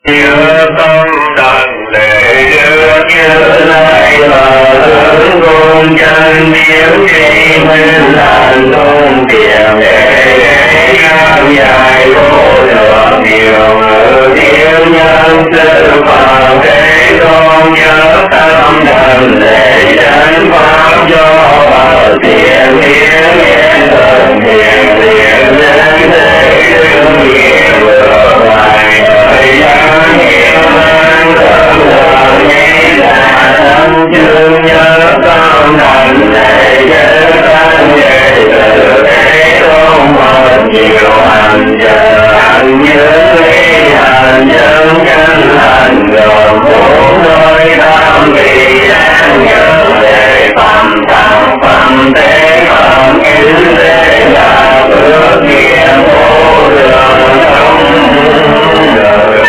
Như tâm đảnh lễ Đức Như Lai và hướng cung chân miếu tri minh lành tôn kiền để ngang dài vô lượng nhiều ngữ tiếng nhân sư phạm thế tôn nhớ tâm đảnh lễ chân pháp cho vào thiện hiến yên thần hiền thiện đến thế đương nhiên vừa hoài thời gian hiền an tâm lòng nghĩ là thân chương nhớ tâm đảnh lễ chân thân về từ thế tôn một nhiều hành giờ hành nhớ lý hành chân chân hành gồm bốn đôi tam vị đáng nhớ về phẩm thăng phẩm tế phẩm kính tế là bước nghĩa vô lượng trong đời.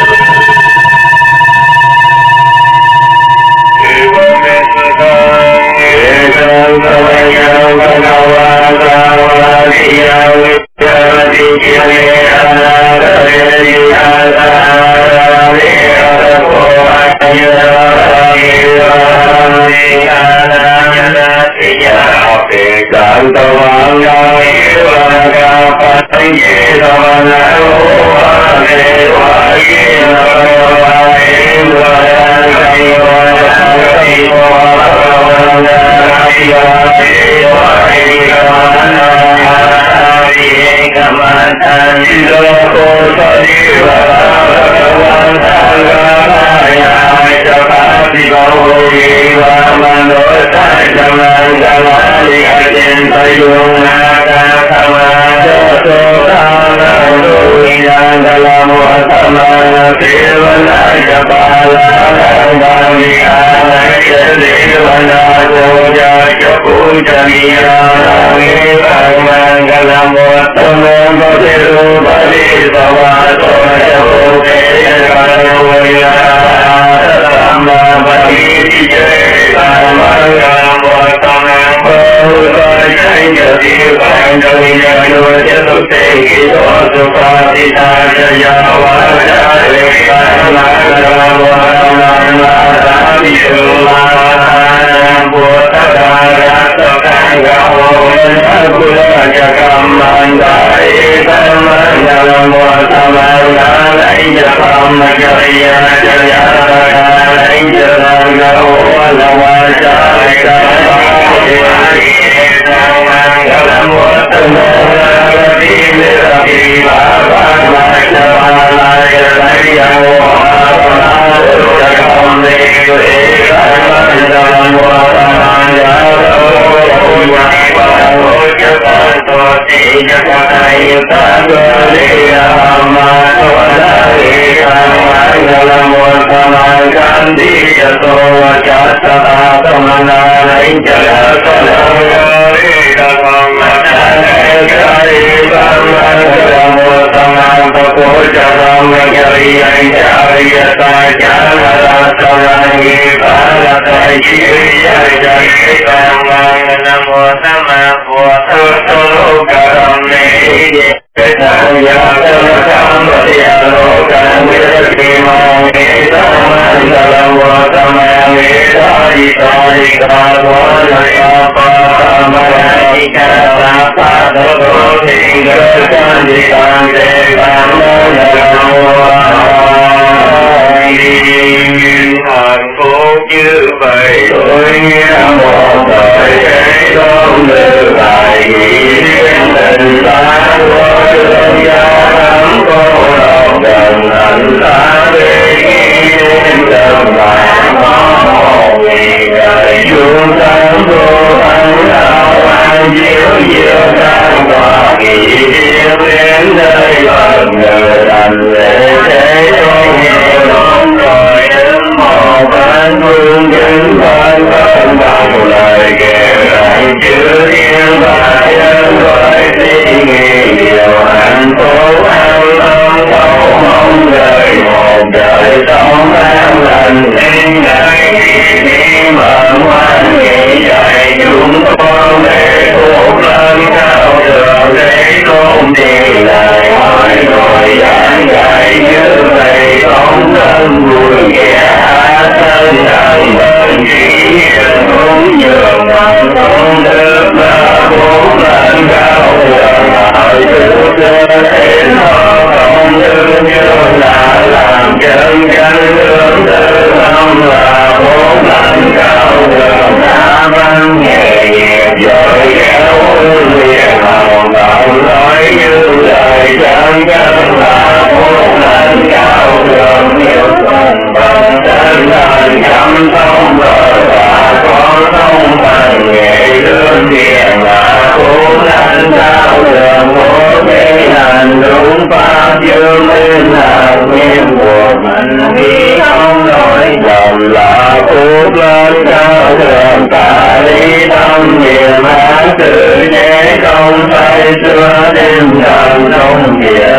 Hãy subscribe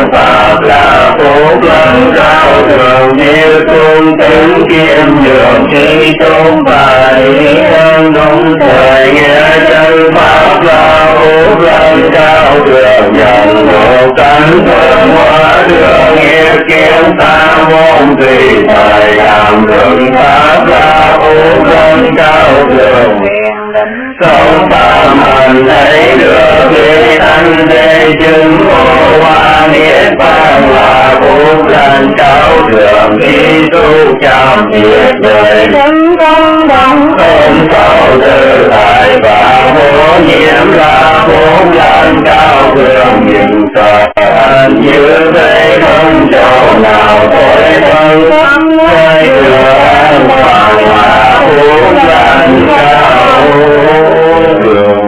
Pháp là phúc lân cao thượng như cung kính kiêm nhường trí tôn và lý ơn đúng thời nghe chân Pháp là phúc lân cao thượng nhận một tánh thương hóa đường nghiệp kiến ta môn tùy thời làm thượng Pháp là phúc lân cao thượng sống phạm hành thấy được lý thanh đế chứng vô hoa niết bàn là phúc lành cao thượng khi tu chạm tuyệt vời tấn công đẳng không sao tự tại và vô nhiễm là phúc lành cao thượng nhưng sợ hạnh như vậy không chỗ nào thôi thân tâm nơi cửa an toàn là phúc lành cao thượng.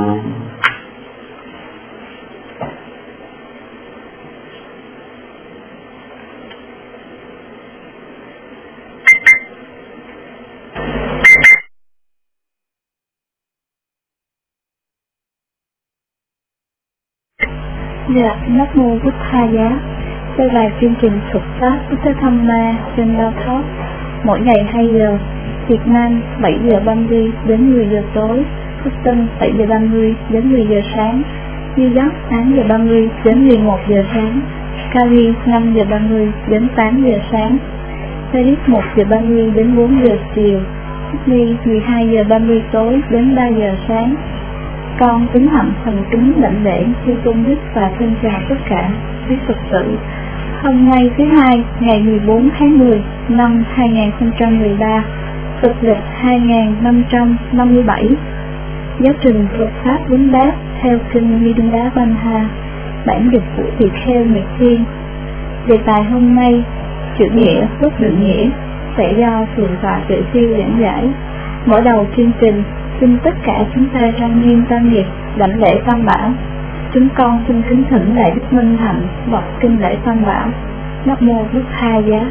Dạ, Nắc Mô Bút Tha Giá. Đây là chương trình thuật pháp Buddha Dhamma trên Lao Talk. Mỗi ngày 2 giờ, Việt Nam 7 giờ 30 đến 10 giờ tối, Houston 7 giờ 30 đến 10 giờ sáng, New York 8 giờ 30 đến 11 giờ sáng, Cali 5 giờ 30 đến 8 giờ sáng, Paris 1 giờ 30 đến 4 giờ chiều, Sydney 12 giờ 30 tối đến 3 giờ sáng. Con kính hạnh thành kính đảnh lễ chư tôn đức và thân chào tất cả quý Phật tử. Hôm nay thứ Hai, ngày 14 tháng 10 năm 2013, Phật lịch 2557, giáo trình Phật pháp vấn đáp theo kinh Mirinda Banha, bản dịch của Tỳ Kheo Nguyệt Thiên. Đề tài hôm nay, chữ nghĩa bất định nghĩa, sẽ do Thượng tọa Tuệ Siêu giảng giải. Mở đầu chương trình, xin tất cả chúng ta trang nghiêm tam nghiệp, đảnh lễ tam bảo. Chúng con xin kính thỉnh Đại Đức Minh Hạnh đọc kinh lễ tam bảo. Nắc Mô Bút Tha Giá.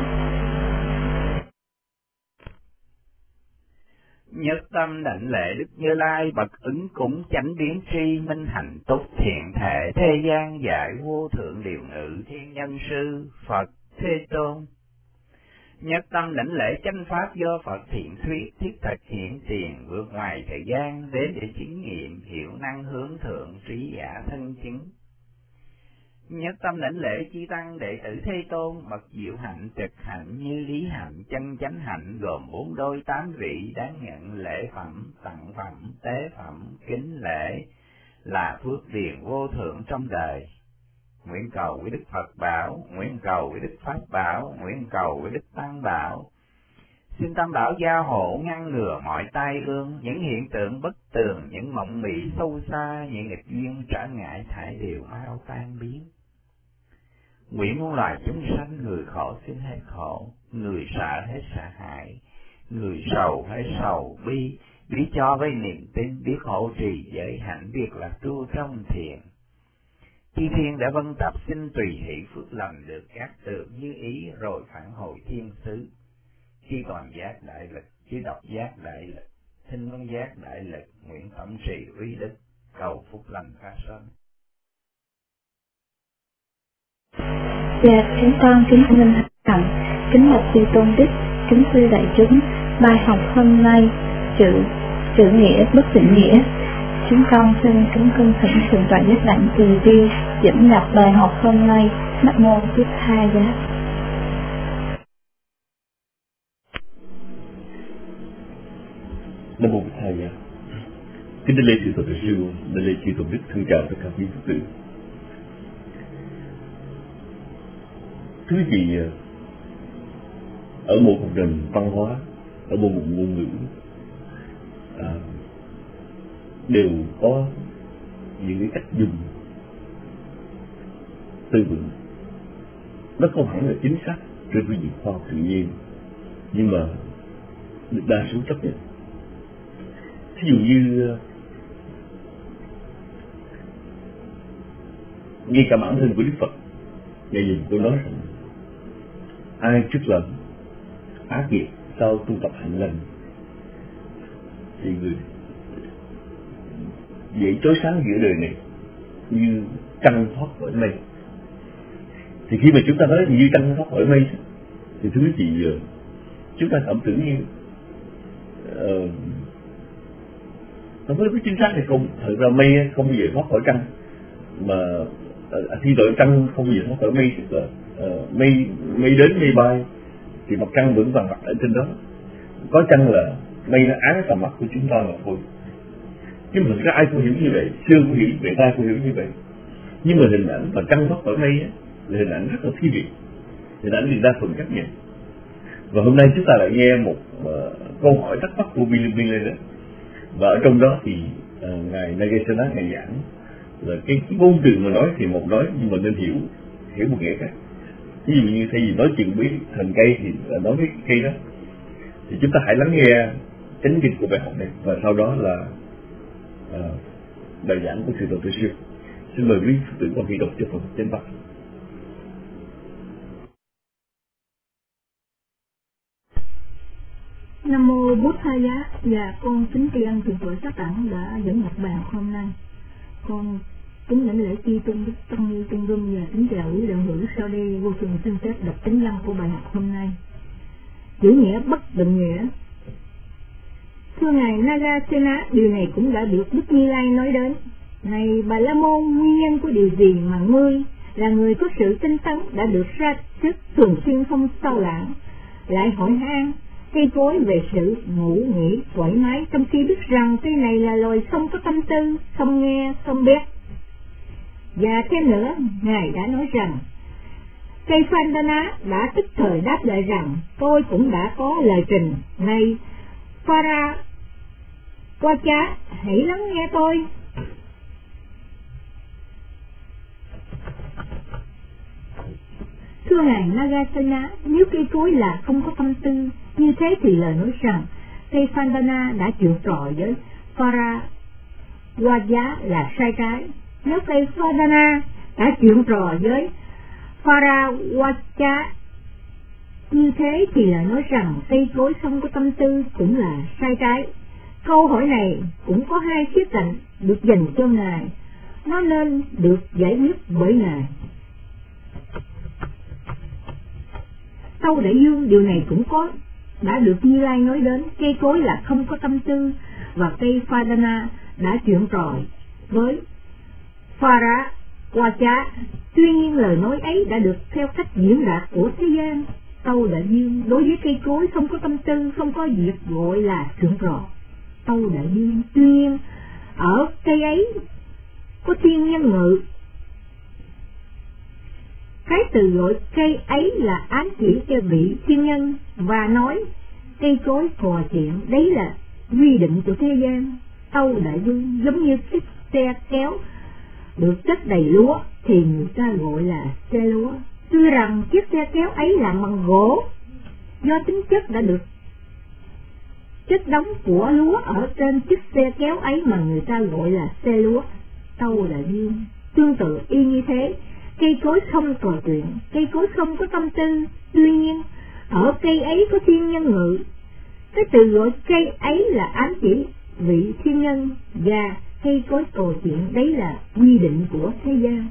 Nhất tâm đảnh lễ Đức Như Lai bậc ứng cúng chánh biến tri minh hạnh túc thiện thể thế gian giải vô thượng điều ngự thiên nhân sư Phật Thế Tôn. Nhất tâm đảnh lễ chánh pháp do Phật thiện thuyết thiết thực hiện tiền vượt ngoài thời gian đến để chứng nghiệm hiểu năng hướng thượng trí giả thân chứng. Nhất tâm đảnh lễ chi tăng đệ tử Thế Tôn bậc diệu hạnh trực hạnh như lý hạnh chân chánh hạnh gồm 4 đôi 8 vị đáng nhận lễ phẩm tặng phẩm tế phẩm kính lễ là phước điền vô thượng trong đời. Nguyện cầu với Đức Phật bảo, nguyện cầu với Đức Pháp bảo, nguyện cầu với Đức Tăng bảo. Xin Tam bảo gia hộ ngăn ngừa mọi tai ương, những hiện tượng bất tường, những mộng mị sâu xa, những nghịch duyên trở ngại thải đều mau tan biến. Nguyện muôn loài chúng sanh người khổ xin hết khổ, người sợ hết sợ hãi, người sầu hết sầu bi, biết cho với niềm tin, biết hộ trì giới hạnh, biết là tu trong thiền. Chư thiên đã vân tập xin tùy hỷ phước lành được các tượng như ý rồi phản hồi thiên xứ. Khi toàn giác đại lực, khi độc giác đại lực, thinh văn giác đại lực, nguyện phẩm trì uy đức, cầu phúc lành phát sanh. Dạ, chúng con kính minh hạnh, kính bạch chư tôn đức, kính thưa đại chúng. Bài học hôm nay chữ nghĩa bất định nghĩa. Chúng con xin kính cung thỉnh Thượng tọa Giác Đảnh Từ Bi dẫn nhập bài học hôm nay. Nắc Mô Bút Tha Giá. Nam Mô Bút Tha Giá. Kính lễ chư Tôn Đức Sư, lễ chư Tôn Đức thân chào tất cả quý Phật tử. Thưa quý vị, ở một nền văn hóa, ở một ngôn ngữ đều có những cái cách dùng từ vựng. Nó không hẳn là chính xác trên phương diện khoa học tự nhiên, nhưng mà được đa số chấp nhận. Ví dụ như ngay cả bản thân của Đức Phật, Ngài dùng câu nói rằng ai trước lầm ác nghiệp sau tu tập hạnh lành thì người dậy chói sáng giữa đời này như trăng thoát khỏi mây. Thì khi mà chúng ta nói như trăng thoát khỏi mây thì thưa quý vị, chúng ta cảm tưởng như nó mới biết chính xác hay không. Thật ra mây không bao giờ thoát khỏi trăng, mà khi đội trăng không bao giờ thoát khỏi mây, tức là mây đến mây bay thì mặt trăng vẫn vàng mặt ở trên đó. Có chăng là mây nó án tầm mắt của chúng ta mà thôi. Nhưng mà thực ra ai cũng hiểu như vậy, xưa cũng hiểu vậy, ta cũng hiểu như vậy. Nhưng mà hình ảnh mà trăng thoát khỏi mây là hình ảnh rất là thi vị, hình ảnh thì đa phần chấp nhận. Và hôm nay chúng ta lại nghe một câu hỏi thắc mắc của William Miller đó. Và ở trong đó thì ngài Nagasena ngài giảng là cái ngôn từ mà nói thì một nói, nhưng mà nên hiểu một nghĩa khác. Ví dụ như thay vì nói chuyện với thành cây thì nói với cây đó. Thì chúng ta hãy lắng nghe chánh kinh của bài học này, và sau đó là bài giảng của sư Tổ Tư Siêu. Xin mời quý Phật tử quan hệ đọc cho phần trên băng. Nam mô Bút Tha Giá. Và con kính tri ân thượng tọa Sát Đẳng đã dẫn nhập bài học hôm nay. Con kính lãnh lễ chi tôn đức tăng ni tôn rung và kính chào quý đạo hữu sau đây vô thường xin phép đọc tính văn của bài học hôm nay. Chữ nghĩa bất định nghĩa. Thưa ngài Nagasena, điều này cũng đã được Đức Như Lai nói đến. Này Bà La Môn, nguyên nhân của điều gì mà ngươi là người có sự tinh tấn đã được ra sức thường xuyên không sao lãng, lại hỏi han cây cối về sự ngủ nghỉ thoải mái, trong khi biết rằng cây này là loài không có tâm tư, không nghe, không biết. Và thêm nữa, ngài đã nói rằng cây Pandana đã tức thời đáp lại rằng tôi cũng đã có lời trình. Này Paraquacha, hãy lắng nghe tôi. Thưa ngài Nagasena, nếu cây cối là không có tâm tư, như thế thì lời nói rằng cây Pandana đã chịu trò với Paraquacha là sai trái. Nếu cây Pandana đã chịu trò với Paraquacha, như thế thì lời nói rằng cây cối không có tâm tư cũng là sai trái. Câu hỏi này cũng có hai khía cạnh được dành cho ngài, nó nên được giải quyết bởi ngài. Tâu Đại Dương, điều này cũng đã được Như Lai nói đến. Cây cối là không có tâm tư, và cây Pandana đã chuyện trò với Paraquacha. Tuy nhiên lời nói ấy đã được theo cách diễn đạt của thế gian. Tâu Đại Dương, đối với cây cối không có tâm tư, không có việc gọi là chuyện trò. Tâu Đại Dương, tuy nhiên ở cây ấy có thiên nhân ngự. Cái từ gọi cây ấy là ám chỉ cho vị thiên nhân, và nói cây cối trò chuyện, đấy là quy định của thế gian. Tâu Đại Dương, giống như chiếc xe kéo được chất đầy lúa thì người ta gọi là xe lúa. Tuy rằng chiếc xe kéo ấy làm bằng gỗ, do tính chất đã được chất đóng của lúa ở trên chiếc xe kéo ấy mà người ta gọi là xe lúa. Tâu Đại Dương, tương tự y như thế, cây cối không trò chuyện, cây cối không có tâm tư, tuy nhiên ở cây ấy có thiên nhân ngự. Cái từ gọi cây ấy là ám chỉ vị thiên nhân, và cây cối trò chuyện, đấy là quy định của thế gian.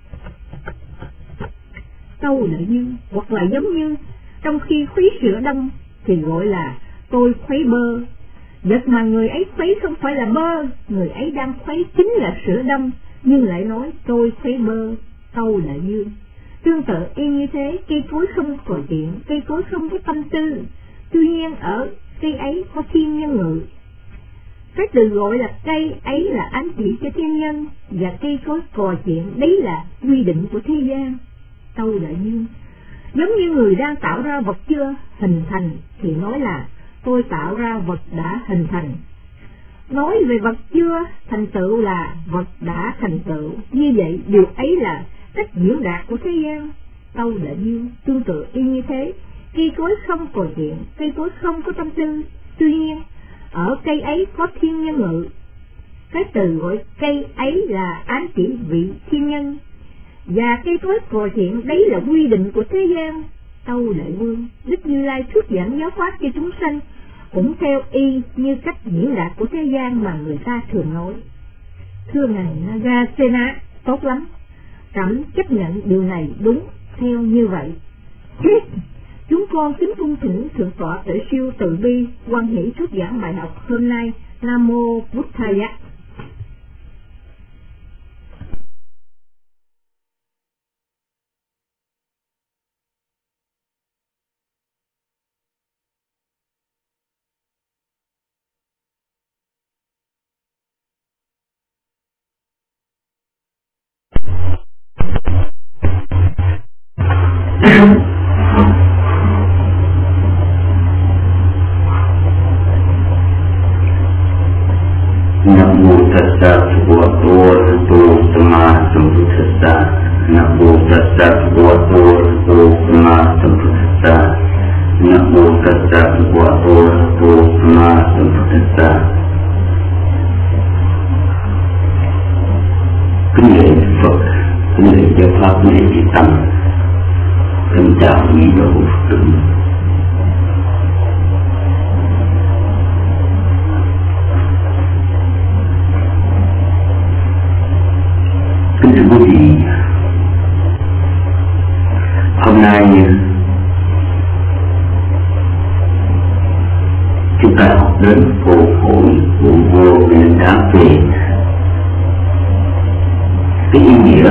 Tâu Đại Dương, hoặc là giống như trong khi khuấy sữa đông thì gọi là tôi khuấy bơ. Vật mà người ấy khuấy không phải là bơ, người ấy đang khuấy chính là sữa đông, nhưng lại nói tôi khuấy bơ. Tâu Đại Dương, tương tự y như thế, cây cối không trò chuyện, cây cối không có tâm tư, tuy nhiên ở cây ấy có thiên nhân ngự. Cái từ gọi là cây ấy là ám chỉ cho thiên nhân, và cây cối trò chuyện, đấy là quy định của thế gian. Tâu Đại Dương, giống như người đang tạo ra vật chưa hình thành thì nói là tôi tạo ra vật đã hình thành. Nói về vật chưa thành tựu là vật đã thành tựu. Như vậy điều ấy là cách diễn đạt của thế gian. Tâu Đại Dương, tương tự y như thế, cây cối không trò chuyện, cây cối không có tâm tư, tuy nhiên ở cây ấy có thiên nhân ngự. Cái từ gọi cây ấy là ám chỉ vị thiên nhân, và cây cối trò chuyện, đấy là quy định của thế gian. Tâu Đại Vương, Đức Như Lai thuyết giảng giáo pháp cho chúng sanh cũng theo y như cách diễn đạt của thế gian mà người ta thường nói. Thưa ngài Nagasena, tốt lắm, trẫm chấp nhận điều này đúng, theo như vậy. Chúng con kính cung thỉnh Thượng tọa Tuệ Siêu từ bi hoan hỷ thuyết giảng bài học hôm nay. Nam mô Buddhaya. Namo tassa bhagavato arahato samma sambuddhassa. Namo tassa bhagavato arahato samma sambuddhassa. Namo tassa bhagavato arahato samma sambuddhassa. Kính lễ Phật, kính lễ giáo pháp, kính lễ chư tăng, kính chào quý đạo Phật tử. Kính thưa quý vị, hôm nay chúng ta học đến phổ hội vô vô nên đã về cái ý nghĩa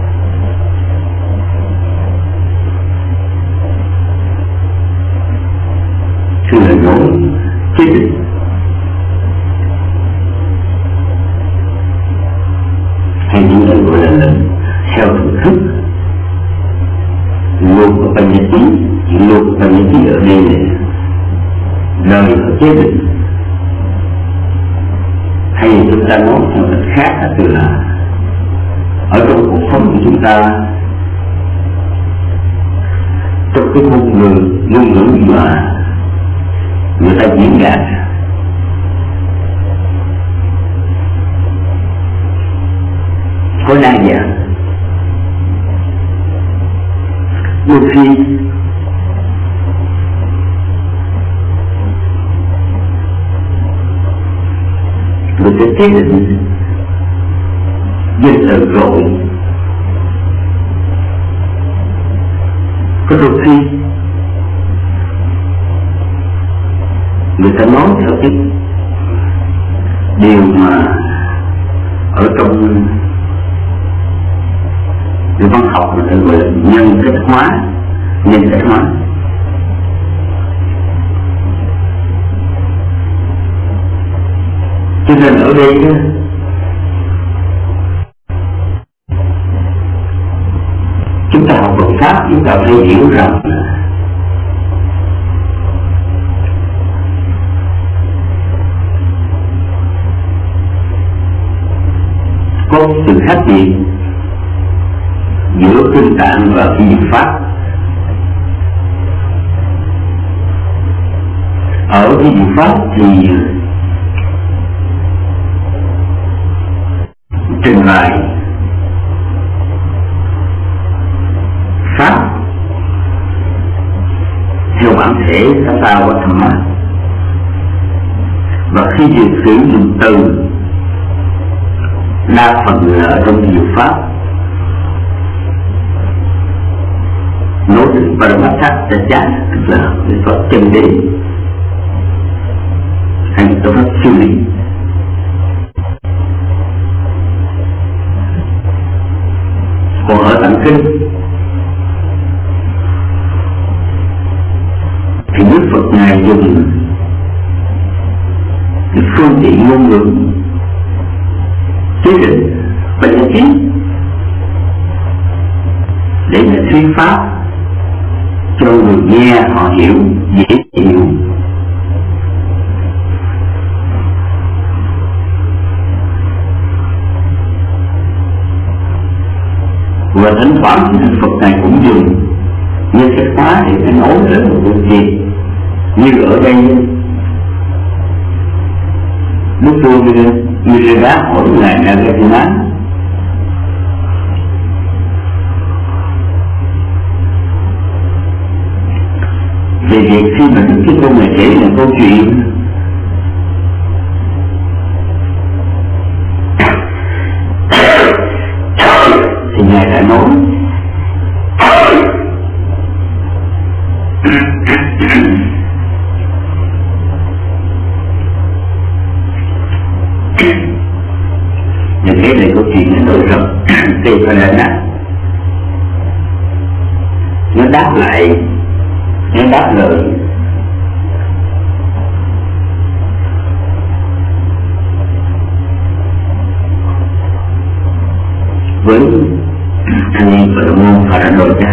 sự lời nói chế định hay những lời gọi là lệnh theo thưởng thức. Luật của Panyati, luật của Panyati ở đây là lời ở chế định, hay chúng ta nói theo cách khác là từ là ở trong cuộc sống của chúng ta, trong cái ngôn ngữ mà người ta diễn đạt có đa dạng. Đôi khi người ta chế định danh từ rồi, có đôi khi người ta nói theo cái điều mà ở trong người văn học người ta gọi là nhân cách hóa. Cho nên ở đây chúng ta học Phật pháp, chúng ta phải hiểu rằng có sự khác biệt giữa kinh tạng và phi diệu pháp. Ở phi diệu pháp thì trình bày pháp theo bản thể Tata và Dhamma, và khi việc sử dụng từ đa phần là ở trong phi diệu pháp nói đến Paramattha, tức là Phật chân đế hay là Phật siêu lý. Còn ở tạng kinh thì Đức Phật Ngài dùng cái phương tiện ngôn ngữ chế định và giải thích để mà thuyết pháp cho người nghe họ hiểu, dễ hiểu. Và thỉnh thoảng thì Đức Phật này cũng dùng như cách hóa để phải nói đến một việc gì. Như ở đây Đức Vua Mirada hỏi Ngài Nagarjuna về việc khi mà Đức Thế Tôn này kể lại câu chuyện thì Ngài đã nói đáp lời. Với anh em Phật môn Pharaoh,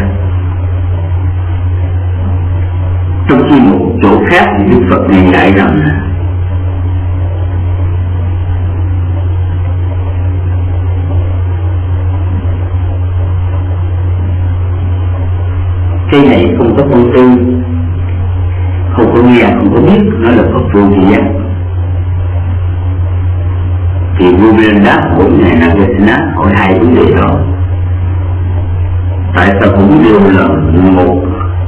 trong khi một chỗ khác thì Đức Phật này dạy rằng cây này không có tâm tư, không có nghe, không có biết, nó là Phật vô tri giác. Thì vua Viên đáp hỏi này là Vesna hỏi hai vấn đề đó. Tại sao cũng đều là một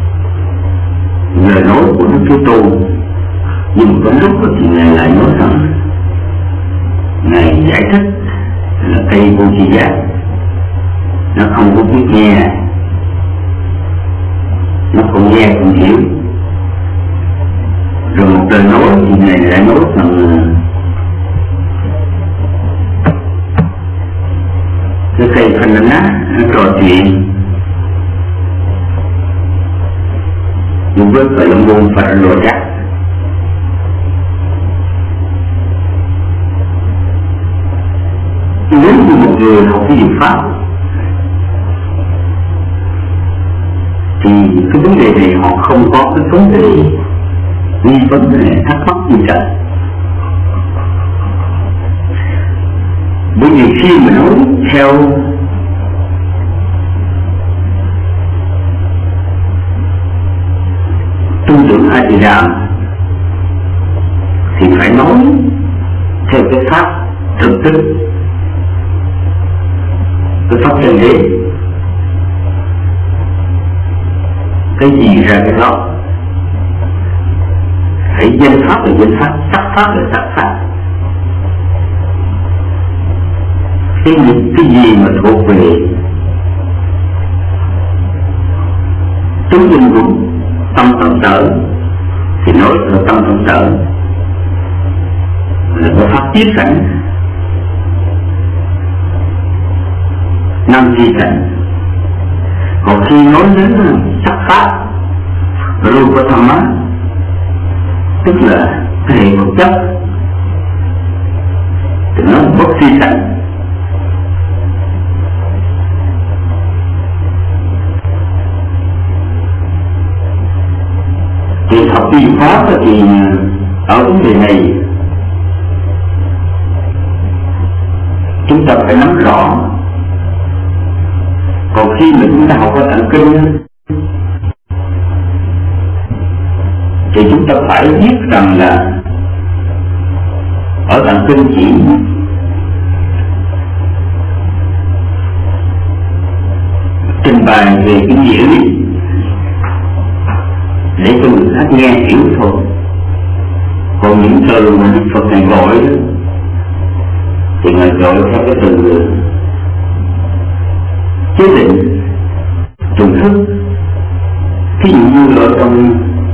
lời nói của Đức Thế Tôn, nhưng có lúc thì Ngài lại nói rằng Ngài giải thích là cây vô tri giác nó không có biết nghe, nó không nghe không hiểu. Rồi một lời nói thì Ngài lại nói rằng cái cây phân nó trò chuyện nhưng với phải là môn phải lộ chắc. Nếu như một người học cái điều pháp thì cái vấn đề này họ không có cái vấn đề nghi vấn này thắc mắc gì cả. Bởi vì khi mà nói theo tư tưởng A Di Đà thì phải nói theo cái pháp thực tích, cái pháp chân lý, cái gì ra cái đó. Hãy danh pháp là danh pháp, sắc pháp là sắc pháp. Cái gì mà thuộc về chúng linh cũng tâm tận sở thì nói là tâm tận sở là có pháp tiếp cảnh, năm di cảnh. Còn khi nói đến sắc pháp Rupathamma, tức là cái hệ vật chất thì nó bất di cảnh. Thì học vi pháp thì ở vấn đề này chúng ta phải nắm rõ. Còn khi mà chúng ta học ở tạng kinh thì chúng ta phải biết rằng là ở tạng kinh chỉ trình bày về cái nghĩa lý để cho người khác nghe hiểu thôi. Còn những từ mà Đức Phật này gọi đó, thì Ngài gọi theo cái từ chế định, trùng thức. Ví dụ như ở trong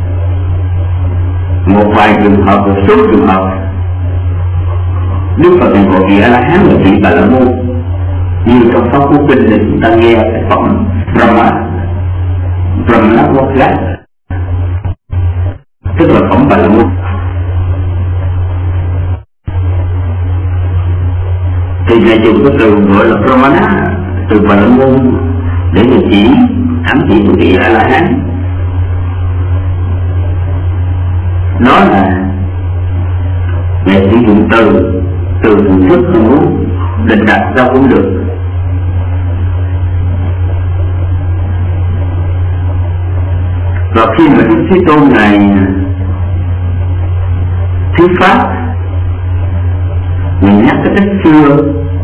một vài trường hợp, một số trường hợp, Đức Phật này gọi vị A-la-hán là vị Bà La Môn. Như trong Pháp Cú Kinh thì chúng ta nghe cái phẩm Brahma Vajra, tức là phẩm Bà La Môn. Thì Ngài dùng cái từ gọi là Brahmana, từ Bà La Môn để mà chỉ ám chỉ của vị A-la-hán. Đó là Ngài sử dụng từ hình thức không muốn định đặt ra cũng được. Và khi mà Đức Thế Tôn Ngài thuyết pháp, mình nhắc cái cách xưa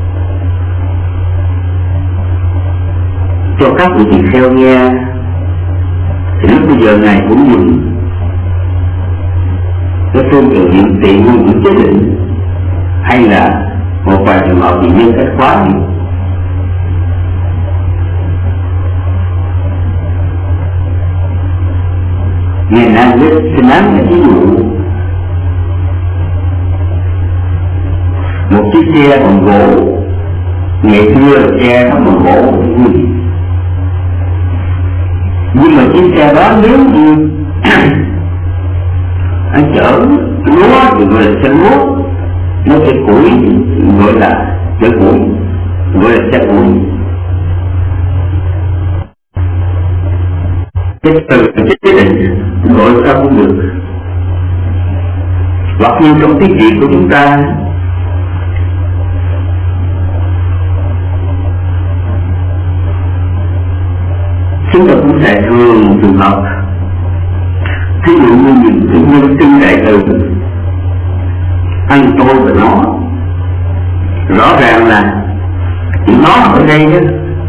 cho các vị tỳ kheo nghe, thì lúc bây giờ Ngài cũng dùng cái phương tiện hiện tiện như những chế định hay là một vài trường hợp thì nhân cách khóa đi. Ngày nay với xin nói là ví dụ một chiếc xe bằng gỗ, ngày xưa là xe nó bằng gỗ, nhưng mà chiếc xe đó nếu như anh chở lúa thì gọi là xe lúa, nó xe củi gọi là chở củi, gọi là xe củi. Cái từ chế định gọi sao cũng được. Hoặc như trong tiếng Việt của chúng ta, chúng ta cũng sẽ thường trường hợp. Ví dụ như những nhân sinh đại từ anh tôi và nó, rõ ràng là chỉ nó ở đây đó.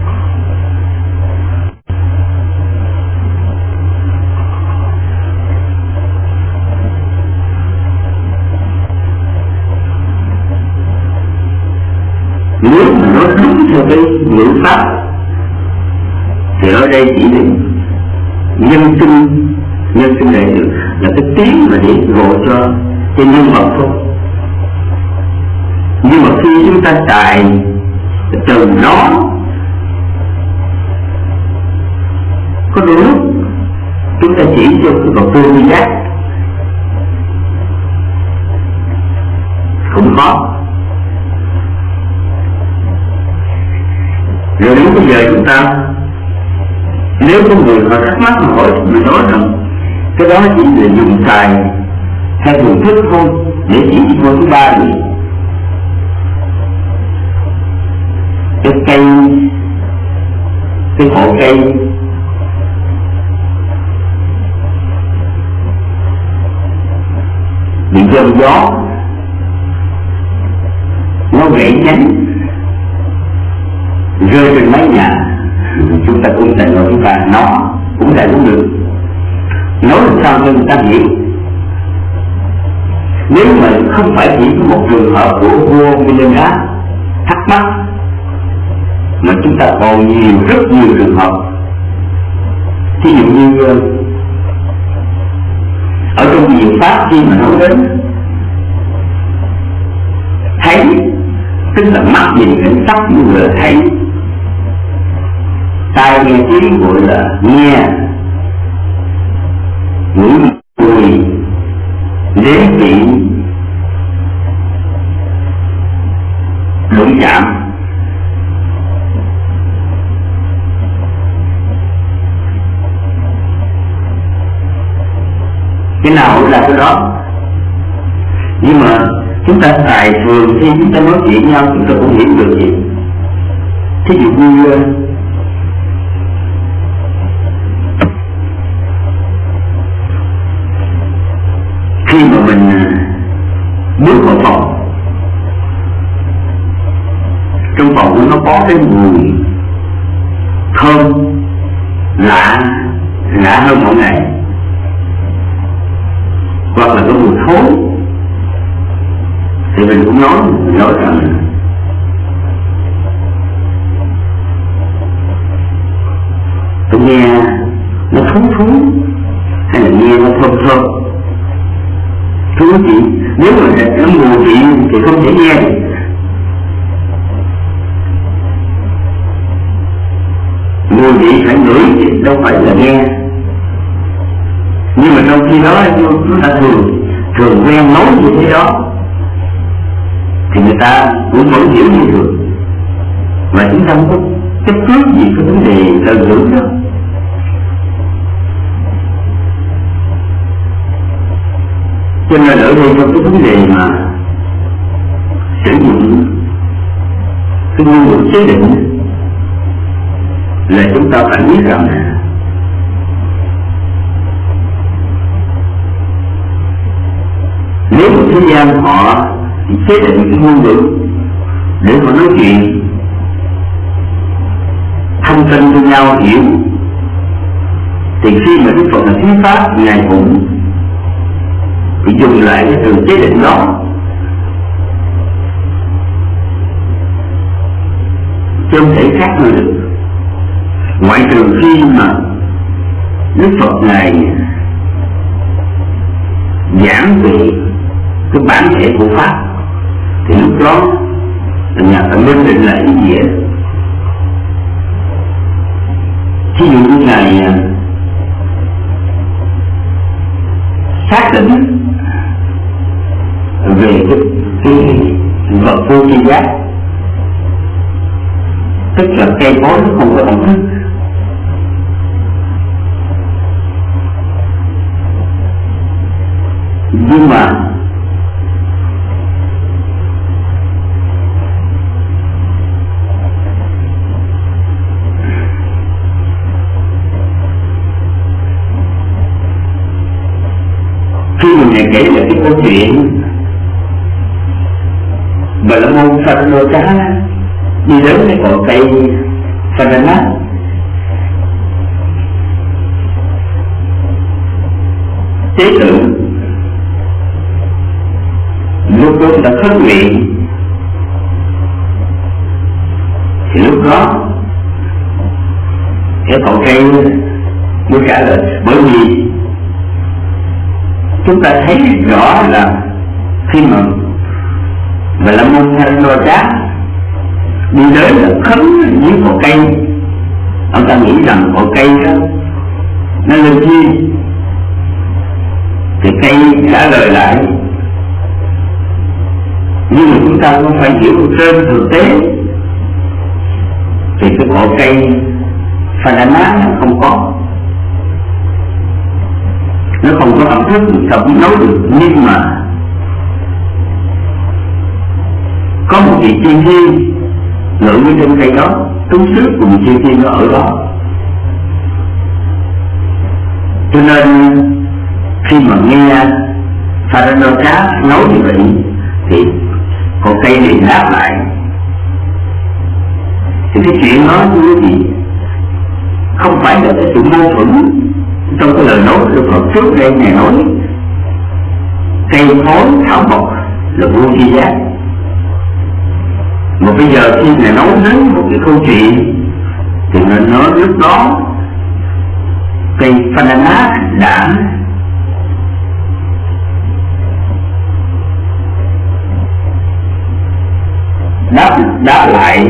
Nếu mà nói đúng theo cái ngữ pháp thì ở đây chỉ là nhân sinh đại từ là cái tiếng mà để gọi cho nhân vật thôi. Nhưng mà khi chúng ta xài từ nó, có đôi lúc chúng ta chỉ cho cái vật tư duy giác không khó. Rồi đến bây giờ chúng ta, nếu có người họ thắc mắc mà hỏi, mình nói rằng cái đó chỉ là dùng xài hay thưởng thức thôi, để chỉ cho thứ ba gì. Cái cây, cái hộ cây bị dơm gió, nó gãy nhánh rơi trên mái nhà, chúng ta cũng thành nói chúng ta nó cũng là cũng được. Nói làm sao cho người ta hiểu. Nếu mà không phải chỉ có một trường hợp của vua Milenas thắc mắc, mà chúng ta còn rất nhiều trường hợp. Ví dụ như ở trong diệu pháp khi mà nói đến thấy, tức là mắt nhìn cảnh sắc như là thấy, tai nghe tiếng gọi là nghe, ngửi mùi, nếm vị, đụng chạm. Cái nào là cái đó. Nhưng mà chúng ta xài thường khi chúng ta nói chuyện nhau chúng ta cũng hiểu được gì. Thí dụ như khi mà mình bước vào phòng, trong phòng nó có cái mùi thơm lạ hơn mọi ngày, hoặc là cái mùi thối, thì mình cũng nói rằng tôi nghe nó thối hay là nghe nó thơm. Thưa quý chị, nếu mà nó mùi vị thì không thể nghe được. Mùi vị phải ngửi chứ đâu phải là nghe. Nhưng mà trong khi đó chúng ta thường quen nói như thế đó, thì người ta cũng vẫn hiểu như thường, mà chúng ta không có chấp trước gì cái vấn đề lần ngữ đó. Cho nên ở đây trong cái vấn đề mà sử dụng cái ngôn ngữ chế định là chúng ta phải biết rằng nếu một thế gian họ chế định cái ngôn ngữ để mà nói chuyện thông tin với nhau hiểu, thì khi mà Đức Phật là thuyết pháp, Ngài cũng thì dùng lại cái từ chế định đó, chứ không thể khác nữa được. Ngoại trừ khi mà Đức Phật Ngài giảng về cái bản thể của pháp, thì lúc đó là nhà phải minh định lại ý nghĩa. Ví dụ như Ngài xác định về cái vật vô tri giác, tức là cây cối nó không có ẩm thức. Nhưng mà khi mình kể lại cái câu chuyện Bà La Môn Pharanotha đi đến cái cội cây Pharanat, tế tự lúc đó đã thất nguyện, thì lúc đó cái cội cây mới trả lời. Bởi vì chúng ta thấy rõ là khi mà Bà La Môn Pharanotha đi đến là khấn với cội cây, ông ta nghĩ rằng cội cây đó nó lên chi, thì cây trả lời lại. Nhưng mà chúng ta cũng phải hiểu trên thực tế thì cái cội cây Pharanat nó không có, nó không có ẩm thức không nấu được. Nhưng mà có một vị tiên thiên ngự với trên cây đó, túng sức của vị tiên thiên nó ở đó. Cho nên khi mà nghe Pharanotha nói như vậy thì con cây liền đáp lại. Thì cái chuyện đó như cái gì không phải là cái sự mâu thuẫn trong cái lời nói của Phật trước đây Ngài nói cây cối thảo mộc là vô tri giác. Mà bây giờ khi Ngài nói đến một cái câu chuyện thì Ngài nói lúc đó cây Pharanat đã đáp lại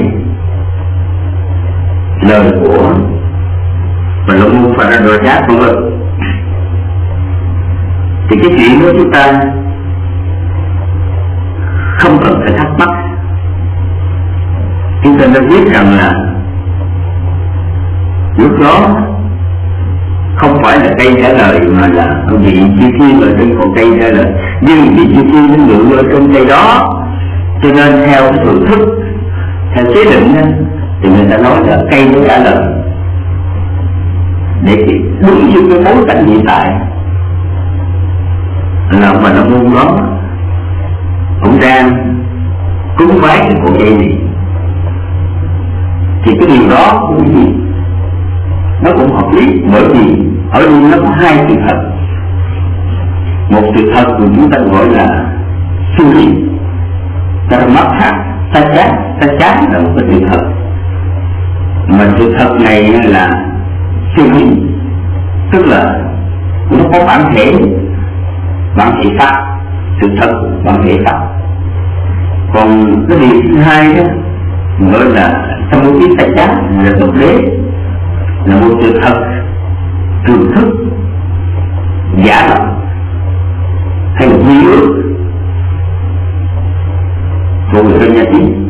lời của Bà La Môn Pharanotha vân vân. Thì cái chuyện đó chúng ta không cần phải thắc mắc. Chúng ta đã biết rằng là lúc đó không phải là cây trả lời mà là vị chư thiên ở trên cội cây trả lời. Nhưng vị chư thiên nó ngự ở trong cây đó, cho nên theo cái thưởng thức, theo chế định thì người ta nói là cây nó trả lời để đúng như cái bối cảnh hiện tại là Bà La Môn đó cũng đang cúng bái cái cội cây này. Thì cái điều đó cũng gì nó cũng hợp lý, bởi vì ở đây nó có hai sự thật. Một sự thật của chúng ta gọi là siêu lý, Paramatha, Satya là một cái sự thật. Mà sự thật này là siêu lý, tức là nó có bản thể pháp, sự thật bản thể pháp. Còn cái điều thứ hai đó gọi là Samudhi Satya là thực đế, là một sự thật thường thức giả lập hay một quy ước của người bên nhà tín.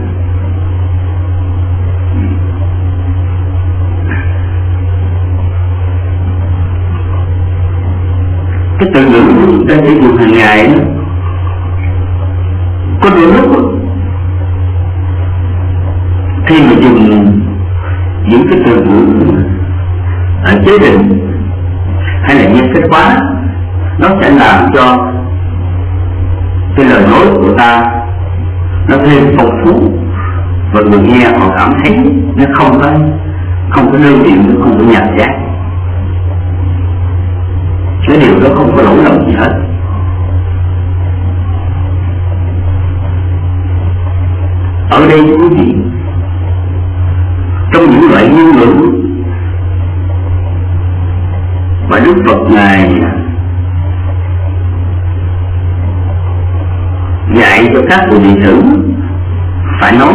Cái từ ngữ của chúng ta sử dụng hàng ngày đó, có đôi lúc khi mà dùng những cái từ ngữ chế định hay là nhân cách hóa, nó sẽ làm cho cái lời nói của ta nó thêm phong phú và người nghe họ cảm thấy nó không có đơn điệu, nó không có nhạt nhẽo. Cái điều đó không có lỗi lầm gì hết. Ở đây quý vị, trong những loại ngôn ngữ mà Đức Phật Ngài dạy cho các vị đệ tử phải nói,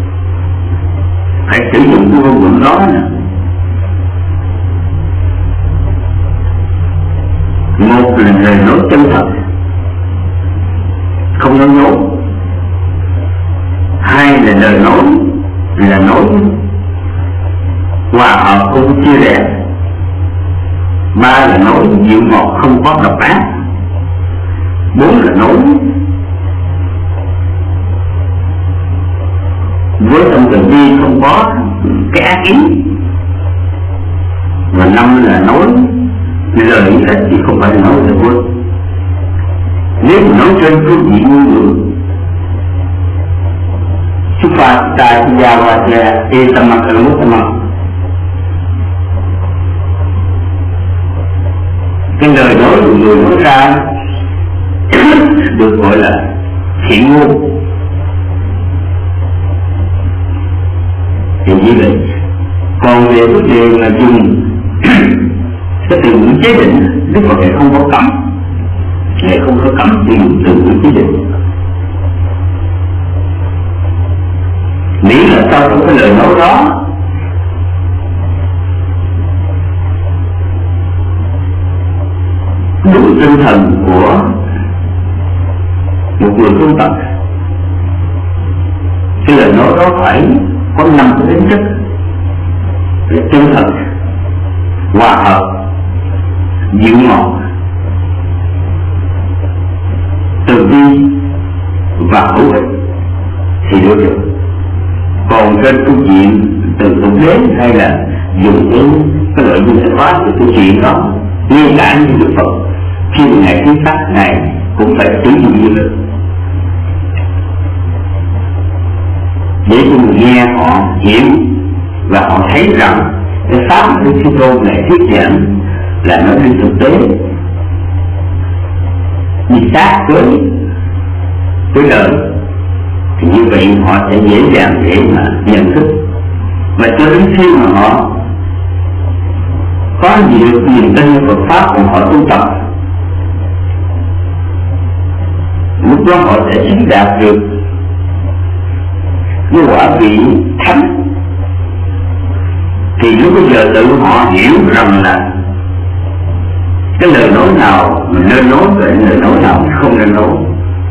phải sử dụng cái ngôn ngữ đó nè. Một một là lời nói chân thật, không nói dối. Hai là lời nói là nói hòa hợp không chia rẽ. Ba là nói dịu ngọt không có độc ác. Bốn là nói với tâm từ bi không có cái ác ý. Và năm là nói lời ít thì không phải là nói lời vui. Nếu nói trên phương diện ngôn ngữ Supata Jawatya Etamak Almutamak, cái lời nói của người nói ra được gọi là thiện ngôn. Thì như vậy, còn về vấn đề là dùng cái từ ngữ chế định, tức là Ngài không có cấm, Ngài không có cấm dùng từ ngữ chế định. Miễn là sau cái lời nói đó đúng tinh thần của một người tu tập, cái lời nói đó phải có 5 cái tính chất là chân thật, hòa hợp, dịu ngọt, từ bi và hữu ích thì được. Còn trên câu chuyện từ tục đế hay là dùng cái lợi dụng sách hóa của câu chuyện đó, ngay cả như Đức Phật khi Ngài thuyết pháp, Ngài cũng phải sử dụng như vậy để cho người nghe họ hiểu và họ thấy rằng cái pháp của Đức Thế Tôn Ngài thuyết giảng là nó đi thực tế, đi sát với đời. Thì như vậy họ sẽ dễ dàng để mà nhận thức. Mà cho đến khi mà họ có nhiều niềm tin vào Phật pháp của họ tu tập, lúc đó họ sẽ chứng đạt được cái quả vị thánh. Thì lúc bây giờ tự họ hiểu rằng là cái lời nói nào mình nên nói và lời nói nào mình không nên nói,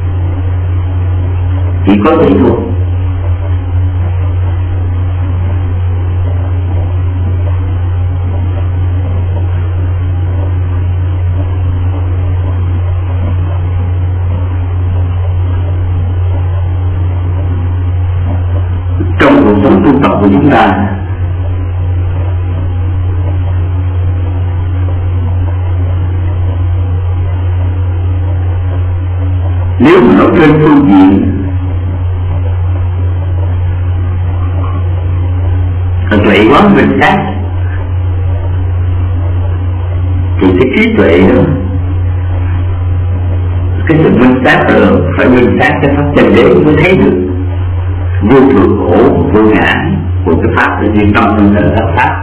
chỉ có vậy thôi. Trong cuộc sống tu tập của chúng ta, nếu mà nói trên phương diện tuệ quán minh sát thì cái trí tuệ đó, cái sự minh sát là phải minh sát cái pháp chân đế mới thấy được vô thường khổ vô ngã của cái pháp tự nhiên trong thân thể là pháp.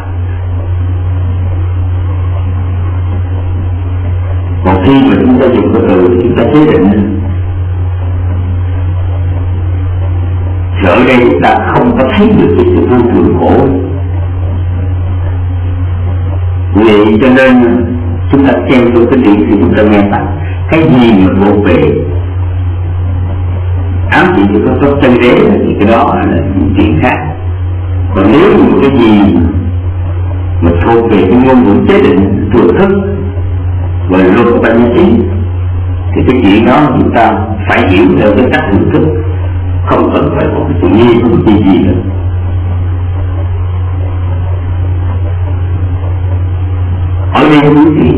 Còn khi mà chúng ta dùng cái từ chúng ta chế định thì ở đây chúng ta không có thấy được cái sự vô thường khổ. Vì cho nên chúng ta xem trong cái điện thì chúng ta nghe rằng cái gì mà vô về ám chỉ cho có chân đế thì cái đó là chuyện khác. Còn nếu như cái gì mà thuộc về cái ngôn ngữ chế định thừa thức và luật của bản nhân ý thì cái chuyện đó chúng ta phải hiểu theo cái cách nhận thức, không cần phải có cái sự nghi không cái gì nữa. Ở đây quý vị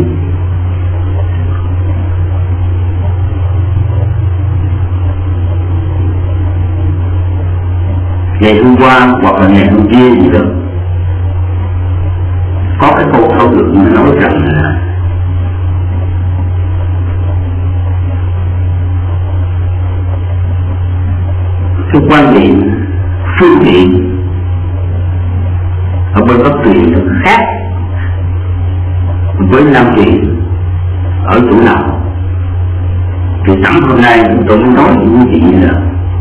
ngày hôm qua hoặc là ngày hôm kia gì đó có cái câu thảo luận nói rằng là cái quan điểm phương tiện ở bên Bắc Tuyền khác với Nam Tuyền ở chỗ nào. Thì sẵn hôm nay tôi muốn nói với quý vị là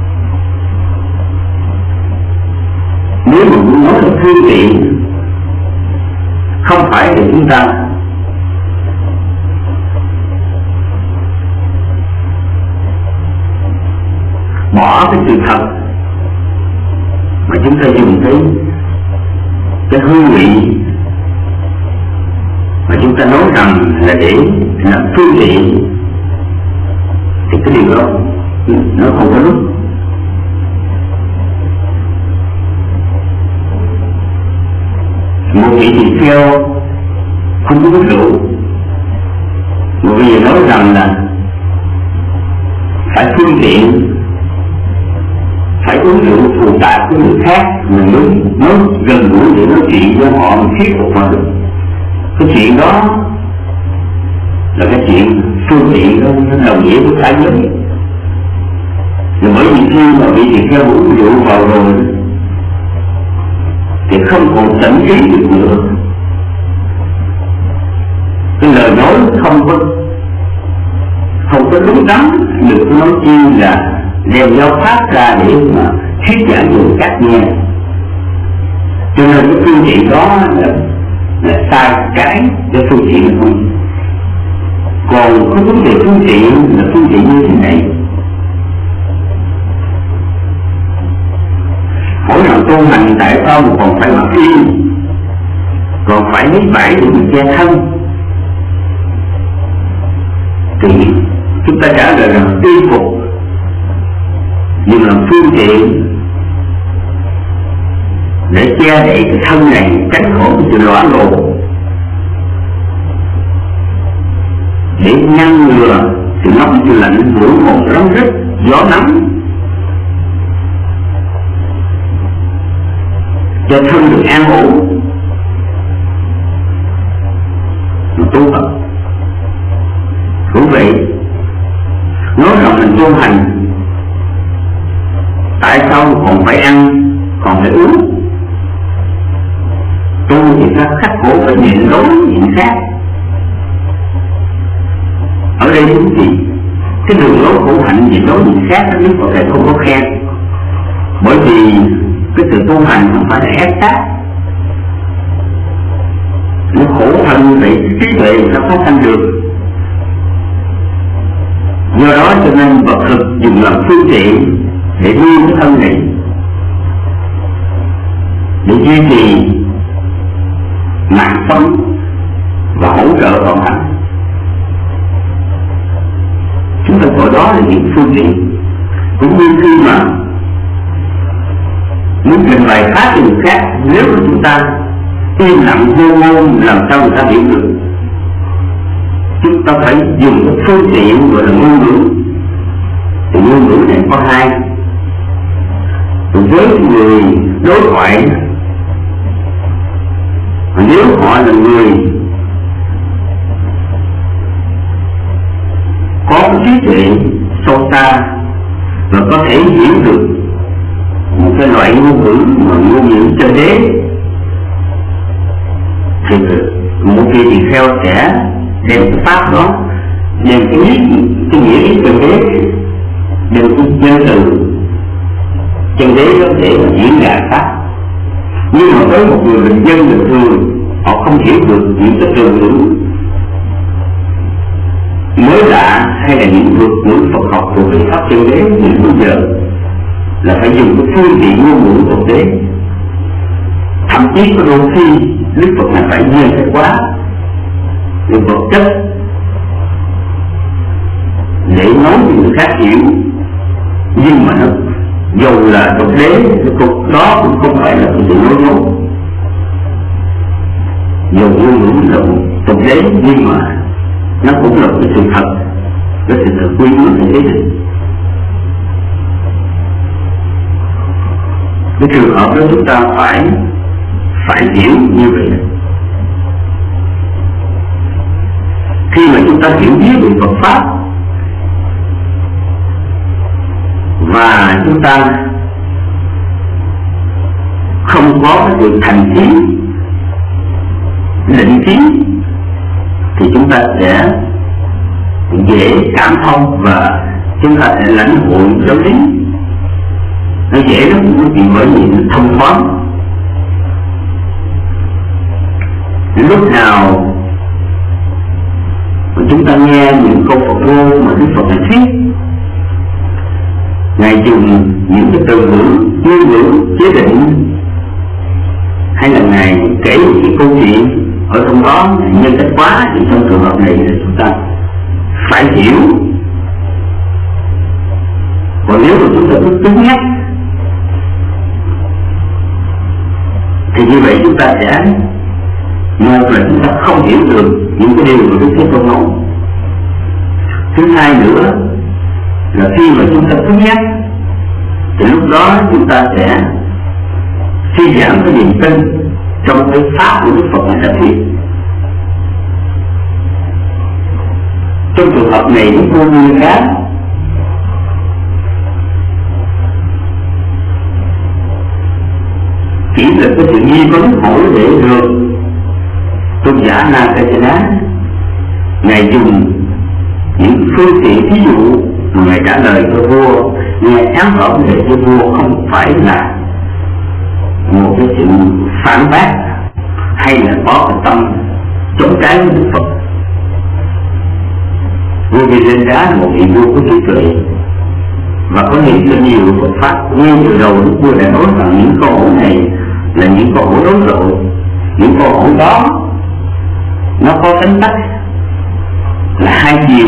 nếu mà muốn nói là phương tiện không phải để chúng ta bỏ cái sự thật mà chúng ta dùng cái hương vị mà chúng ta nói rằng là để làm phương tiện, thì cái điều đó nó không có đúng. Một vị tỳ kheo không có uống rượu, một vị nói rằng là phải phương tiện, phải uống rượu phù tạp với người khác mình mới nói gần gũi để nói chuyện với họ, mình thuyết phục họ được. Cái chuyện đó là cái chuyện phương tiện, nó đồng nghĩa với cái giới. Rồi bởi vì khi mà vị tỳ kheo uống rượu vào rồi thì không còn tỉnh ý được nữa, cái lời nói không có đúng đắn được, nói chi là đem giáo pháp ra để mà thuyết giảng cho người khác nghe. Cho nên cái phương tiện đó là sai cái phương tiện là không. Còn có vấn đề phương tiện là phương tiện như thế này: mỗi lần tu hành tại sao còn phải mặc y, còn phải lấy vải để mình che thân? Thì chúng ta trả lời rằng y phục nhưng là phương tiện để che đậy cái thân này tránh khỏi sự loãng lộ, để ngăn ngừa sự nóng sự lạnh, mũi mồm rắn rít, gió nắng, cho thân được an ổn. Tu Phật cũng vậy, nói rằng mình tu hành tại sao còn phải ăn, còn phải uống? Tu thì ta khắc khổ phải nhịn đối nhịn khác. Ở đây cũng gì? Cái đường lối khổ hạnh nhịn đối nhịn khác nó có thể không có khen, bởi vì cái sự tu hành không phải là ép tác, nó khổ hơn vậy trí tuệ nó phát sanh được. Do đó cho nên vật thực dùng làm phương tiện để nuôi cái thân này, để duy trì mạng sống và hỗ trợ vận hành. Chúng ta gọi đó là những phương tiện. Cũng như khi mà muốn trình bày khác cho người khác, nếu mà chúng ta im lặng vô ngôn làm sao người ta hiểu được? Chúng ta phải dùng cái phương tiện gọi là ngôn ngữ. Thì ngôn ngữ này có hai. Với người đối thoại, nếu họ là người có trí tuệ sâu xa và có thể hiểu được một cái loại ngôn ngữ mà ngôn ngữ chân đế, thì một vị tỳ kheo sẽ đem cái pháp đó, đem cái nghĩa ý chân đế, đem cái nhân từ chân đế có thể diễn đạt pháp. Nhưng mà với một người bình dân bình thường, họ không hiểu được những cái từ ngữ mới lạ hay là những thuật ngữ Phật học của cái pháp chân đế như bây giờ, là phải dùng cái phương tiện ngôn ngữ thực tế. Thậm chí có đôi khi Đức Phật này phải nhiên phải quá về vật chất để nói cho người khác hiểu, nhưng mà nó dù là thực tế, cái cục đó cũng không phải là sự nói dối. Dù ngôn ngữ là thực tế nhưng mà nó cũng là cái sự thật, cái sự thật quy yếu như thế này. Cái trường hợp đó chúng ta phải hiểu như vậy. Khi mà chúng ta hiểu biết về Phật pháp và chúng ta không có cái sự thành kiến, định kiến, thì chúng ta sẽ dễ cảm thông và chúng ta sẽ lãnh hội giáo lý. Nó dễ lắm, vì bởi vì nó thông thoáng. Lúc nào mà chúng ta nghe những câu Phật ngôn mà Đức Phật này thuyết, Ngài dùng chế định, hay là Ngài kể một cái câu chuyện ở trong đó nhân cách quá, thì trong trường hợp này là chúng ta phải hiểu. Còn nếu mà chúng ta cứ cứng nhắc thì như vậy chúng ta sẽ, một là chúng ta không hiểu được những cái điều mà Đức Thế Tôn nói. Thứ hai nữa là khi mà chúng ta cứng nhắc thì lúc đó chúng ta sẽ suy giảm cái niềm tin trong cái pháp của Đức Phật mà đã thuyết. Trong trường hợp này những cô như khác, chỉ là cái sự nghi vấn hỏi để được tôn giả Nagarjuna Ngài dùng những phương tiện ví dụ mà Ngài trả lời cho vua, nghe sáng rõ để cho vua không phải là một cái sự phản bác hay là có cái tâm chống trái với Đức Phật. Vua Virendra là một vị vua có trí tuệ và có niềm tin nhiều Phật pháp. Ngay từ đầu Đức Vua đã nói rằng những câu hỏi này là những câu hỏi đối rồi, những câu hỏi đó nó có tính chất là hai chiều.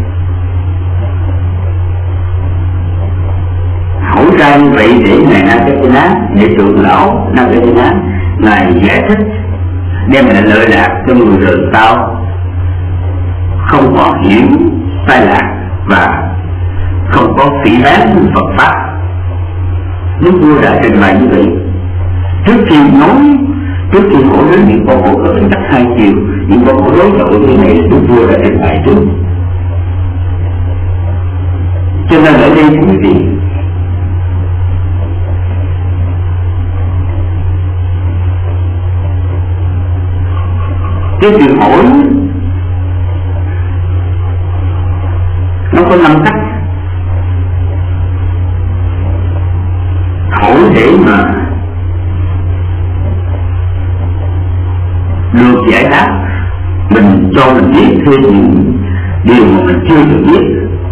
Hỏi ra như vậy để Ngài Nagarjuna, để trưởng lão Nagarjuna Ngài giải thích, đem lại lợi lạc cho người đời sau, không có hiểu sai lạc và không có phỉ báng Phật pháp. Đức Vua đã trình bày như vậy. Trước khi hỏi đến những câu hỏi có tính chất hai chiều, những câu hỏi đối đầu như này, Đức Vua đã trình bày trước. Cho nên ở đây quý vị, cái sự hỏi nó có 5 cách. Hỏi để mà được giải đáp, mình cho mình biết thêm những điều mà mình chưa được biết,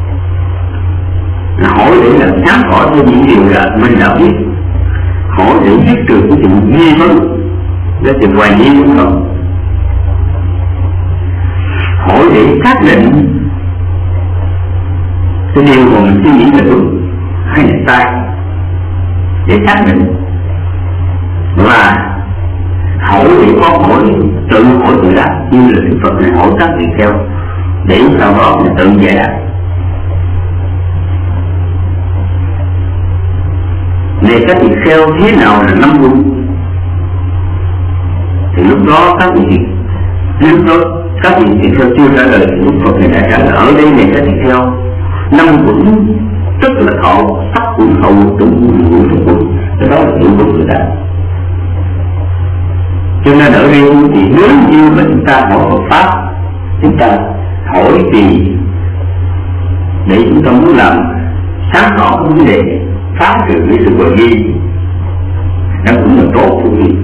là hỏi để làm sáng tỏ thêm những điều là mình đã biết, hỏi để biết được cái sự nghi vấn, cái sự hoài nghi đúng không, hỏi để xác định cái điều mà mình suy nghĩ là đúng hay là sai, để xác định. Và hỏi để có hỏi, tự hỏi tự đáp, như là Đức Phật này hỏi các vị kheo để sau đó mình tự giải đáp. Để các vị kheo thế nào là 5 quân, thì lúc đó các vị kheo chưa trả lời thì Đức Phật này đã trả lời. Ở đây này các vị kheo 5 quân tức là thọ sắc quân hậu tụng ngũ quân, cái đó là tự quân người ta. Cho nên ở đây thì nếu như mà chúng ta hỏi Phật pháp, chúng ta hỏi vì để chúng ta muốn làm sáng tỏ cái vấn đề, phá trừ cái sự hoài nghi, nó cũng là tốt quý vị.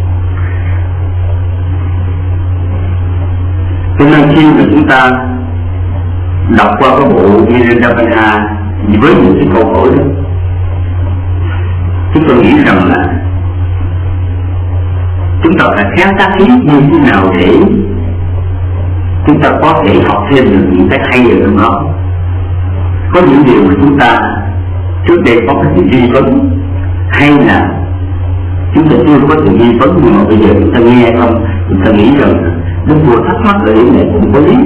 Cho nên khi mà chúng ta đọc qua cái bộ Virendra với những cái câu hỏi đó, chúng tôi nghĩ rằng là chúng ta phải khám tác ý như thế nào để chúng ta có thể học thêm được những cái hay ở trong đó. Có những điều mà chúng ta trước đây có cái sự nghi vấn, hay là chúng ta chưa có sự nghi vấn, nhưng mà bây giờ chúng ta nghe không, chúng ta nghĩ rằng Đức Vua thắc mắc ở điểm này cũng có lý.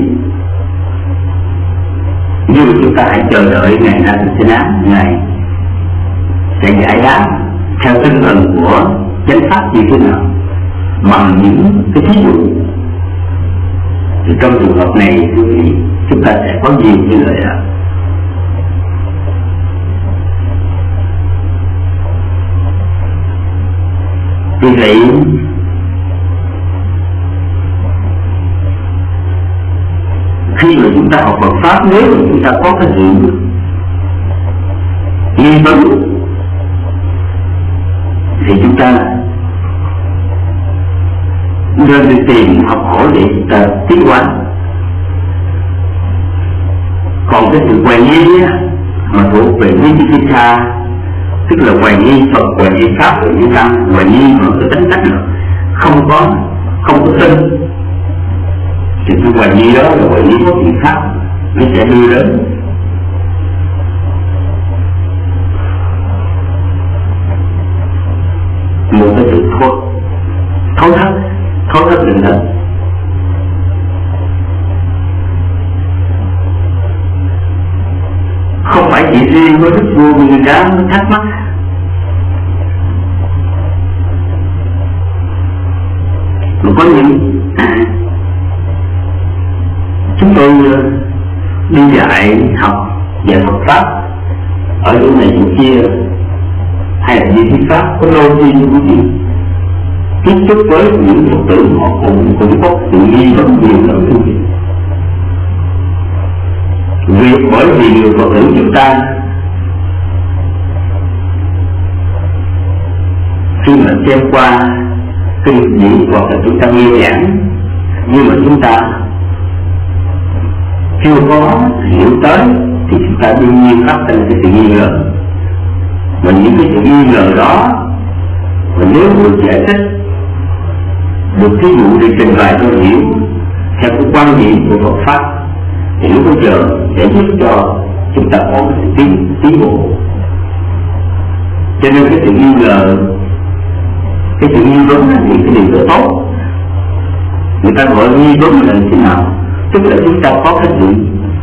Nhưng chúng ta hãy chờ đợi Ngài Nagarjuna, Ngài sẽ giải đáp theo tinh thần của chánh pháp như thế nào, bằng những cái thí dụ. Thì trong trường hợp này thì chúng ta sẽ có nhiều như lợi ạ. Vì vậy khi mà chúng ta học Phật pháp, nếu mà chúng ta có cái sự nghi vấn thì chúng ta nên đi tìm học hỏi để chúng ta tiến hóa. Còn cái sự hoài nghi mà thuộc về Vichikicca tức là hoài nghi Phật, hoài nghi Pháp, hoài nghi Tăng, hoài nghi một cái tính cách là không có tin, thì cái hoài nghi đó là hoài nghi có biện pháp, nó sẽ đưa đến một cái sự thối thất định hình. Không phải chỉ riêng với Đức Vua Nguyên Đán mới thắc mắc, mà có những chúng tôi đi dạy học về Phật Pháp ở chỗ này chỗ kia, hay là đi thuyết Pháp, có đôi khi cũng gì tiếp xúc với những Phật tử họ cũng có sự nghi vấn nhiều lắm thú vị. Bởi vì người Phật tử chúng ta khi mà xem qua kinh điển hoặc là chúng ta nghe giảng, nhưng mà chúng ta chưa có hiểu tới thì chúng ta đương nhiên phát sinh cái sự nghi ngờ. Và những cái sự nghi ngờ đó, và nếu được giải thích, được thí dụ để trình bày cho hiểu theo cái quan điểm của Phật Pháp, thì lúc bây giờ sẽ giúp cho chúng ta có cái sự tiến bộ. Cho nên cái sự nghi ngờ, cái sự nghi vấn thì cái điều đó tốt. Người ta gọi nghi vấn là thế nào? Tức là chúng ta có cái sự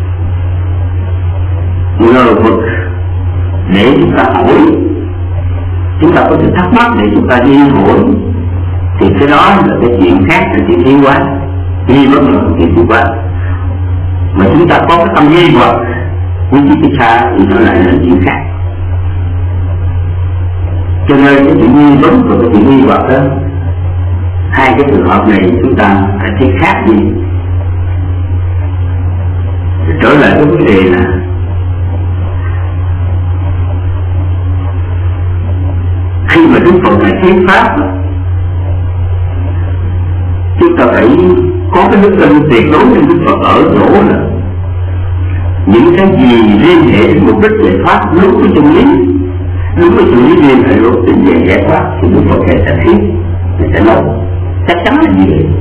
ngờ vực để chúng ta hỏi, chúng ta có sự thắc mắc để chúng ta đi hỏi, thì cái đó là cái chuyện khác, là chuyện thiên quá. Nghi vấn là chuyện thiên quá. Mà chúng ta có cái tâm nghi hoặc quý trí xa thì nó lại là chuyện khác. Cho nên cái sự nghi vấn và cái sự nghi hoặc đó, hai cái trường hợp này chúng ta phải thấy khác đi. Trở lại cái vấn đề là khi mà Đức Phật phải thuyết Pháp, chúng ta phải có cái đức tin tuyệt đối trên Đức Phật ở chỗ là những cái gì liên hệ đến mục đích giải thoát đúng với chân lý, đúng với chân lý liên hệ lúc tình về giải thoát thì Đức Phật sẽ thuyết, sẽ nói chắc chắn là như vậy.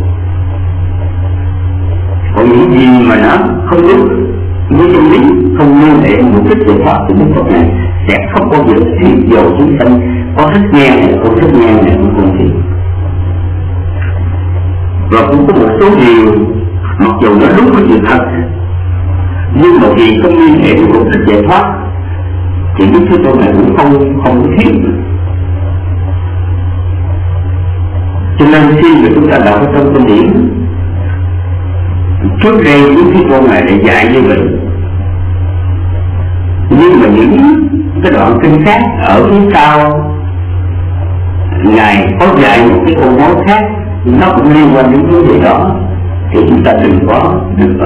Còn những gì mà nó không đúng với chân lý, không liên hệ đến mục đích giải thoát thì Đức Phật này sẽ không bao giờ thuyết dầu chúng sanh có thích nghe hay không thích nghe này cũng không thuyết. Và cũng có một số điều mặc dù nó đúng với sự thật, nhưng mà vì không liên hệ với mục đích giải thoát thì Đức Thế Tôn này cũng không thuyết. Cho nên khi mà chúng ta đọc ở trong kinh điển, trước đây Đức Thế Tôn này đã dạy như vậy, nhưng mà những cái đoạn kinh khác ở phía sau Ngài có dạy một cái câu nói khác, nó cũng liên quan đến vấn đề đó, thì chúng ta đừng có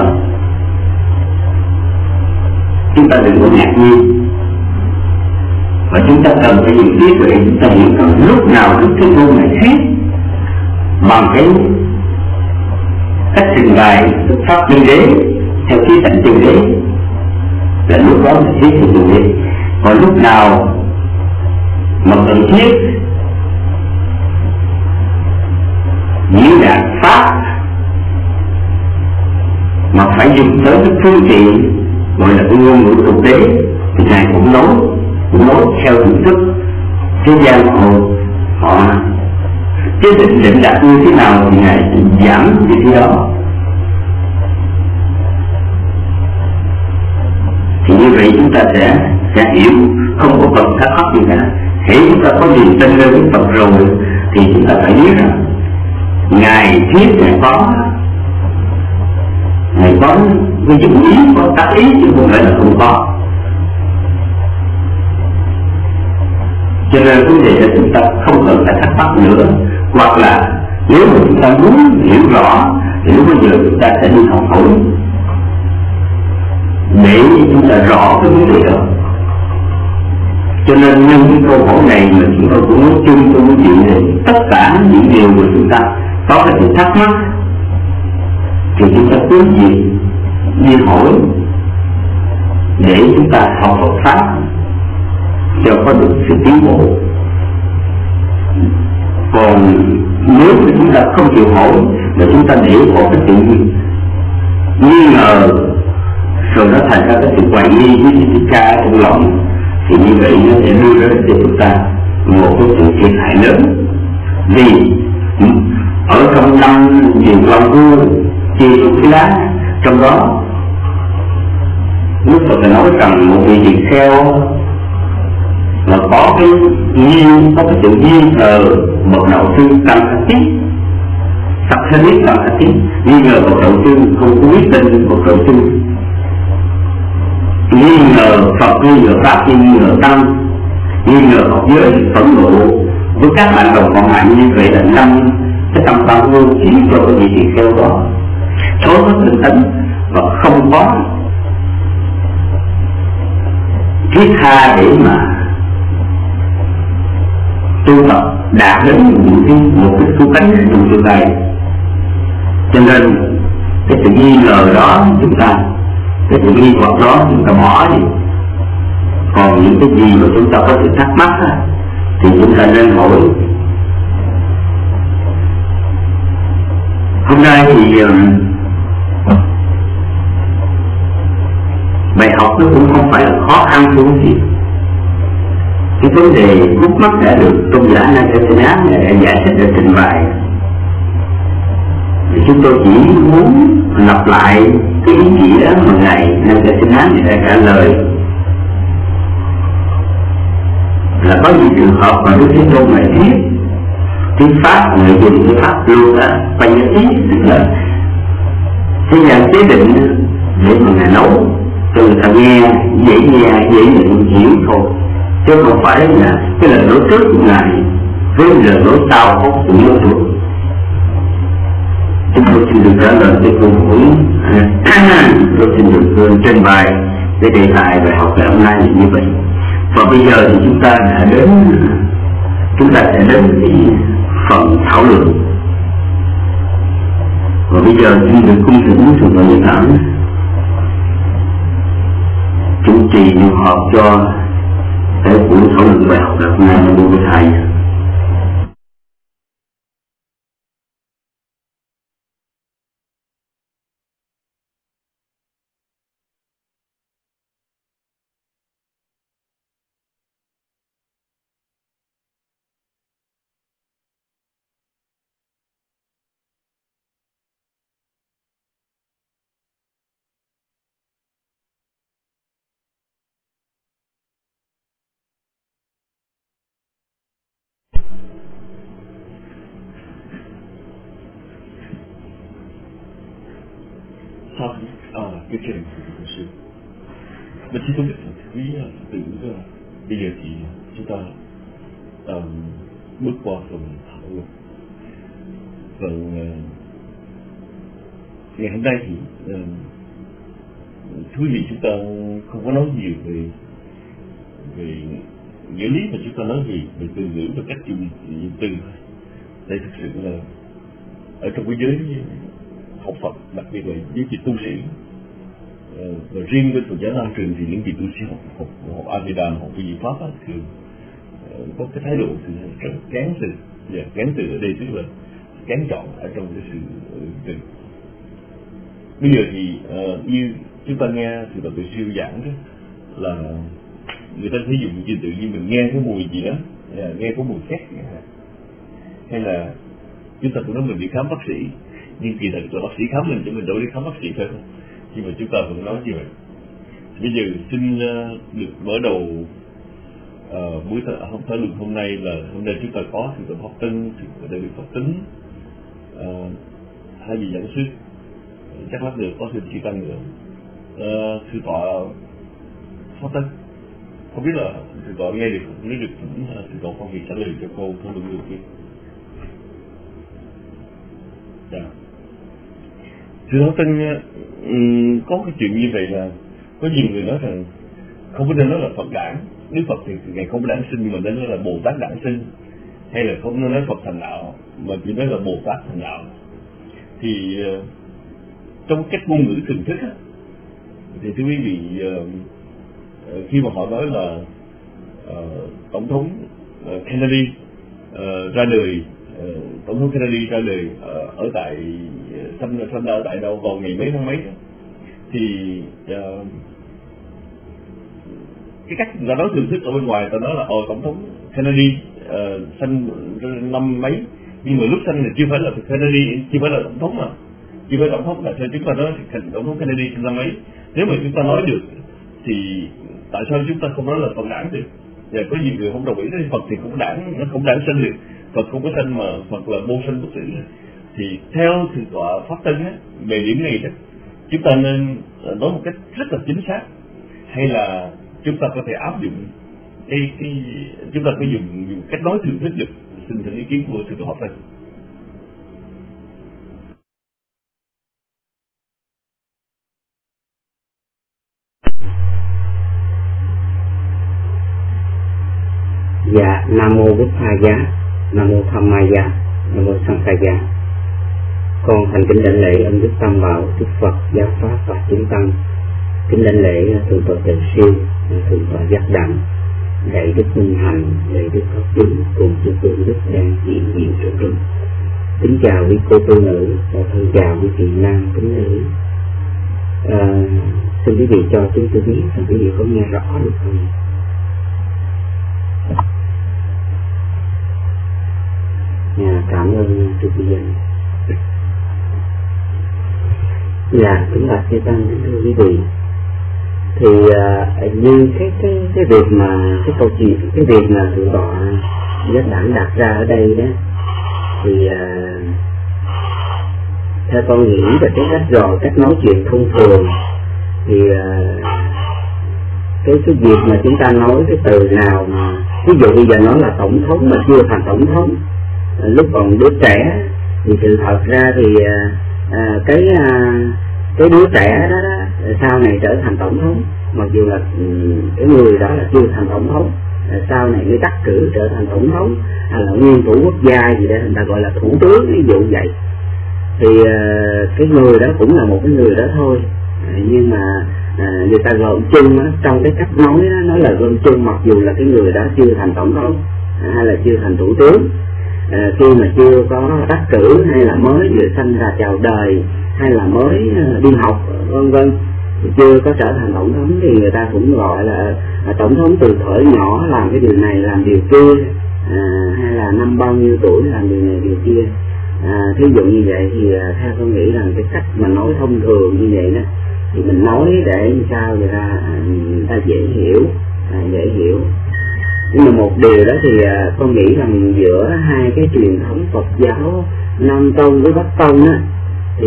ngạc nhiên, và chúng ta cần phải nhận biết để chúng ta hiểu rằng lúc nào Đức Thế Tôn này thuyết bằng cái cách trình bày pháp chân đế theo khí tạnh chân đế là lúc đó là thuyết chân đế. Còn lúc nào mà cần thiết diễn đạt pháp mà phải dùng tới cái phương tiện gọi là cái ngôn ngữ thực tế thì Ngài cũng nói theo hình thức thế gian họ chế định đạt như thế nào thì Ngài giảm như thế đó. Thì như vậy chúng ta sẽ hiểu, không có cần thắc mắc gì cả. Hễ chúng ta có niềm tin lên với Phật rồi thì chúng ta phải biết rằng Ngài thuyết Ngài có cái dụng ý, có tác ý chứ không phải là không có. Cho nên vấn đề là chúng ta không cần phải thắc mắc nữa, hoặc là nếu mà chúng ta muốn hiểu rõ thì lúc bây giờ chúng ta sẽ đi học hỏi để chúng ta rõ cái vấn đề đó. Cho nên nhân cái câu hỏi này mà chúng tôi cũng nói chung cho quý vị này, tất cả những điều mà chúng ta có cái sự thắc mắc thì chúng ta cứ đi hỏi để chúng ta học Phật Pháp cho có được sự tiến bộ. Còn nếu mà chúng ta không chịu hỏi mà chúng ta để bỏ cái tự nhiên nghi ngờ rồi nó thành ra cái sự hoài nghi với sự ca trong lòng, thì như vậy nó sẽ đưa ra cho chúng ta một cái sự thiệt hại lớn. Vì ở trong năm Truyền Long Vua chia số cái lá, trong đó lúc Phật nói rằng một vị tỳ kheo mà có cái duyên, có cái sự duyên thờ bậc đạo sư Tăng Khả Tiết, sắp thế biết Tăng Khả Tiết, nghi ngờ bậc đạo sư không có biết tên bậc đạo sư, nghi ngờ Phật, nghi ngờ Pháp, nghi ngờ Tăng, nghi ngờ học giới, phẫn nộ với các bạn đồng còn lại. Như vậy là năm cái tâm tam vô chỉ cho cái vị tỳ kheo đó đối với tinh tấn và không có thiết tha để mà tu tập đạt đến một cái tu cánh trong tương lai. Cho nên cái sự nghi ngờ đó chúng ta, cái sự nghi hoặc đó chúng ta bỏ đi. Còn những cái gì mà chúng ta có sự thắc mắc thì chúng ta nên hỏi. Hôm nay thì bài học nó cũng không phải là khó khăn xuống gì. Cái vấn đề khúc mắc đã được tôn giả Nagasena đã giải thích, đã trình bày. Thì chúng tôi chỉ muốn lặp lại cái ý nghĩa mà ngài Nagasena đã trả lời, là có những trường hợp mà Đức Thế Tôn này thuyết thuyết pháp, người dùng cái pháp luôn là phải nhớ ý, tức là cái dạng chế định để mà ngài nấu cho người ta nghe, dễ nhận hiểu thôi, chứ không phải là cái lời nói trước của ngài với lời nói sau có sự mâu thuẫn. Chúng tôi xin được trả lời cái câu hỏi tôi xin được trên bài cái đề tài bài học ngày hôm nay là như vậy. Và bây giờ thì chúng ta sẽ đến cái phần thảo luận. Và bây giờ xin được cung thỉnh sự hội thảo chủ trì cuộc họp cho cái buổi thảo luận bài học ngày hôm nay là buổi thầy. Sau cái trình của sư, mình chỉ không được quý tự bây giờ thì chúng ta bước qua phần thảo luận. Phần ngày hôm nay thì thú vị chúng ta không có nói nhiều về nghĩa lý, mà chúng ta nói về từ ngữ và cách dùng từ thôi. Đây thực sự là ở trong cái giới học Phật, đặc biệt là với vị tu sĩ, và riêng với Phật giáo Nam Truyền thì những vị tu sĩ học A-di-đà, học vị Pháp thường có cái thái độ thì rất kén từ, và kén từ ở đây tức là kén chọn ở trong cái sự từ. Bây giờ thì như chúng ta nghe thì Phật Siêu giảng đó là người ta sử dụng gì tự nhiên mình nghe cái mùi gì đó, nghe có mùi khét, hay là chúng ta cũng nói mình đi khám bác sĩ, nhưng kỳ thực là bác sĩ khám mình chứ mình đâu đi khám bác sĩ phải không? Nhưng mà chúng ta vẫn nói như vậy. Bây giờ xin được mở đầu buổi thảo luận hôm nay là hôm nay chúng ta có sự tập học Tân, sự đại biểu Phật Tính, hai vị giảng sư, chắc lát nữa có sự chỉ tăng nữa, sư tọa Pháp Tân. Không biết là sư tọa nghe được, nếu được sư tọa có việc trả lời cho cô thảo luận được kia. Dạ. Sư Pháp Tân có cái chuyện như vậy là có nhiều người nói rằng không có nên nói là Phật đản, Đức Phật thì ngày không có đản sinh mà nên nói là Bồ Tát đản sinh, hay là không nên nói Phật thành đạo mà chỉ nói là Bồ Tát thành đạo. Thì trong cách ngôn ngữ thường thức thì thưa quý vị, khi mà họ nói là tổng thống Kennedy ra đời, tổng thống Kennedy ra đời ở tại sinh ra ở tại đâu vào ngày mấy tháng mấy đó. Thì cái cách người ta nói thường thức ở bên ngoài, ta nói là tổng thống Kennedy sinh năm mấy, nhưng mà lúc sinh thì chưa phải là Kennedy, chưa phải là tổng thống mà, chưa phải tổng thống, là chúng ta nói tổng thống Kennedy sinh năm mấy. Nếu mà chúng ta nói được thì tại sao chúng ta không nói là Phật đản được? Và có nhiều người không đồng ý với Phật thì cũng đản, nó không đản sinh được, Phật không có sinh mà Phật là vô sinh bất tử. Thì theo Thượng tọa Pháp Tân á, về điểm này đó, chúng ta nên nói một cách rất là chính xác, hay là chúng ta có thể áp dụng chúng ta có dùng cách nói thường thức được? Xin thỉnh ý kiến của Thượng tọa Pháp Tân. Dạ, Nam Mô Bụt Tha Giá, Nam Mô Tham Ma Giá, Nam Mô Sang Ca Giá. Con thành kính đảnh lễ ân đức Tam Bảo, Đức Phật, Giáo Pháp và chúng tăng. Kính đảnh lễ Thượng tọa Tịnh Siêu, Thượng tọa Giác Đẳng, Đại Đức Minh Hạnh, Đại Đức Pháp Chúng cùng chư tôn đức đang hiện diện trong chúng. Kính chào quý cô tu nữ và thân chào quý vị nam kính nữ. Xin quý vị cho chúng tôi biết rằng quý vị có nghe rõ được không? Cảm ơn quý vị. Dạ, kính bạch chư tăng, thưa quý vị. Thì như cái việc mà cái câu chuyện, cái việc mà Thượng tọa Giác Đẳng đặt ra ở đây đó, thì theo con nghĩ về cái cách rồi cách nói chuyện thông thường, thì cái việc mà chúng ta nói cái từ nào mà ví dụ bây giờ nói là tổng thống mà chưa thành tổng thống, lúc còn đứa trẻ, thì sự thật ra thì cái đứa trẻ đó, sau này trở thành tổng thống, mặc dù là cái người đó là chưa thành tổng thống, sau này người đắc cử trở thành tổng thống hay là nguyên thủ quốc gia gì đó, người ta gọi là thủ tướng, ví dụ vậy. Thì cái người đó cũng là một cái người đó thôi, nhưng mà người ta gồm chung đó, trong cái cách nói đó, nói là gồm chung, mặc dù là cái người đó chưa thành tổng thống hay là chưa thành thủ tướng, khi mà chưa có đắc cử hay là mới vừa sinh ra chào đời hay là mới đi học vân vân, chưa có trở thành tổng thống, thì người ta cũng gọi là tổng thống từ thuở nhỏ làm cái điều này làm điều kia, hay là năm bao nhiêu tuổi làm điều này điều kia. Thí dụ như vậy thì theo tôi nghĩ rằng cái cách mà nói thông thường như vậy đó, thì mình nói để sao người ta dễ hiểu, Nhưng mà một điều đó thì con nghĩ rằng giữa hai cái truyền thống Phật giáo Nam Tông với Bắc Tông á, thì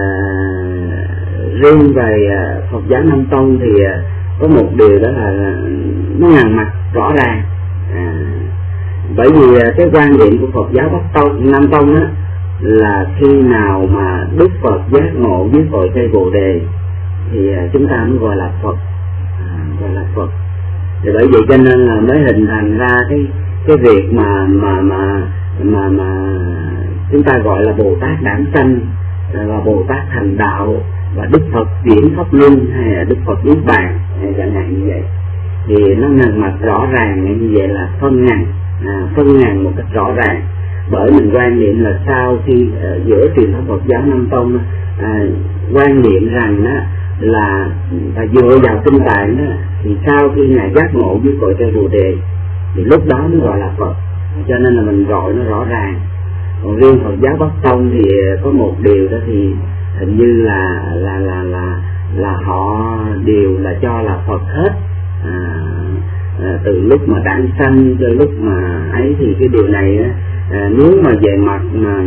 riêng về Phật giáo Nam Tông thì có một điều đó là nó ngằn mặt rõ ràng. Bởi vì cái quan điểm của Phật giáo Bắc Tông, Nam Tông á, là khi nào mà Đức Phật giác ngộ với cội cây Bồ Đề thì chúng ta mới gọi là Phật, Thì bởi vậy cho nên là mới hình thành ra cái việc mà chúng ta gọi là Bồ Tát đản sanh và Bồ Tát thành đạo và Đức Phật chuyển pháp luân hay là Đức Phật niết bàn chẳng hạn như vậy. Thì nó ngần mặt rõ ràng như vậy là phân ngàn một cách rõ ràng. Bởi mình quan niệm là sau khi giữa truyền thống Phật giáo Nam Tông quan niệm rằng đó là và dựa vào kinh tạng đó, thì sau khi ngài giác ngộ với cội cây Bồ Đề thì lúc đó mới gọi là Phật, cho nên là mình gọi nó rõ ràng. Còn riêng Phật giáo Bắc Tông thì có một điều đó thì hình như là họ đều là cho là Phật hết, từ lúc mà đản sanh cho lúc mà ấy, thì cái điều này nếu mà về mặt mà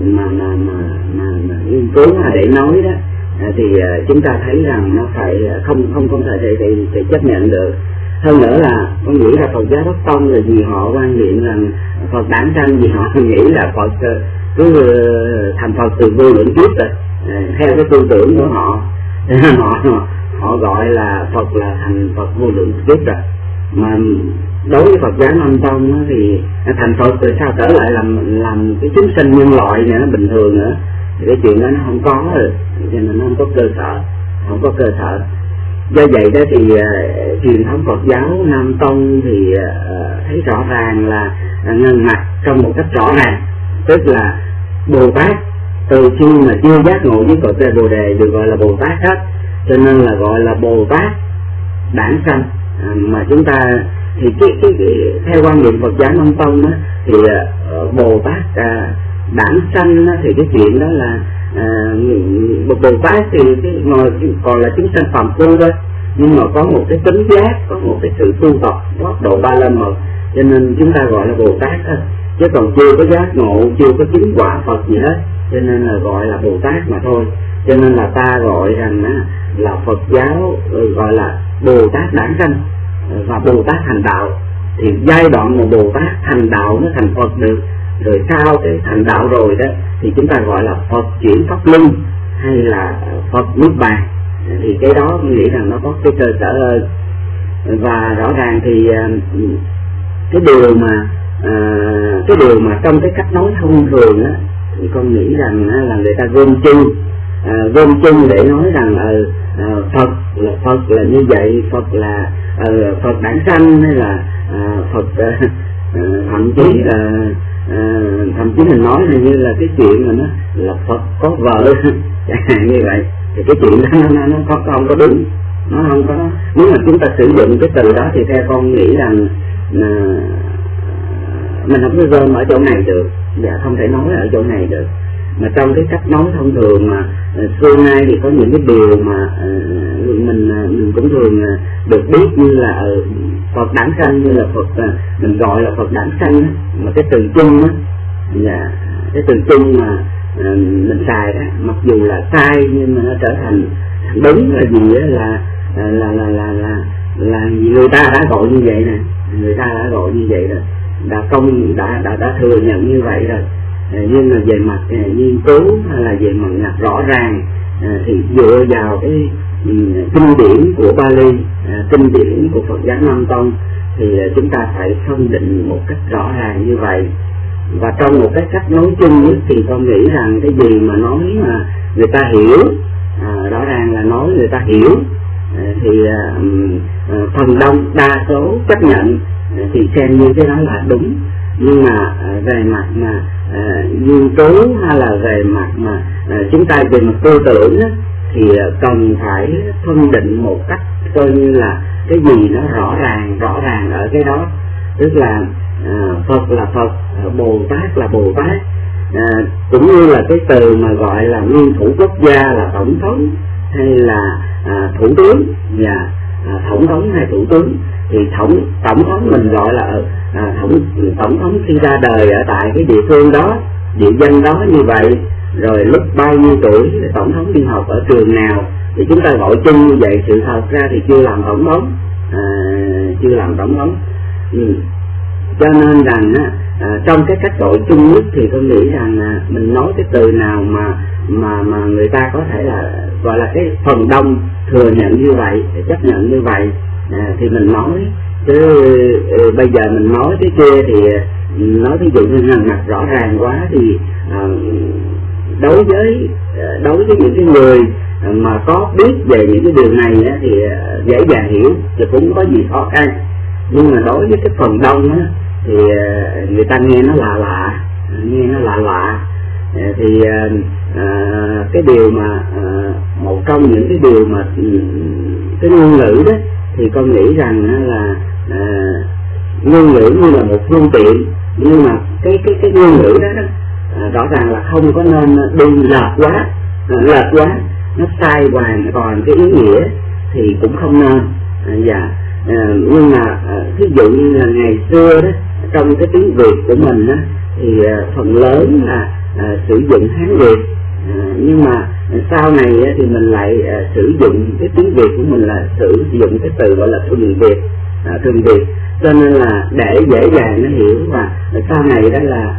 nghiên cứu để nói đó, thì chúng ta thấy rằng nó phải không thể chấp nhận được. Hơn nữa là con nghĩ là Phật giáo Bắc Tông là vì họ quan niệm rằng Phật đản sanh, vì họ nghĩ là Phật cứ thành Phật từ vô lượng kiếp rồi, theo cái tư tưởng của họ họ gọi là Phật là thành Phật vô lượng kiếp rồi. Mà đối với Phật giáo Nam Tông thì thành Phật rồi sao trở lại làm cái chúng sinh nhân loại này nó bình thường nữa, thì cái chuyện đó nó không có rồi, cho nên nó không có cơ sở. Do vậy đó thì truyền thống Phật giáo Nam Tông thì thấy rõ ràng là ngân mặt trong một cách rõ ràng, tức là Bồ Tát từ khi mà chưa giác ngộ với Phật Đại Bồ Đề được gọi là Bồ Tát hết, cho nên là gọi là Bồ Tát đản sanh. Mà chúng ta thì theo quan niệm Phật giáo Nam Tông đó, thì Bồ Tát đản sanh thì cái chuyện đó là Bồ Tát thì còn là chúng sanh phàm phu thôi, nhưng mà có một cái tính giác, có một cái sự tu tập góc độ ba la mật, cho nên chúng ta gọi là Bồ Tát thôi, chứ còn chưa có giác ngộ, chưa có chứng quả Phật gì hết, cho nên là gọi là Bồ Tát mà thôi. Cho nên là ta gọi rằng là Phật giáo gọi là Bồ Tát đản sanh và Bồ Tát thành đạo. Thì giai đoạn mà Bồ Tát thành đạo nó thành Phật được, rồi sau cái thành đạo rồi đó thì chúng ta gọi là Phật chuyển pháp luân hay là Phật niết bàn. Thì cái đó tôi nghĩ rằng nó có cái cơ sở hơn. Và rõ ràng thì cái điều mà trong cái cách nói thông thường á, thì con nghĩ rằng là người ta gom chung để nói rằng Phật là như vậy, Phật là Phật đản sanh, hay là Phật thậm chí mình nói là như là cái chuyện mà nó là Phật có vợ như vậy, thì cái chuyện đó nó không có đúng, nó không có. Nếu mà chúng ta sử dụng cái từ đó thì theo con nghĩ rằng mình không có gom ở chỗ này được, và không thể nói ở chỗ này được. Mà trong cái cách nói thông thường mà xưa nay thì có những cái điều mà mình cũng thường được biết, như là Phật đản sanh, như là Phật mình gọi là Phật đản sanh đó. Mà cái từ chung á, cái từ chung mà mình xài đó, mặc dù là sai nhưng mà nó trở thành đúng là gì đó, là người ta đã gọi như vậy nè, người ta đã gọi như vậy rồi, đã thừa nhận như vậy rồi. Nhưng mà về mặt nghiên cứu hay là về mặt rõ ràng thì dựa vào cái kinh điển của Bali, kinh điển của Phật giáo Nam Tông, thì chúng ta phải phân định một cách rõ ràng như vậy. Và trong một cái cách nói chung nhất thì con nghĩ rằng cái gì mà nói mà người ta hiểu, rõ ràng là nói người ta hiểu, thì phần đông đa số chấp nhận thì xem như cái đó là đúng. Nhưng mà về mặt mà nghiên cứu hay là về mặt mà chúng ta về mặt tư tưởng đó, thì cần phải phân định một cách coi như là cái gì nó rõ ràng ở cái đó. Tức là Phật là Phật, Bồ Tát là Bồ Tát, cũng như là cái từ mà gọi là nguyên thủ quốc gia là tổng thống hay là thủ tướng, và tổng thống hay thủ tướng. Thì tổng thống mình gọi là tổng thống khi ra đời ở tại cái địa phương đó, địa danh đó như vậy, rồi lúc bao nhiêu tuổi tổng thống đi học ở trường nào, thì chúng ta gọi chung như vậy. Sự thật ra thì chưa làm tổng thống, cho nên rằng trong cái cách gọi chung nhất thì tôi nghĩ rằng mình nói cái từ nào mà người ta có thể là gọi là cái phần đông thừa nhận như vậy, chấp nhận như vậy, thì mình nói. Chứ bây giờ mình nói cái kia thì nói ví dụ như ngần mặt rõ ràng quá thì đối với những cái người mà có biết về những cái điều này thì dễ dàng hiểu thì cũng có gì khó khăn. Nhưng mà đối với cái phần đông thì người ta nghe nó lạ, thì cái điều mà một trong những cái điều mà cái ngôn ngữ đó, thì con nghĩ rằng là ngôn ngữ như là một phương tiện, nhưng mà cái ngôn ngữ đó rõ ràng là không có nên đi lệch quá, nó sai hoàn toàn cái ý nghĩa thì cũng không nên. Nhưng mà ví dụ như là ngày xưa đó, trong cái tiếng Việt của mình thì phần lớn là sử dụng Hán Việt, nhưng mà sau này thì mình lại sử dụng cái tiếng Việt của mình là sử dụng cái từ gọi là thuần Việt, cho nên là để dễ dàng nó hiểu. Và sau này đó là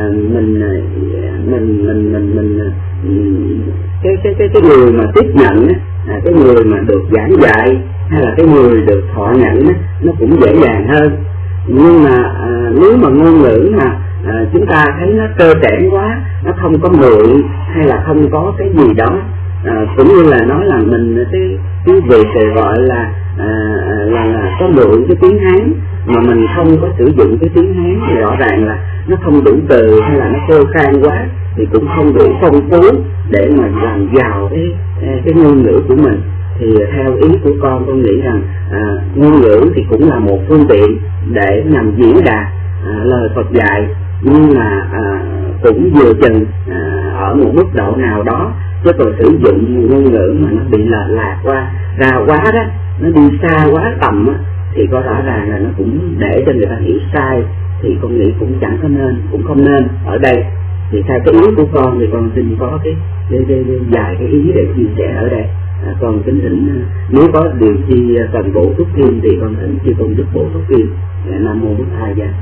cái người mà tiếp nhận cái người mà được giảng dạy hay là cái người được thọ nhận nó cũng dễ dàng hơn. Nhưng mà nếu mà ngôn ngữ mà chúng ta thấy nó trơ trẽn quá, nó không có mượn hay là không có cái gì đó cũng như là nói là mình cái việc gọi là có mượn cái tiếng Hán mà mình không có sử dụng cái tiếng Hán thì rõ ràng là nó không đủ từ hay là nó khô khan quá thì cũng không đủ phong phú để mà làm giàu cái ngôn ngữ của mình. Thì theo ý của con nghĩ rằng ngôn ngữ thì cũng là một phương tiện để nhằm diễn đạt lời Phật dạy, nhưng mà cũng vừa chừng ở một mức độ nào đó, chứ còn sử dụng ngôn ngữ mà nó bị lệch lạc ra quá đó, nó đi xa quá tầm á, thì có rõ ràng là nó cũng để cho người ta hiểu sai, thì con nghĩ cũng chẳng có nên, cũng không nên ở đây. Thì theo cái ý của con thì con xin có cái vài cái ý để chia sẻ ở đây. Con kính thỉnh nếu có điều chi cần bổ túc thêm thì con thỉnh chư tôn đức bổ túc thêm. Nam mô Bổn Thầy Gia.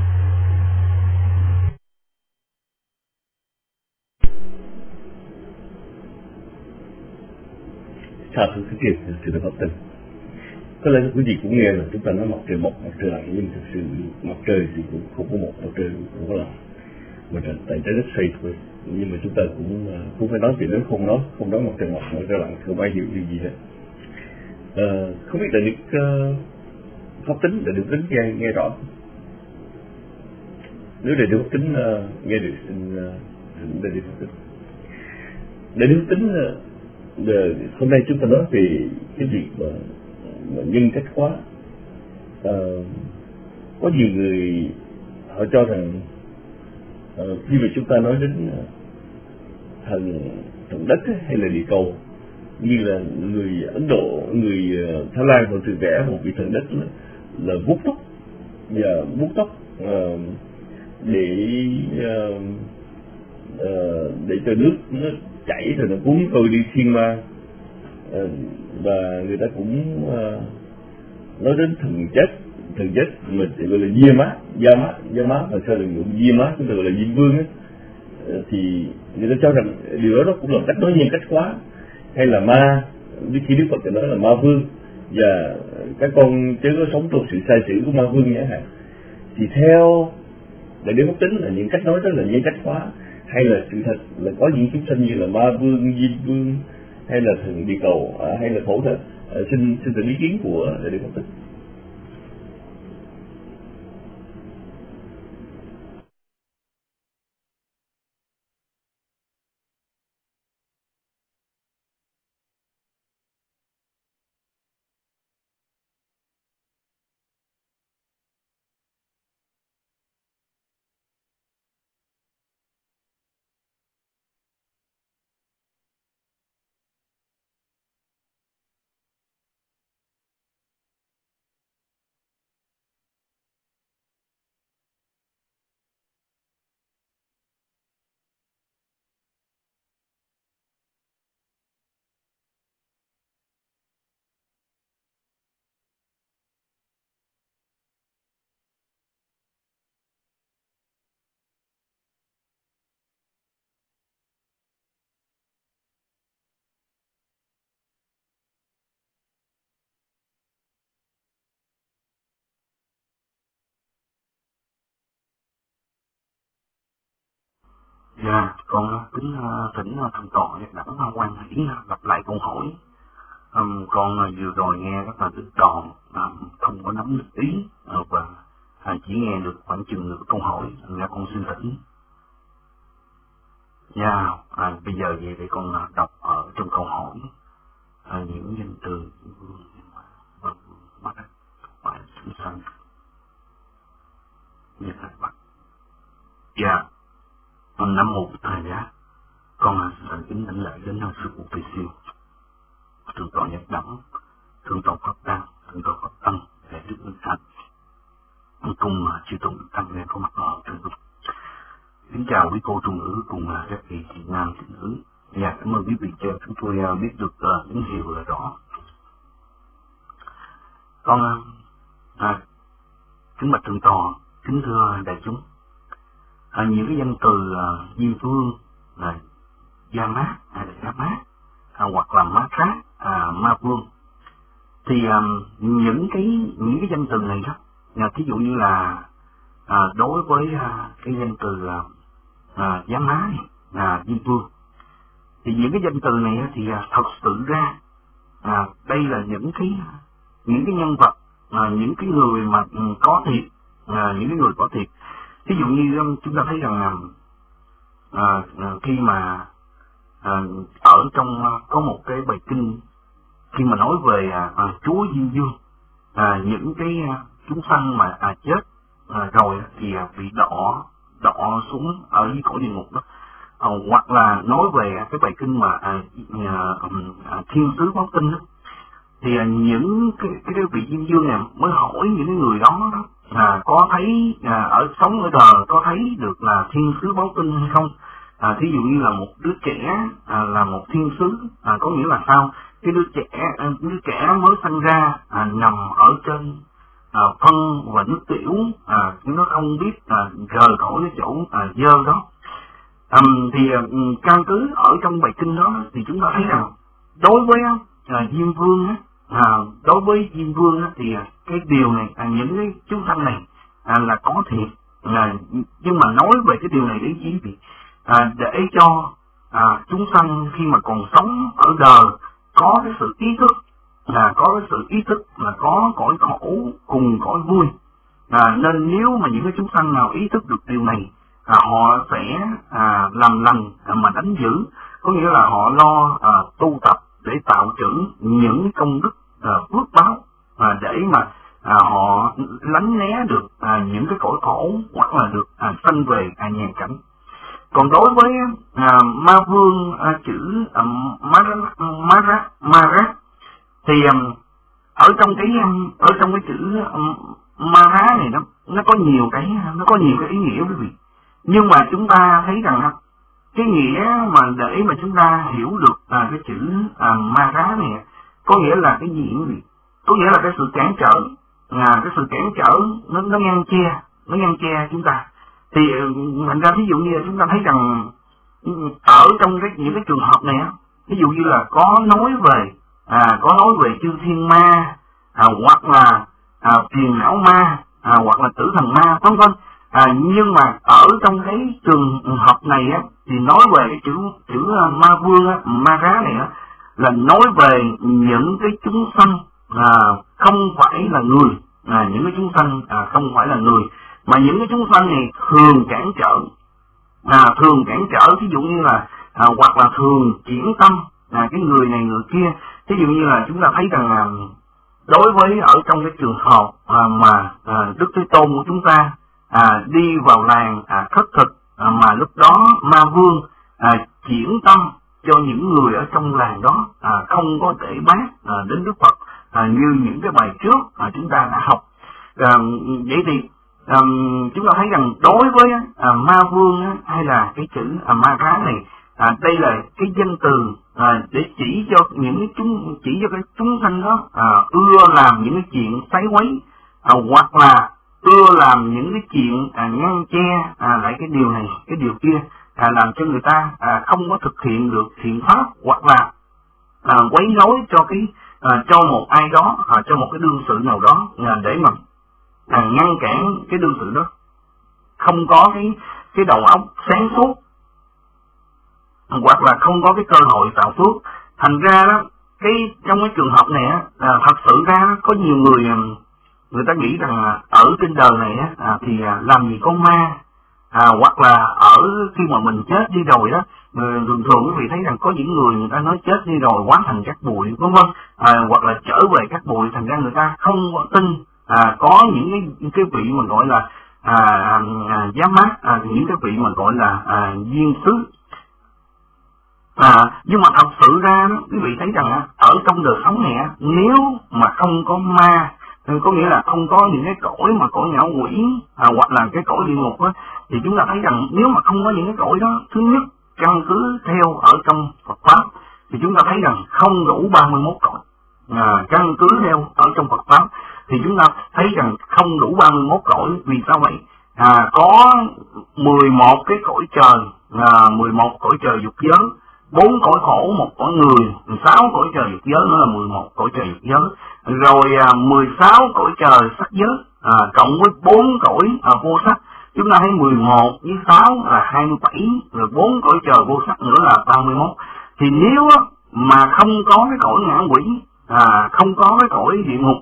Chào thưa quý vị, sự được hợp tình. Có lẽ quý vị cũng nghe là chúng ta nói mặt trời mọc, mặt trời lặn, nhưng thực sự mặt trời thì cũng không có một, mặt trời cũng có lặn, mà tại trái đất xoay thôi. Nhưng mà chúng ta cũng phải nói chuyện, nếu không nói mặt trời mọc, mặt trời lặn, không ai hiểu điều gì hết. Không biết là Đức Pháp Tính, là Đức Tính nghe rõ. Nếu để Đức Pháp Tính nghe được, xin để Đức Pháp Tính. Để Đức Pháp Tính hôm nay chúng ta nói về cái việc mà nhân cách hóa. Có nhiều người họ cho rằng khi mà chúng ta nói đến thần đất hay là địa cầu, như là người Ấn Độ, người Thái Lan họ thường vẽ một vị thần đất là vuốt tóc để cho nước nó chảy rồi nó cuốn tôi đi thiên ma. Và người ta cũng nói đến thần chết mình thì gọi là Gia Mát, mà sao đừng dùng Gia Mát, chúng ta gọi là Diêm Vương ấy. Thì người ta cho rằng điều đó cũng là cách nói nhân cách hóa, hay là ma, khi Đức Phật nói là ma vương, và các con chớ có sống trong sự sai sử của ma vương nhé hạn. Thì theo Đại Đức Pháp Tính là những cách nói đó là nhân cách hóa, hay là sự thật là có những chúng sanh như là ma vương, Diêm Vương, hay là thần địa cầu, hay là thổ thần? Xin từ ý kiến của Đại Đức Pháp Tính. Dạ, con tính thỉnh thần tọa Nhật Đẳng Quan Hỷ lặp lại câu hỏi. Con vừa rồi nghe rất là đứt đoạn, không có nắm được ý và chỉ nghe được khoảng chừng nửa câu hỏi, ra con xin thỉnh. Dạ, bây giờ về để con đọc ở trong câu hỏi những danh từ Bắc và Sinh Sanh Nhật Bắc. Dạ. Nam mô Bổn Thầy Giá. Con xin kính đảnh lễ đến sư phụ Phi Siêu, thượng tọa Nhật Đẳng, thượng tọa Pháp Đăng, thượng tọa Pháp Tăng, để Đức Minh Thành, cùng chư tôn đức tăng nghe có mặt ở trên vực. Kính chào quý cô trung nữ cùng các vị chị nam chị nữ. Dạ, cảm ơn quý vị cho chúng tôi biết được những điều là rõ. Con kính bạch thượng tọa, kính thưa đại chúng. Những cái danh từ Diêm Vương, Gia Mát hay là Gia Mát, hoặc là Mát Rát, Ma Vương, thì những cái danh từ này đó, thí dụ như là đối với cái danh từ Giá Má, Diêm Vương, Thì những cái danh từ này thì thật sự ra đây là những cái nhân vật, những cái người mà có thiệt, những cái người có thiệt. Ví dụ như chúng ta thấy rằng khi mà ở trong có một cái bài kinh khi mà nói về Chúa Diêm Vương, những cái chúng sanh mà chết rồi thì bị đọa xuống ở dưới cõi địa ngục đó, hoặc là nói về cái bài kinh mà thiên sứ báo tin đó, thì những cái vị Diêm Vương này mới hỏi những cái người đó có thấy ở sống ở đời có thấy được là thiên sứ báo tin hay không. Thí dụ như là một đứa trẻ là một thiên sứ, có nghĩa là sao? Cái đứa trẻ mới sinh ra nằm ở trên phân và nước tiểu, nó không biết rời khỏi cái chỗ dơ đó. Thì căn cứ ở trong bài kinh đó thì chúng ta thấy rằng đối với Diêm Vương thì cái điều này, những cái chúng sanh này là có thiệt, nhưng mà nói về cái điều này để gì? Để cho chúng sanh khi mà còn sống ở đời có cái sự ý thức, là có cõi khổ cùng cõi vui. Nên nếu mà những cái chúng sanh nào ý thức được điều này, họ sẽ làm lành mà đánh dữ, có nghĩa là họ lo tu tập để tạo trưởng những công đức phước báo, để mà họ lánh né được những cái cõi khổ, hoặc là được sanh về nhàn cảnh. Còn đối với ma vương chữ Mara thì ở trong cái chữ Mara này nó có nhiều cái ý nghĩa quý vị. Nhưng mà chúng ta thấy rằng cái nghĩa mà để mà chúng ta hiểu được cái chữ Mara này có nghĩa là cái gì quý vị? Có nghĩa là cái sự cản trở, nó ngăn che chúng ta. Thì thành ra ví dụ như là chúng ta thấy rằng ở trong những cái trường hợp này, ví dụ như là có nói về chư thiên ma, hoặc là phiền não ma, hoặc là tử thần ma, vân vân. Nhưng mà ở trong cái trường hợp này thì nói về cái chữ ma vương, ma rá này là nói về những cái chúng sanh không phải là người, những cái chúng sanh không phải là người, mà những cái chúng sanh này thường cản trở, ví dụ như là hoặc là thường chuyển tâm cái người này người kia. Ví dụ như là chúng ta thấy rằng đối với ở trong cái trường hợp mà Đức Thế Tôn của chúng ta đi vào làng khất thực, mà lúc đó ma vương chuyển tâm cho những người ở trong làng đó không có thể bác đến Đức Phật như những cái bài trước chúng ta đã học. Vậy thì chúng ta thấy rằng đối với ma vương hay là cái chữ ma rá này, đây là cái danh từ để chỉ cho cái chúng sanh đó ưa làm những cái chuyện sái quấy, hoặc là ưa làm những cái chuyện ngăn che lại cái điều này cái điều kia, làm cho người ta không có thực hiện được thiện pháp, hoặc là quấy rối cho một ai đó, cho một cái đương sự nào đó, để mà ngăn cản cái đương sự đó không có cái đầu óc sáng suốt, hoặc là không có cái cơ hội tạo phước. Thành ra đó, trong cái trường hợp này thật sự ra có nhiều người ta nghĩ rằng ở trên đời này thì làm gì có ma, hoặc là ở khi mà mình chết đi rồi đó, thường quý vị thấy rằng có những người ta nói chết đi rồi hóa thành các bụi, vân vân, hoặc là trở về các bụi. Thành ra người ta không tin có những cái vị mà gọi là giám mát, những cái vị mà gọi là viên sứ. Nhưng mà thật sự ra đó, quý vị thấy rằng ở trong đời sống này nếu mà không có ma, có nghĩa là không có những cái cõi mà cõi ngạ quỷ, hoặc là cái cõi địa ngục thì chúng ta thấy rằng nếu mà không có những cái cõi đó, thứ nhất căn cứ theo ở trong Phật pháp thì chúng ta thấy rằng không đủ 31 cõi. Căn cứ theo ở trong Phật pháp thì chúng ta thấy rằng không đủ 31 cõi. Vì sao vậy? Có 11 cái cõi trời, 11 cõi trời dục giới, 4 cõi khổ, 1 cõi người, 6 cõi trời dục giới nữa là 11 cõi trời dục giới, rồi 16 cõi trời sắc giới, cộng với 4 cõi vô sắc, chúng ta thấy 11 với 6 là 27, rồi 4 cõi trời vô sắc nữa là 31. Thì nếu mà không có cái cõi ngạ quỷ, không có cái cõi địa ngục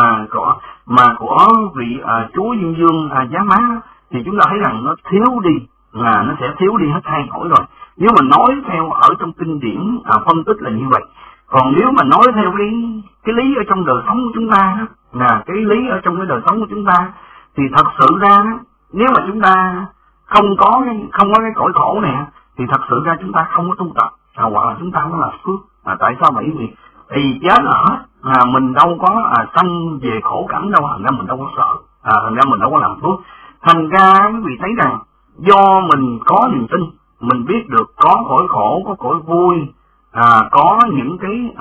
mà của vị Chúa Dương Dương Giá Má, thì chúng ta thấy rằng nó thiếu đi, nó sẽ thiếu đi hết hai cõi rồi. Nếu mà nói theo ở trong kinh điển phân tích là như vậy. Còn nếu mà nói theo cái lý ở trong đời sống của chúng ta, cái lý ở trong cái đời sống của chúng ta, thì thật sự ra nếu mà chúng ta không có cái cõi khổ này, thì thật sự ra chúng ta không có tu tập, hoặc là chúng ta không làm phước. Tại sao vậy? Vì chết là hết, mình đâu có sanh về khổ cảnh đâu, thành ra mình đâu có sợ, thành ra mình đâu có làm phước. Thành ra quý vị thấy rằng do mình có niềm tin, mình biết được có cõi khổ, có cõi vui, có những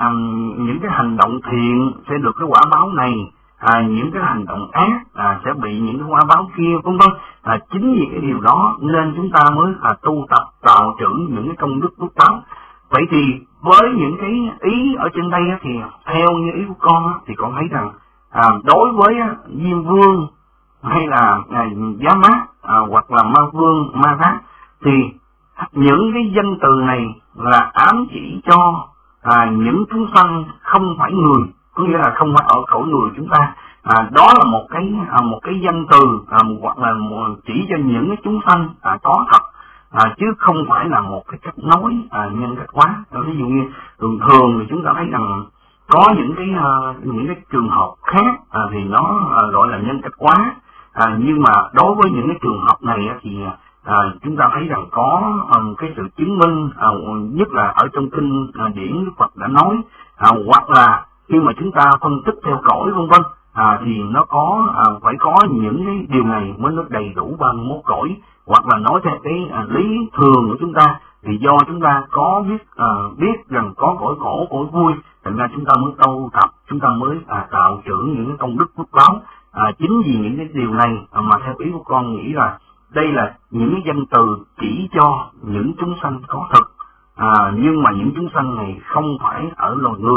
cái hành động thiện sẽ được cái quả báo này, những cái hành động ác sẽ bị những cái quả báo kia, vân vân. Chính vì cái điều đó nên chúng ta mới tu tập tạo trưởng những cái công đức phước báo. Vậy thì với những cái ý ở trên đây thì theo như ý của con thì con thấy rằng đối với Diêm Vương hay là Giá Mát hoặc là Ma Vương, Ma Rát, thì những cái danh từ này là ám chỉ cho những chúng sanh không phải người, có nghĩa là không phải ở cõi người chúng ta. Đó là một cái danh từ hoặc là chỉ cho những cái chúng sanh có thật, chứ không phải là một cái cách nói nhân cách hóa. Ví dụ như thường thì chúng ta thấy rằng có những cái trường hợp khác thì nó gọi là nhân cách hóa, nhưng mà đối với những cái trường hợp này thì chúng ta thấy rằng có cái sự chứng minh, nhất là ở trong kinh điển Đức Phật đã nói, hoặc là khi mà chúng ta phân tích theo cõi vân vân, thì nó phải có những cái điều này mới nó đầy đủ 31 cõi. Hoặc là nói theo cái lý thường của chúng ta, thì do chúng ta có biết rằng có cõi khổ, cõi vui, thành ra chúng ta mới tu tập, chúng ta mới tạo trưởng những cái công đức phước báo. Chính vì những cái điều này mà theo ý của con nghĩ là đây là những cái danh từ chỉ cho những chúng sanh có thực, nhưng mà những chúng sanh này không phải ở loài người,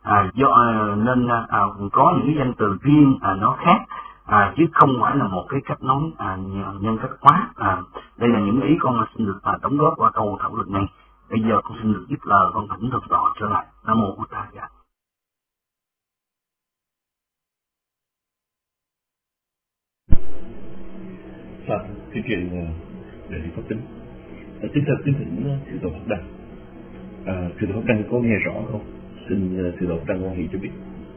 nên có những cái danh từ riêng nó khác, chứ không phải là một cái cách nói nhân cách hóa. Đây là những ý con xin được đóng góp qua câu thảo luận này. Bây giờ con xin được dứt lời, con thỉnh thực tọa trở lại. Nam mô Bụt Thầy. Chương trình để đi phát tính. Kính thỉnh sư tổ Pháp Đăng. Sư tổ Pháp Đăng có nghe rõ không? Xin sư tổ Pháp Đăng quan hệ cho biết.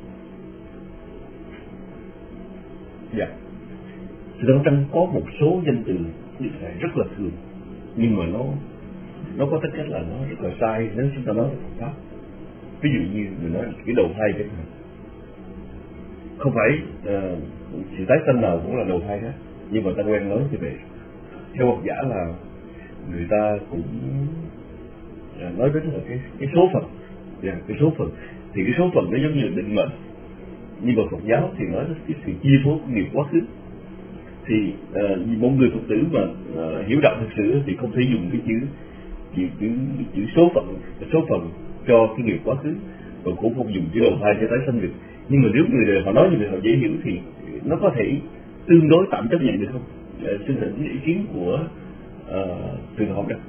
Dạ. Sư tổ Pháp Đăng có một số danh từ rất là thường, nhưng mà nó có tính cách là nó rất là sai nếu chúng ta nói về Phật pháp. Ví dụ như mình nói cái đầu thai chẳng hạn, không phải sự tái sanh nào cũng là đầu thai hết, nhưng mà ta quen nói như vậy. Theo học giả là người ta cũng nói đến là cái số phận, cái số phận thì cái số phận nó giống như định mệnh, nhưng mà Phật giáo thì nói cái sự chi phối của nghiệp quá khứ. Thì một người Phật tử mà hiểu đạo thực sự thì không thể dùng cái chữ số phận cho cái nghiệp quá khứ, và cũng không dùng chữ đầu thai cho tái sanh được. Nhưng mà nếu người đời họ nói như vậy họ dễ hiểu thì nó có thể tương đối tạm chấp nhận được không? Xin thỉnh ý kiến của sư tổ Pháp Đăng.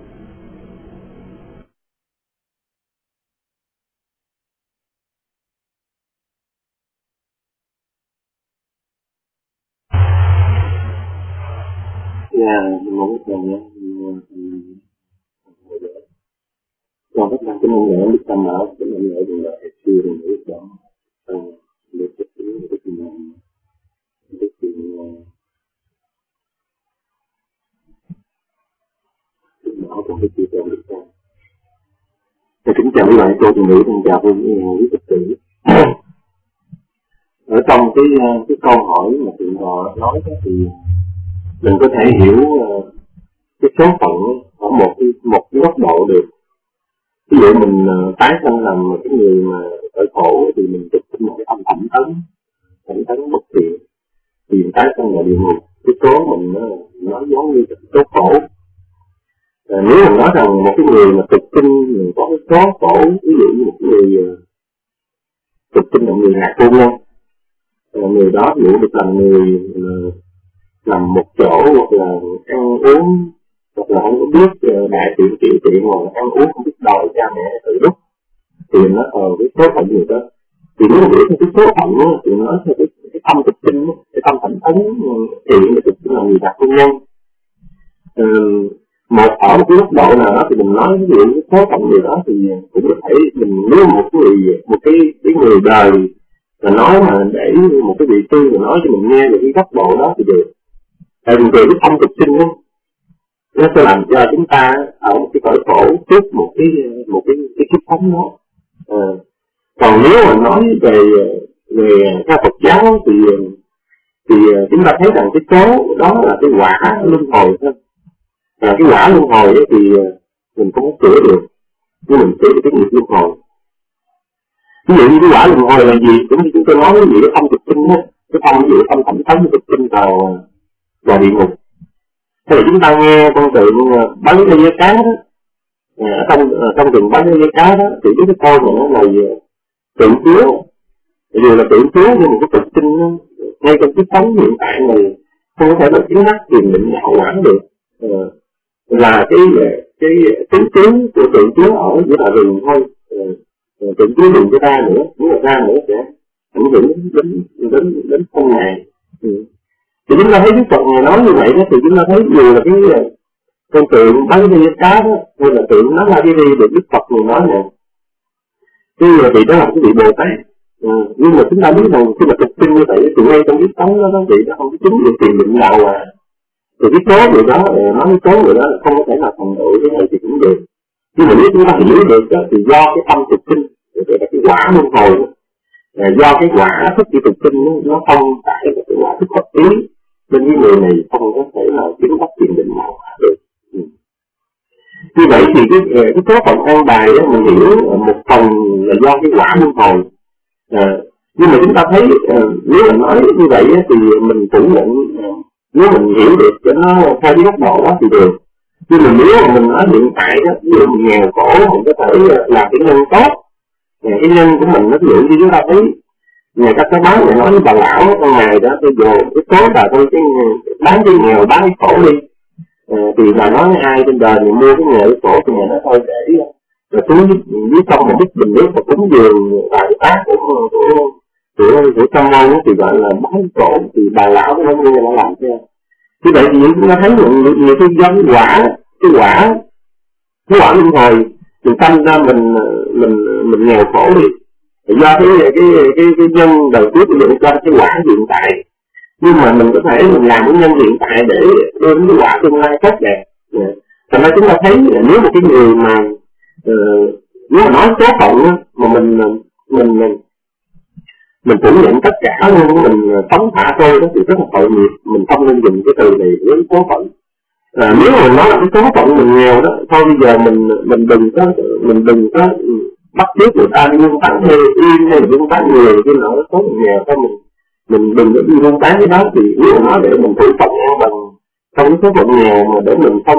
Một lần con rất là cái mong nhớ biết tâm áo cái mong nhớ rằng là xưa rồi biết đó được cái đó còn cái chuyện được ta. Thì kính chào lại cô từng nghĩ rằng chào quý Phật tử. Ở trong cái câu hỏi mà tụi họ nói đó thì mình có thể hiểu cái số phận ở một cái góc độ được. Ví dụ mình tái sanh làm một cái người mà ở khổ thì mình chụp một cái thẩm tấn bất thiện thì mình tái sanh vào địa ngục. Cái số mình nó giống như số khổ. Nếu mình nói rằng một cái người mà tục kinh mình có cái số khổ, ví dụ như một người tục kinh là người lạc hôn nhân, người đó ví dụ được làm người nằm một chỗ hoặc là ăn uống hoặc là không có biết đại chuyện ngồi ăn uống không biết đòi cha mẹ tự đúc, thì nó cái số phận gì đó. Thì nếu mà biết cái số phận đó, thì nói theo cái tâm thực sinh, cái tâm thành tấn thì cái thực sinh là người đạt hôn nhân. Một ở một cái góc độ nào đó thì mình nói ví dụ cái số phận gì đó thì cũng có thể mình nếu một cái người đời mà nói mà để một cái vị sư mà nói cho mình nghe về cái góc độ đó thì được. Tại vì về cái tâm thực sinh đó, nó sẽ làm cho chúng ta ở một cái cõi khổ trước một cái kiếp sống đó. Còn nếu mà nói về theo Phật giáo thì chúng ta thấy rằng cái số đó là cái quả luân hồi thôi. Cái quả luân hồi ấy thì mình không có sửa được, nhưng mình sửa cái nghiệp luân hồi. Ví dụ như cái quả luân hồi là gì? Cũng như chúng tôi nói cái gì cái tâm thực sinh đó, cái tâm ví dụ tâm thẩm tấn thực sinh vào địa ngục. Thế là chúng ta nghe con tượng bắn cái dây cá đó, trong rừng bắn cái dây cá đó, thì cái con này nó là tượng chiếu, dù là tượng chiếu nhưng mà cái thực sinh đó, ngay trong cái sống hiện tại này không có thể là chứng đắc tiền định đạo quả được. Là cái tính tướng của tượng chiếu ở giữa là rừng thôi. Tượng chiếu đừng cho ra nữa, nếu mà ra nữa sẽ ảnh hưởng đến con này. Thì chúng ta thấy Đức Phật Ngài nói như vậy đó, thì chúng ta thấy dù là cái con tượng bắn cái dây cá đó, hay là tượng nó là cái gì được Đức Phật Ngài nói nè, cái vị đó là cái vị Bồ Tát. Nhưng mà chúng ta biết rằng khi mà thực sinh như vậy thì ngay trong cái sống đó đó vị đó không có chứng được tiền định đạo thì cái số người đó nói cái số người đó không có thể nào thành tựu cái này thì cũng được. Nhưng mà nếu chúng ta hiểu được đó, thì do cái tâm thực sinh, cái quả luân hồi do cái quả thức chỉ thực sinh nó không tại cái quả thức hợp lý, nên cái người này không có thể nào chứng đắc tiền định nào được. Như vậy thì cái số phận an bài đó mình hiểu một phần là do cái quả luân hồi. Nhưng mà chúng ta thấy nếu mà nói như vậy thì mình phủ nhận, nếu mình hiểu được cho nó theo cái góc độ đó thì được. Nhưng mà nếu mà mình nói hiện tại đó, ví dụ mình nghèo khổ mình có thể làm cái nhân tốt, cái nhân của mình nó ví dụ như chúng ta thấy người ta có bán người nói với bà lão con ngày đó bây giờ cái số bà thôi cái bán cái nghèo bán cái khổ đi, thì bà nói với ai trên đời mình mua cái nghèo cái khổ thì người nó thôi để rồi xuống dưới sông một bức bình nước và cúng dường tại cái tác của trong môn thì gọi là bán khổ, thì bà lão nó không nghe nó làm cho. Như vậy thì chúng ta thấy nhiều khi do cái quả luân hồi thì tâm ra mình nghèo khổ đi. Do cái nhân đầu trước của mình cho cái quả hiện tại, nhưng mà mình có thể mình làm cái nhân hiện tại để đưa đến cái quả tương lai tốt đẹp. Thành ra chúng ta thấy nếu một cái người mà nếu mà nói số phận mà mình phủ nhận tất cả luôn, mình sống thả thôi đó thì rất là tội nghiệp. Mình không nên dùng cái từ này với số phận. Nếu mà nói là cái số phận mình nghèo đó, thôi bây giờ mình đừng có bắt chước người ta đi buôn bán theo yên hay là buôn bán người cái nọ số mình nghèo thôi, mình đừng có đi buôn bán cái đó. Thì nếu mà nói để mình phủ phận bằng trong cái số phận nghèo mà để mình không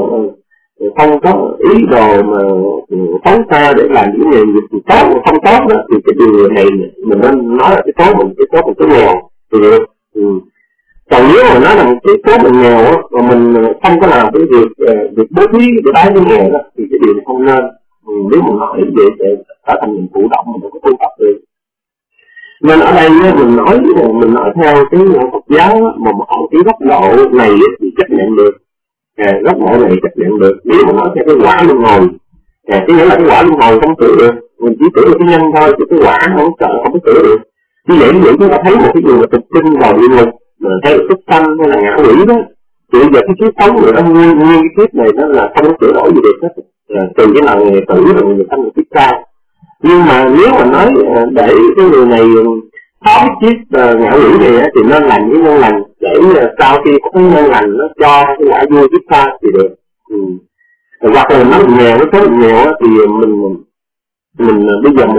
có ý đồ mà xấu xa để làm những nghề nghiệp tốt không tốt đó, thì cái điều này mình nên nói là cái số mình nghèo thì được. Còn nếu mà nói là cái số mình nghèo á, mà mình không có làm cái việc bố thí để tái cái nghèo đó thì cái điều này không nên. Nếu mình nói vậy thì trở thành mình chủ động, mình không có tu tập được. Nên ở đây mình nói theo cái Phật giáo mà ở cái góc độ này thì chấp nhận được. Góc độ này chấp nhận được. Nếu mà nói theo cái quả luân hồi, cái nghĩa là cái quả luân hồi không sửa được, mình chỉ sửa được cái nhân thôi, chứ cái quả không có sửa được. Như vậy chúng ta thấy một cái người thực sinh vào địa ngục hay là xuất sanh hay là ngạ quỷ đó, thì bây giờ cái kiếp sống người ta nguyên cái kiếp này nó là không có sửa đổi gì được hết, từ cái nào người tử rồi người ta người kiếp sau. Nhưng mà nếu mà nói để cái người này phá kiếp ngạ quỷ này thì nên làm những nhân lành để sau khi có cái nhân lành nó cho cái quả vui kiếp sau thì được. Hoặc là nói nghèo, cái số nghèo thì mình bây giờ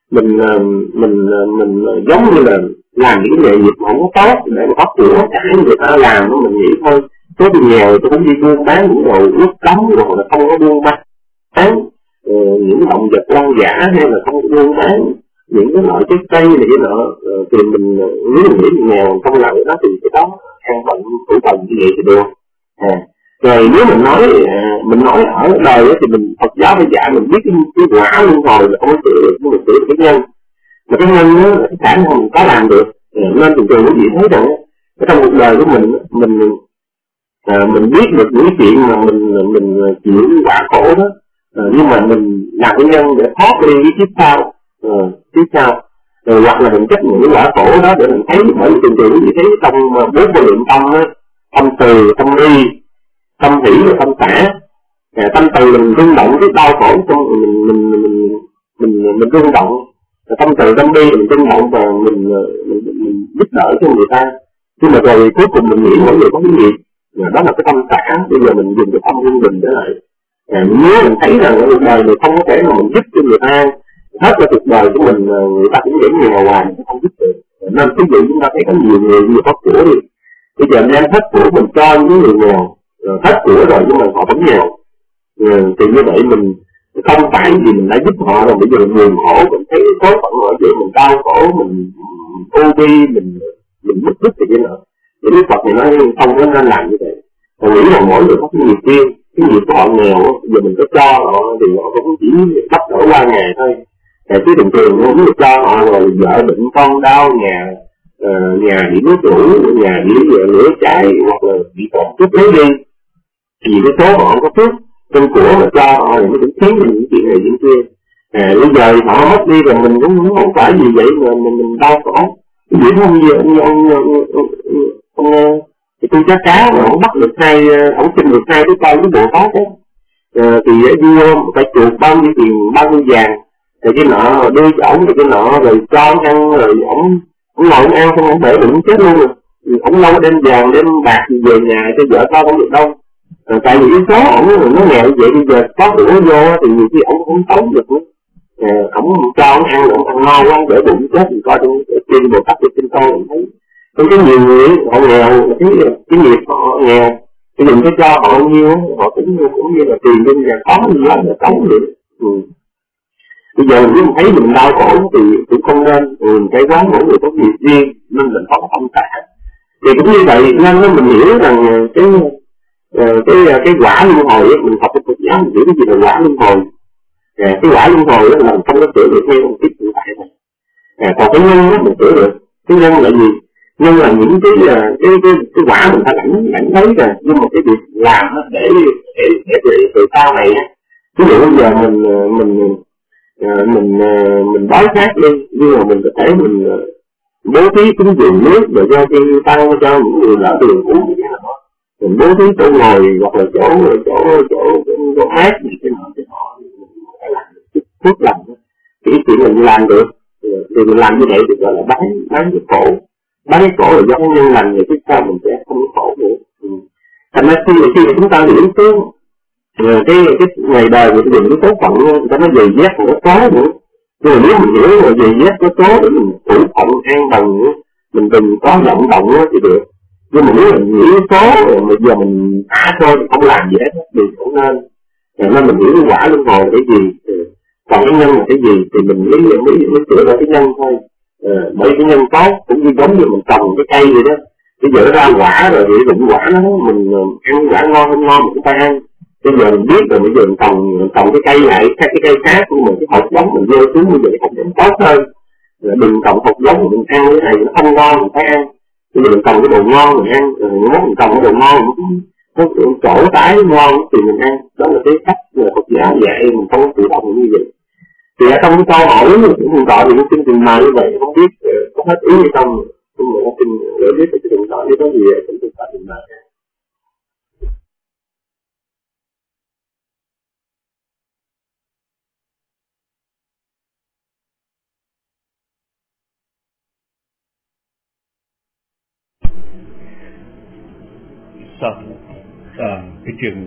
mình giống như là làm những nghề nghiệp mà không có tốt để mà có của cả người ta làm nó, mình nghĩ thôi số thì nghèo tôi cũng đi buôn bán những đồ nước cấm rồi là không có buôn bán những động vật hoang dã hay là không có buôn bán những cái loại trái cây này cái nọ, thì mình nếu mình nghĩ nghèo không làm cái đó thì cái đó an phận thủ phần như vậy thì được. Rồi nếu mình nói ở đời thì mình Phật giáo bây giờ mình biết cái quả luân hồi là không có sửa được, không được sửa được cái nhân. Mà cái nhân đó là cái khả năng mình có làm được. Nên thường thường quý vị thấy rằng trong cuộc đời của mình biết được những chuyện mà mình chịu quả khổ đó, nhưng mà mình làm cái nhân để thoát đi cái kiếp sau, rồi hoặc là mình chấp nhận cái quả khổ đó để mình thấy. Bởi vì thường thường quý vị thấy trong 4 vô lượng tâm đó, tâm từ, tâm ly, tâm hỷ và tâm xả. Tâm từ mình rung động cái đau khổ trong mình rung động, tâm từ tâm đi mình rung động và mình giúp đỡ cho người ta. Nhưng mà rồi cuối cùng mình nghĩ mỗi người có cái nghiệp, đó là cái tâm xả. Bây giờ mình dùng cái tâm quân bình để lại. Nếu mình thấy rằng cuộc đời mình không có thể mà mình giúp cho người ta hết cái cuộc đời của mình, người ta cũng vẫn nghèo hoài, mình không giúp được. Nên ví dụ chúng ta thấy có nhiều người nhiều có của đi, bây giờ đem hết của mình cho những người nghèo, hết của rồi nhưng mà họ vẫn nghèo, thì như vậy mình không phải vì mình đã giúp họ rồi bây giờ mình buồn khổ, mình thấy số phận họ vậy, mình đau khổ, mình ô bi, mình bức rứt thì thế nào. Thì Đức Phật thì nói không có nên làm như vậy. Còn nghĩ là mỗi người có cái nghiệp riêng, cái nghiệp của họ nghèo, giờ mình có cho họ thì họ cũng chỉ bắt đổ qua ngày thôi. Cái thường thường không được cho họ rồi vợ bệnh con đau, nhà bị nước lũ, nhà bị lửa cháy hoặc là bị tổn cướp lấy đi, thì cái số họ có phước trong của mà cho họ thì nó cũng khiến mình những chuyện này chuyện kia. Bây giờ họ mất đi rồi mình cũng không phải vì vậy mà mình đau khổ. Ví dụ không như ông cái tôi cá mà ông bắt được ông sinh được 2 đứa con với Bồ Tát ấy, thì vua phải chuộc bao nhiêu tiền, bao nhiêu vàng, rồi cái nọ đưa cho ổng, rồi cái nọ rồi cho ông ăn, rồi ổng ngồi ông ăn không ông để đụng chết luôn rồi. Ổng đâu đem vàng đem bạc về nhà cho vợ con không được đâu. Tại vì cái số ổng nó nghèo vậy, bây giờ có bữa vô thì nhiều khi ổng không sống được nữa. Ổng cho ổng ăn, ổng ăn no quá để bụng chết, thì coi trên Bồ Tát trên con ổng thấy. Còn cái nhiều người họ nghèo, cái nghiệp họ nghèo, thì đừng có cho họ nhiêu, họ cũng như là tiền bên nhà có gì lắm là sống vậy. Bây giờ nếu mình thấy mình đau khổ thì cũng không nên, cái quán mỗi người có nghiệp riêng nên mình có tâm tạ. Thì cũng như vậy nên mình hiểu rằng cái quả luân hồi mình học cái Phật giáo mình hiểu cái gì là quả luân hồi. Cái quả luân hồi đó là mình không có sửa được ngay một kiếp hiện tại này. Còn cái nhân đó mình sửa được. Cái nhân là gì? Nhân là những cái quả mình ta lãnh thấy rồi, nhưng mà cái việc làm nó để từ sau này á. Ví dụ bây giờ mình đói khát đi, nhưng mà mình có thể mình bố thí cúng dường nước rồi cho tăng cho những người lỡ đường uống gì đó. Mình bố thí chỗ ngồi hoặc là chỗ mát gì cái nọ thì họ phải làm chút phước lành. Cái chuyện mình làm được thì mình làm như vậy thì gọi là bán cái khổ. Bán cái khổ là do cái nhân lành, thì tiếp sau mình sẽ không có khổ nữa. Thành ra khi mà chúng ta hiểu cái ngày đời mình dùng cái số phận người ta nói giày dép của nó có nữa. Nhưng mà nếu mình hiểu là giày dép có số để mình thủ phận an bằng nữa, mình đừng có vọng động thì được. Nhưng mà nếu mình nghĩ số rồi bây giờ mình thả thôi thì không làm gì hết thì cũng nên. Nên mình hiểu cái quả luân hồi là cái gì, còn cái nhân là cái gì thì mình mới sửa ra cái nhân thôi. Bởi cái nhân tốt cũng như giống như mình trồng cái cây vậy đó, bây giờ nó ra quả rồi thì đụng quả nó mình ăn quả ngon không ngon mình cũng phải ăn. Bây giờ mình biết rồi, bây giờ mình trồng cái cây lại, các cái cây khác của mình, cái hột giống mình vô xuống bây giờ cái hột giống tốt hơn. Đừng trồng hột giống mình ăn cái này nó không ngon mình phải ăn. Bây giờ mình trồng cái đồ ngon mình ăn, rồi mình trồng cái đồ ngon nó chỗ tái ngon thì mình ăn. Đó là cái cách Phật giáo dạy mình không có tự động như vậy. Thì ở trong cái câu hỏi hiện tại thì cái chương trình này như vậy không biết có hết ý hay không, nhưng mà xin để biết cái hiện tại có gì cũng được tại trình bày. Sao? Cái trường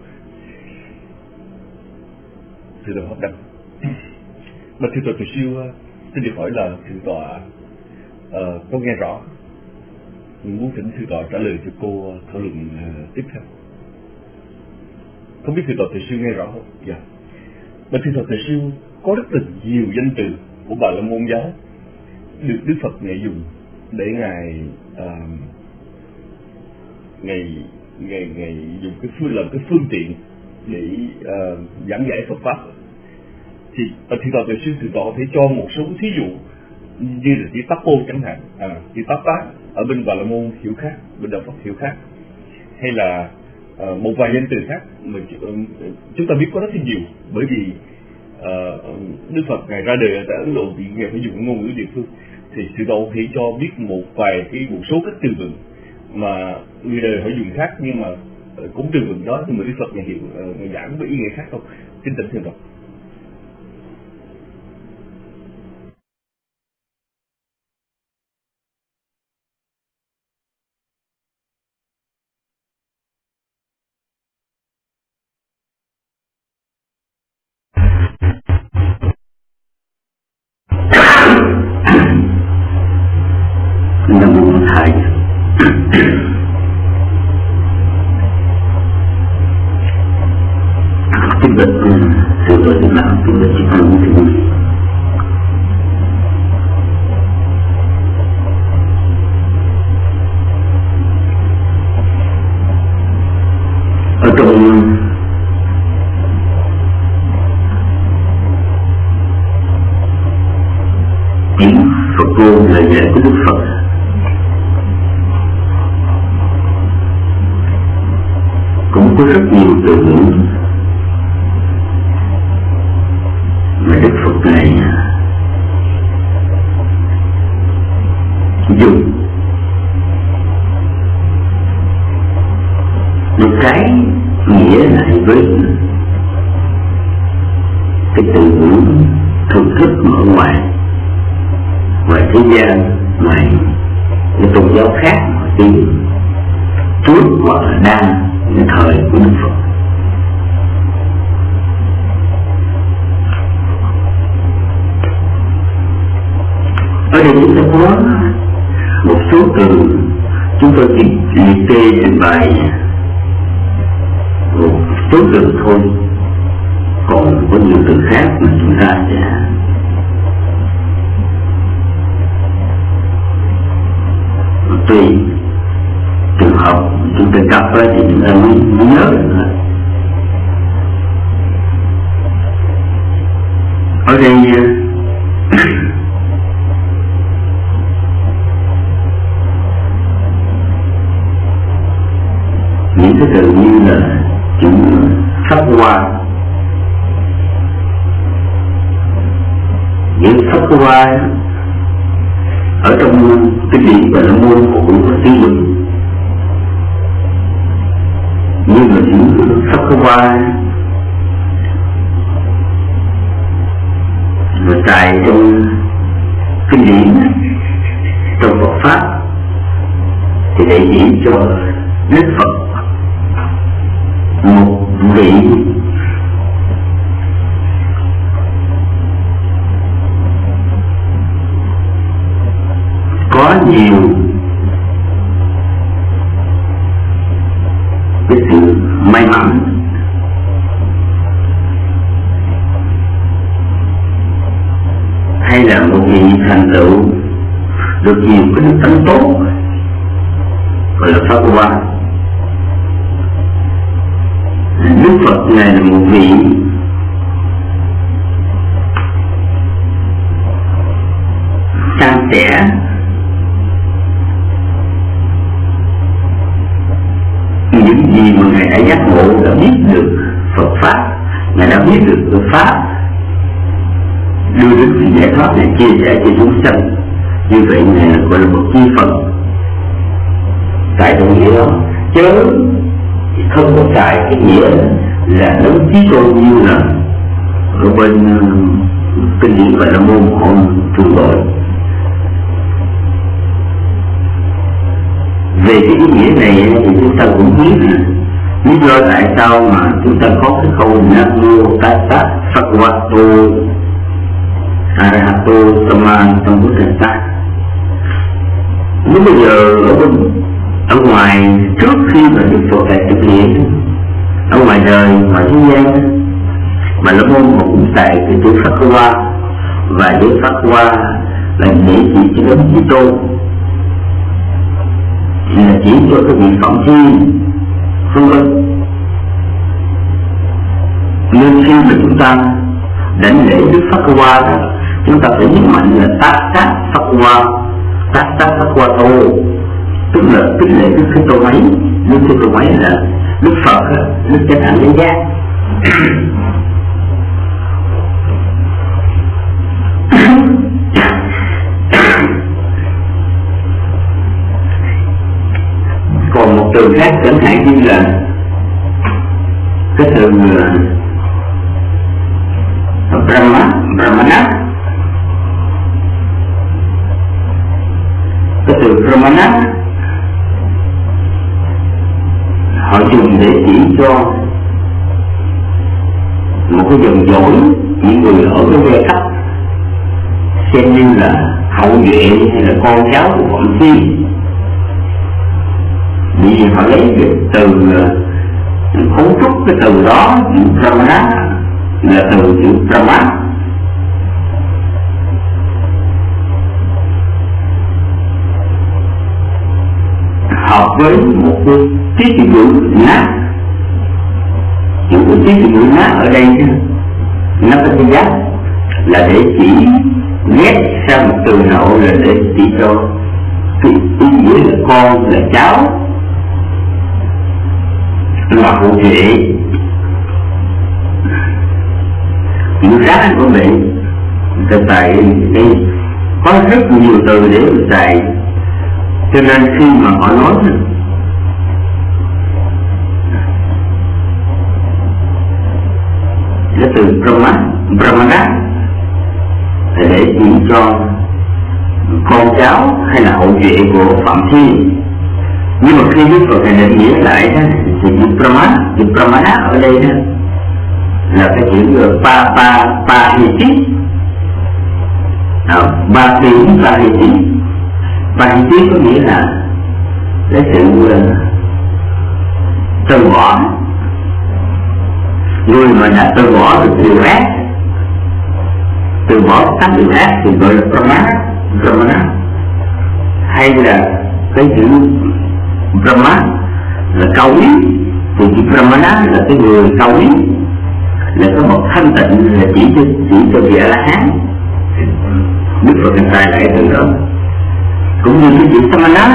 từ đầu hợp đồng. Mà thưa tòa siêu xin được hỏi là thưa tòa có nghe rõ, mình muốn thỉnh thưa tòa trả lời cho cô thảo luận tiếp theo. Không biết thưa tòa siêu nghe rõ không? Dạ. Mà thưa tòa siêu có rất là nhiều danh từ của Bà La Môn giáo được Đức Phật ngài dùng để ngài ngài dùng làm cái phương tiện để giảng giải Phật pháp. Thì thượng tọa Tuệ Sư thượng tọa có thể cho một số thí dụ như là chữ Tát Pô chẳng hạn, chữ Tát Tá ở bên Bà La Môn hiểu khác, bên Đạo Phật hiểu khác, hay là một vài danh từ khác mà chúng ta biết có rất là nhiều, bởi vì Đức Phật ngài ra đời tại Ấn Độ thì ngài phải dùng ngôn ngữ địa phương, thì thượng tọa có thể cho biết một số các từ vựng mà người đời họ dùng khác, nhưng mà cũng từ vựng đó nhưng mà Đức Phật ngài hiểu ngài giảng với ý nghĩa khác không? Kính thỉnh thượng tọa. Nam mô Thầy. Kính bạch thượng tọa Thích Đạo, kính bạch chư tôn thượng. Ở trong tiếng Phật ngôn lời dạy của Đức Phật cũng có rất nhiều từ ngữ mà Đức Phật này dùng một cái nghĩa lại với cái từ ngữ thường thức ở ngoài thế gian, ngoài cái tôn giáo khác mà tiếng trước hoặc là đang cái thời của Đức Phật. Ở đây chúng ta có một số từ chúng tôi chỉ liệt kê trên bài một số từ thôi, còn có nhiều từ khác mà chúng ta sẽ tùy trường hợp chúng ta gặp thì chúng ta mới nhớ được. Ở đây những cái từ như là chữ sắc hoa, những sắc hoa ở trong cái điển Bà La Môn cũng có sử dụng, nhưng mà chữ sắc hoa mà tại trong kinh điển trong Phật pháp thì đại diện cho Đức Phật một vị có nhiều cái sự may mắn hay là một vị thành tựu được nhiều cái đức tánh tốt gọi là pháp hoa. Đức Phật này là một vị san sẻ những gì mà Ngài đã giác ngộ, đã biết được Phật pháp, Ngài đã biết được Phật pháp đưa đến sự giải thoát để chia sẻ cho chúng sanh. Như vậy Ngài là gọi là một chi phần tại đồng nghĩa đó, chớ không có xài cái nghĩa là đấng chí tôn như là ở bên kinh điển Bà La Môn họ thường gọi. Về cái ý nghĩa này thì chúng ta cũng biết lý do tại sao mà chúng ta có cái câu Nam Mô Tassa Bhagavato Arahato Sammasambuddhassa. Lúc bây giờ ở ngoài, trước khi mà Đức Phật lại thực hiện ở ngoài đời, ngoài thế gian, mà La Môn cũng xài cái chữ Phật Hoa, và chữ Phật Hoa là để chỉ cho đấng Chí Tôn, là chỉ cho cái vị Phật Chi vân vân. Nên khi mà chúng ta đảnh lễ Đức Phật Hoa đó, chúng ta phải nhấn mạnh là tác sát Phật Hoa, tác sát Phật Hoa Tô, tức là kính lễ Đức Thế Tôn ấy. Đức Thế Tôn ấy là Đức Phật, Đức Chánh Đẳng Chánh Giác. Còn một từ khác chẳng hạn như là cái từ Brahmana. Cái từ Brahmana họ dùng để chỉ cho một cái dòng dõi những người ở cái giai cấp xem như là hậu duệ hay là con cháu của Phạm Phi. Vì họ lấy cái từ cấu trúc cái từ đó, Brahmana là từ chữ Brahma. Hợp với một cái trí thị ngữ nát. Chữ của trí thị ngữ nát ở đây nó có cái giác là để chỉ ghét sang một từ nào là để chỉ cho cái ý nghĩa là con, là cháu, là hậu duệ. Chữ rá của mình ta xài đây có rất nhiều từ để xài, cho nên khi mà họ nói cái từ Brahmana để chỉ cho con cháu hay là hậu duệ của Phạm Thiên. Nhưng mà khi Đức Phật này định nghĩa lại đó, thì chữ Brahmana ở đây đó là cái chữ Pahiti. Pahiti có nghĩa là cái sự từ bỏ. Người mà đã từ bỏ được điều ác, từ bỏ các điều ác thì gọi là Brahmana. Hay là cái chữ Brahma là cao quý, thì chữ Brahmana là cái người cao quý, là cái một thanh tịnh, là chỉ cho vị A-la-hán. Đức Phật hiện tại lại từ đó. Cũng như cái chữ Samana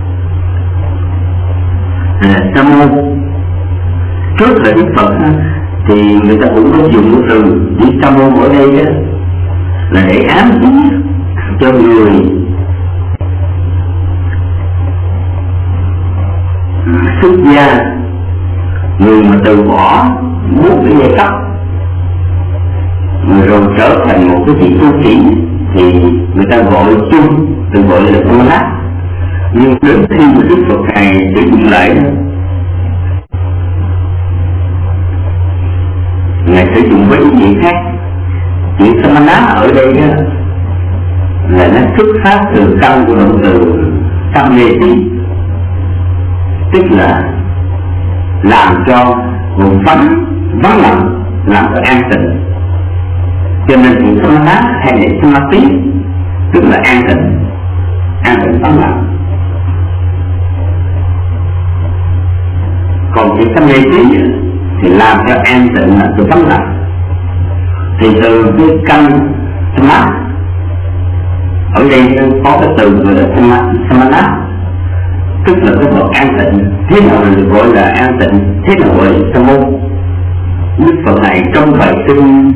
là Samo. Trước thời Đức Phật thì người ta cũng có dùng cái từ chữ Samo ở đây đó, là để ám chỉ cho người xuất gia, người mà từ bỏ muốn cái giai cấp rồi trở thành một cái vị tu sĩ thì người ta gọi chung, tự gọi là Brahmana. Nhưng đến khi mà Đức Phật này sử dụng lại, Ngài sử dụng với ý nghĩa khác. Chữ Samana ở đây đó là nó xuất phát từ căn của động từ Samneti, tức là làm cho vùng vắng lặng, làm cho an tịnh. Cho nên chữ Samana hay là Samadhi tức là an tịnh vắng lặng. Còn chữ Samneti thì làm cho an tịnh là từ vắng lặng. Thì từ cái căn Samadhi ở đây có cái từ gọi là Samana, tức là cái bậc an tịnh. Thế nào gọi là an tịnh, thế nào gọi là Samo. Đức Phật này trong bài kinh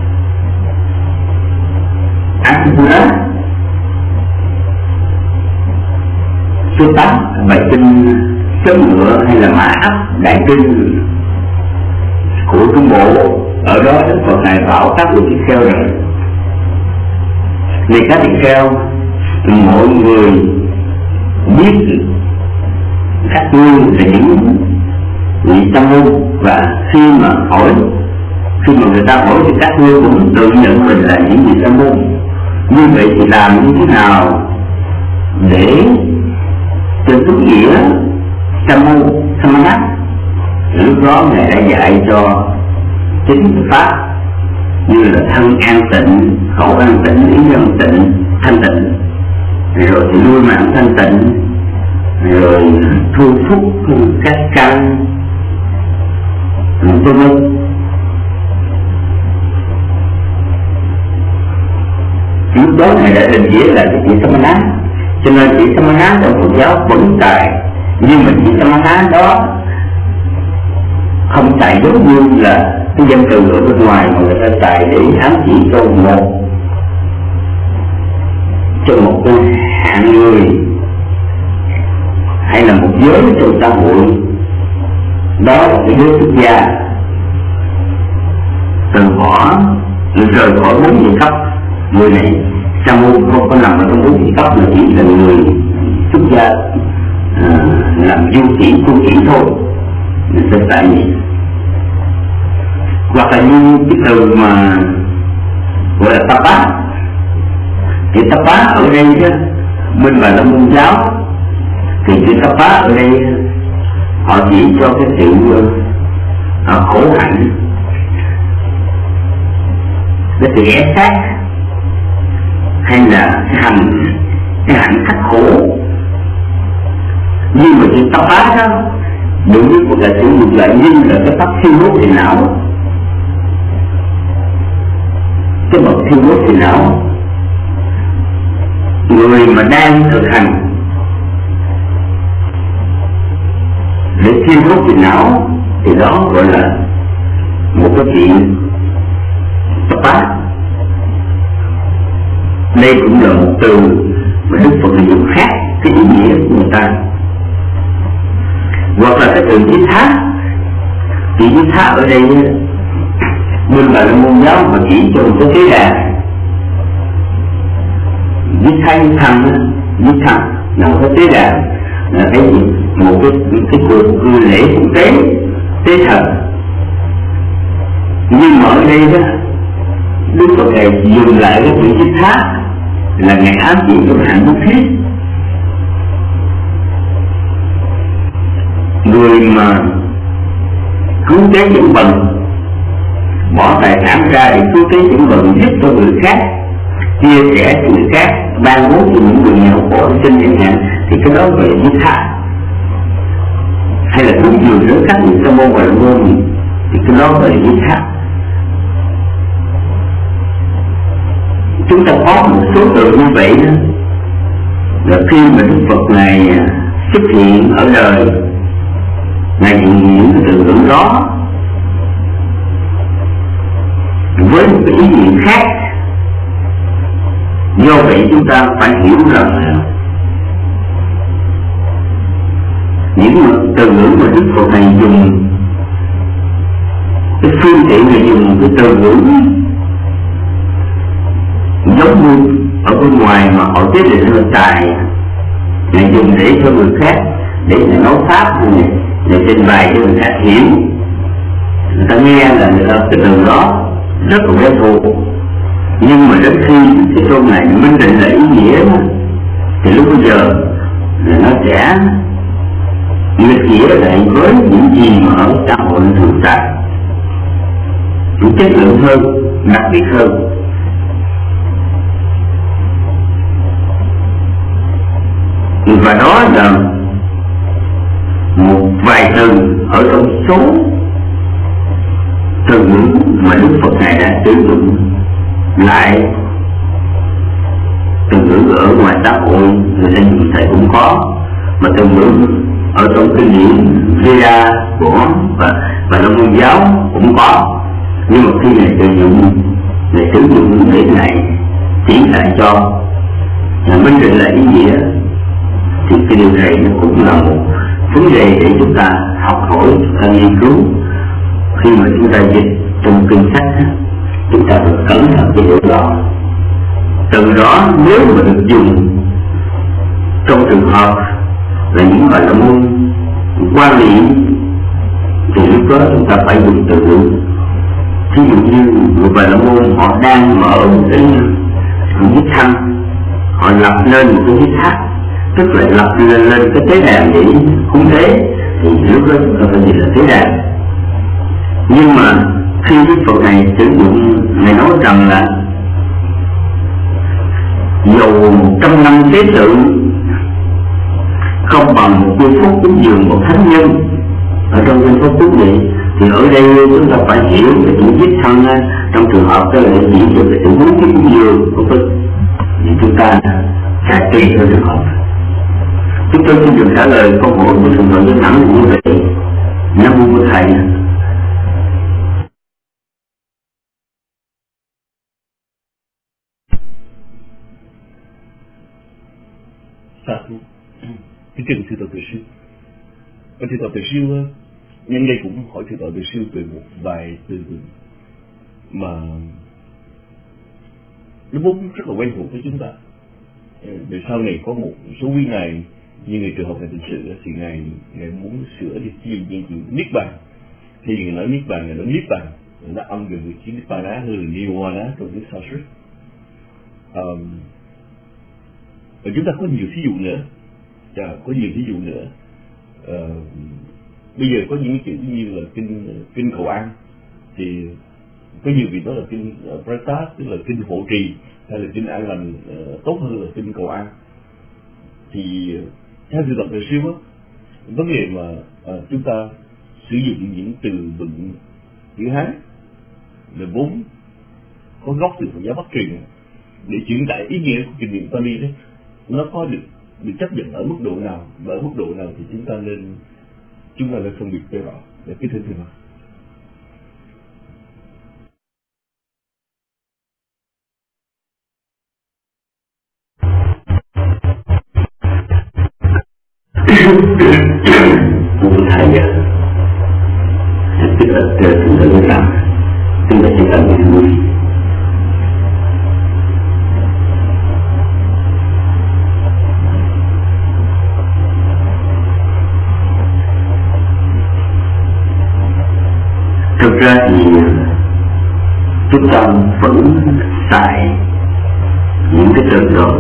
Asura số 8, bài kinh Sớm Ngựa hay là Mã Ấp Đại Kinh của Trung Bộ, ở đó Đức Phật này bảo các vị tỳ kheo rồi. Vì các tỳ kheo mọi người biết các ngươi là những vị tâm môn, và khi mà người ta hỏi thì các ngươi cũng tự nhận mình là những vị tâm môn. Như vậy thì làm như thế nào để cho đúng nghĩa tâm môn Samana? Lúc đó Ngài đã dạy cho chính pháp như là thân an tịnh, khẩu an tịnh, ý an tịnh, thanh tịnh, rồi thì nuôi mạng thanh tịnh, rồi thu phúc các căn, vân vân. Lúc đó Ngài đã định nghĩa là cái vị Samana, cho nên vị Samana trong Phật giáo vẫn tài, nhưng mà vị Samana đó không tài giống như là cái danh từ ở bên ngoài mà người ta tài để ám chỉ cho một cái hạng người hay là một giới trong xã hội. Đó là cái giới xuất gia, từ bỏ rời khỏi 4 vị cấp. Người này Sa môn không có nằm ở trong 4 vị cấp, mà chỉ là người xuất gia làm du sĩ tu sĩ thôi, mình sẽ tại gì. Hoặc là như cái từ mà gọi là tapa, thì tapa ở đây bên Bà La Môn giáo thì cái tapa ở đây họ chỉ cho cái sự khổ hạnh, cái sự ép sát, hay là cái hạnh khắc khổ. Nhưng mà cái tapa đó đối với một là sử dụng lại như là cái pháp thiêu đốt thì não, cái bậc thiêu đốt thì não. Người mà đang thực hành để thiêu đốt thì não thì đó gọi là một cái chuyện tapa. Đây cũng là một từ mà Đức Phật dùng khác cái ý nghĩa của người ta. Hoặc là cái từ viết thá, thì viết thá ở đây bên Bà La Môn giáo mà chỉ cho một cái tế đàn. Viết thăng là một cái tế đàn, là cái gì? Một cái cuộc lễ quốc tế tế thần. Nhưng mà ở đây đó Đức Phật Ngài dùng lại cái chữ viết thá là Ngài ám chỉ cho hạnh phúc hết. Người mà cứu tế những bần, bỏ tài sản ra để cứu tế những bần, giúp cho người khác, chia sẻ cho người khác, ban bố cho những người nghèo khổ trên chẳng hạn, thì cái đó gọi là viết thá. Hay là cúng dường đến các vị Sa môn và La Môn thì cái đó gọi là viết thá. Chúng ta có một số từ như vậy đó, là khi mà Đức Phật Ngài xuất hiện ở đời, Ngài dùng những cái từ ngữ đó với một cái ý nghĩa khác. Do vậy chúng ta phải hiểu rằng những từ ngữ mà Đức Phật này dùng, cái phương tiện này dùng cái từ ngữ giống như ở bên ngoài mà họ chế định hơi tài, Ngài dùng để cho người khác, để Ngài nói pháp này, để trình bày cho người khác hiểu. Người ta nghe là cái từ đó rất là quen thuộc, nhưng mà đến khi cái câu này minh định là ý nghĩa đó, thì lúc bây giờ là nó sẽ nghịch nghĩa lại với những gì mà ở xã hội thường tại, chất lượng hơn, đặc biệt hơn. Và đó là một vài từ ở trong số từ ngữ mà Đức Phật Ngài đã sử dụng lại. Từ ngữ ở ngoài xã hội người ta dùng thầy cũng có, mà từ ngữ ở trong kinh điển Veda của và La Môn giáo cũng có. Nhưng mà khi Ngài sử dụng để này chỉ lại cho là minh định lại ý nghĩa, thì cái điều này nó cũng là một vấn đề để chúng ta học hỏi, chúng ta nghiên cứu. Khi mà chúng ta dịch trong kinh sách, chúng ta phải cẩn thận cái điều đó. Từ đó nếu mà được dùng trong trường hợp là những Bà La Môn quan niệm, thì lúc đó chúng ta phải dùng từ ngữ. Ví dụ như người Bà La Môn họ đang mở một cái viết thăng, họ lập lên một cái viết tháp, tức là lập lên cái tế đàn để cúng tế, thì lúc đó chúng ta phải nhìn là tế đàn. Nhưng mà khi Đức Phật này sử dụng, Ngài nói rằng là dầu 100 năm tế tự không bằng một giây phút cúng dường một thánh nhân ở trong kinh pháp cúng vậy, Thì ở đây chúng ta phải hiểu cái chữ đích thân trong trường hợp đó là chỉ được cái sự muốn cái cũng dường của Phật. Thì chúng ta sẽ tùy theo trường hợp. Chúng tôi xin được trả lời câu hỏi của thượng tọa Giới Thắng như vậy. Nam mô Bổn Thầy. Sa thú. Kính trình thưa tọa Từ Sư. Và thưa tọa Từ Sư, nhân đây cũng hỏi thưa tọa Từ Sư về một vài từ mà nó vốn rất là quen thuộc với chúng ta. Về sau này có một số quý ngài như người trường hợp ngài Tịnh Sự thì ngài muốn sửa đi chuyện niết bàn. Thì người nói niết bàn, người nói niết bàn, nó âm về vị trí niết bàn á, hay là nirvana trong tiếng Sanskrit. Và chúng ta có nhiều thí dụ nữa, bây giờ có những chữ như là kinh cầu an, thì có nhiều vị nói là kinh Pratas, tức là kinh hộ trì, hay là kinh an lành tốt hơn là kinh cầu an. Thì theo thượng tọa Từ Sư á, vấn đề mà chúng ta sử dụng những từ vựng chữ Hán là vốn có gốc từ Phật giáo Bắc truyền để chuyển tải ý nghĩa của kinh điển Pali đấy, nó có được chấp nhận ở mức độ nào, và ở mức độ nào thì chúng ta nên phân biệt cho rõ để cái thứ nào. Bổn Thầy tức là thượng tọa Giới Thắng, tức là chúng ta bị nuôi. Thực ra thì chúng ta vẫn xài những cái từ đó,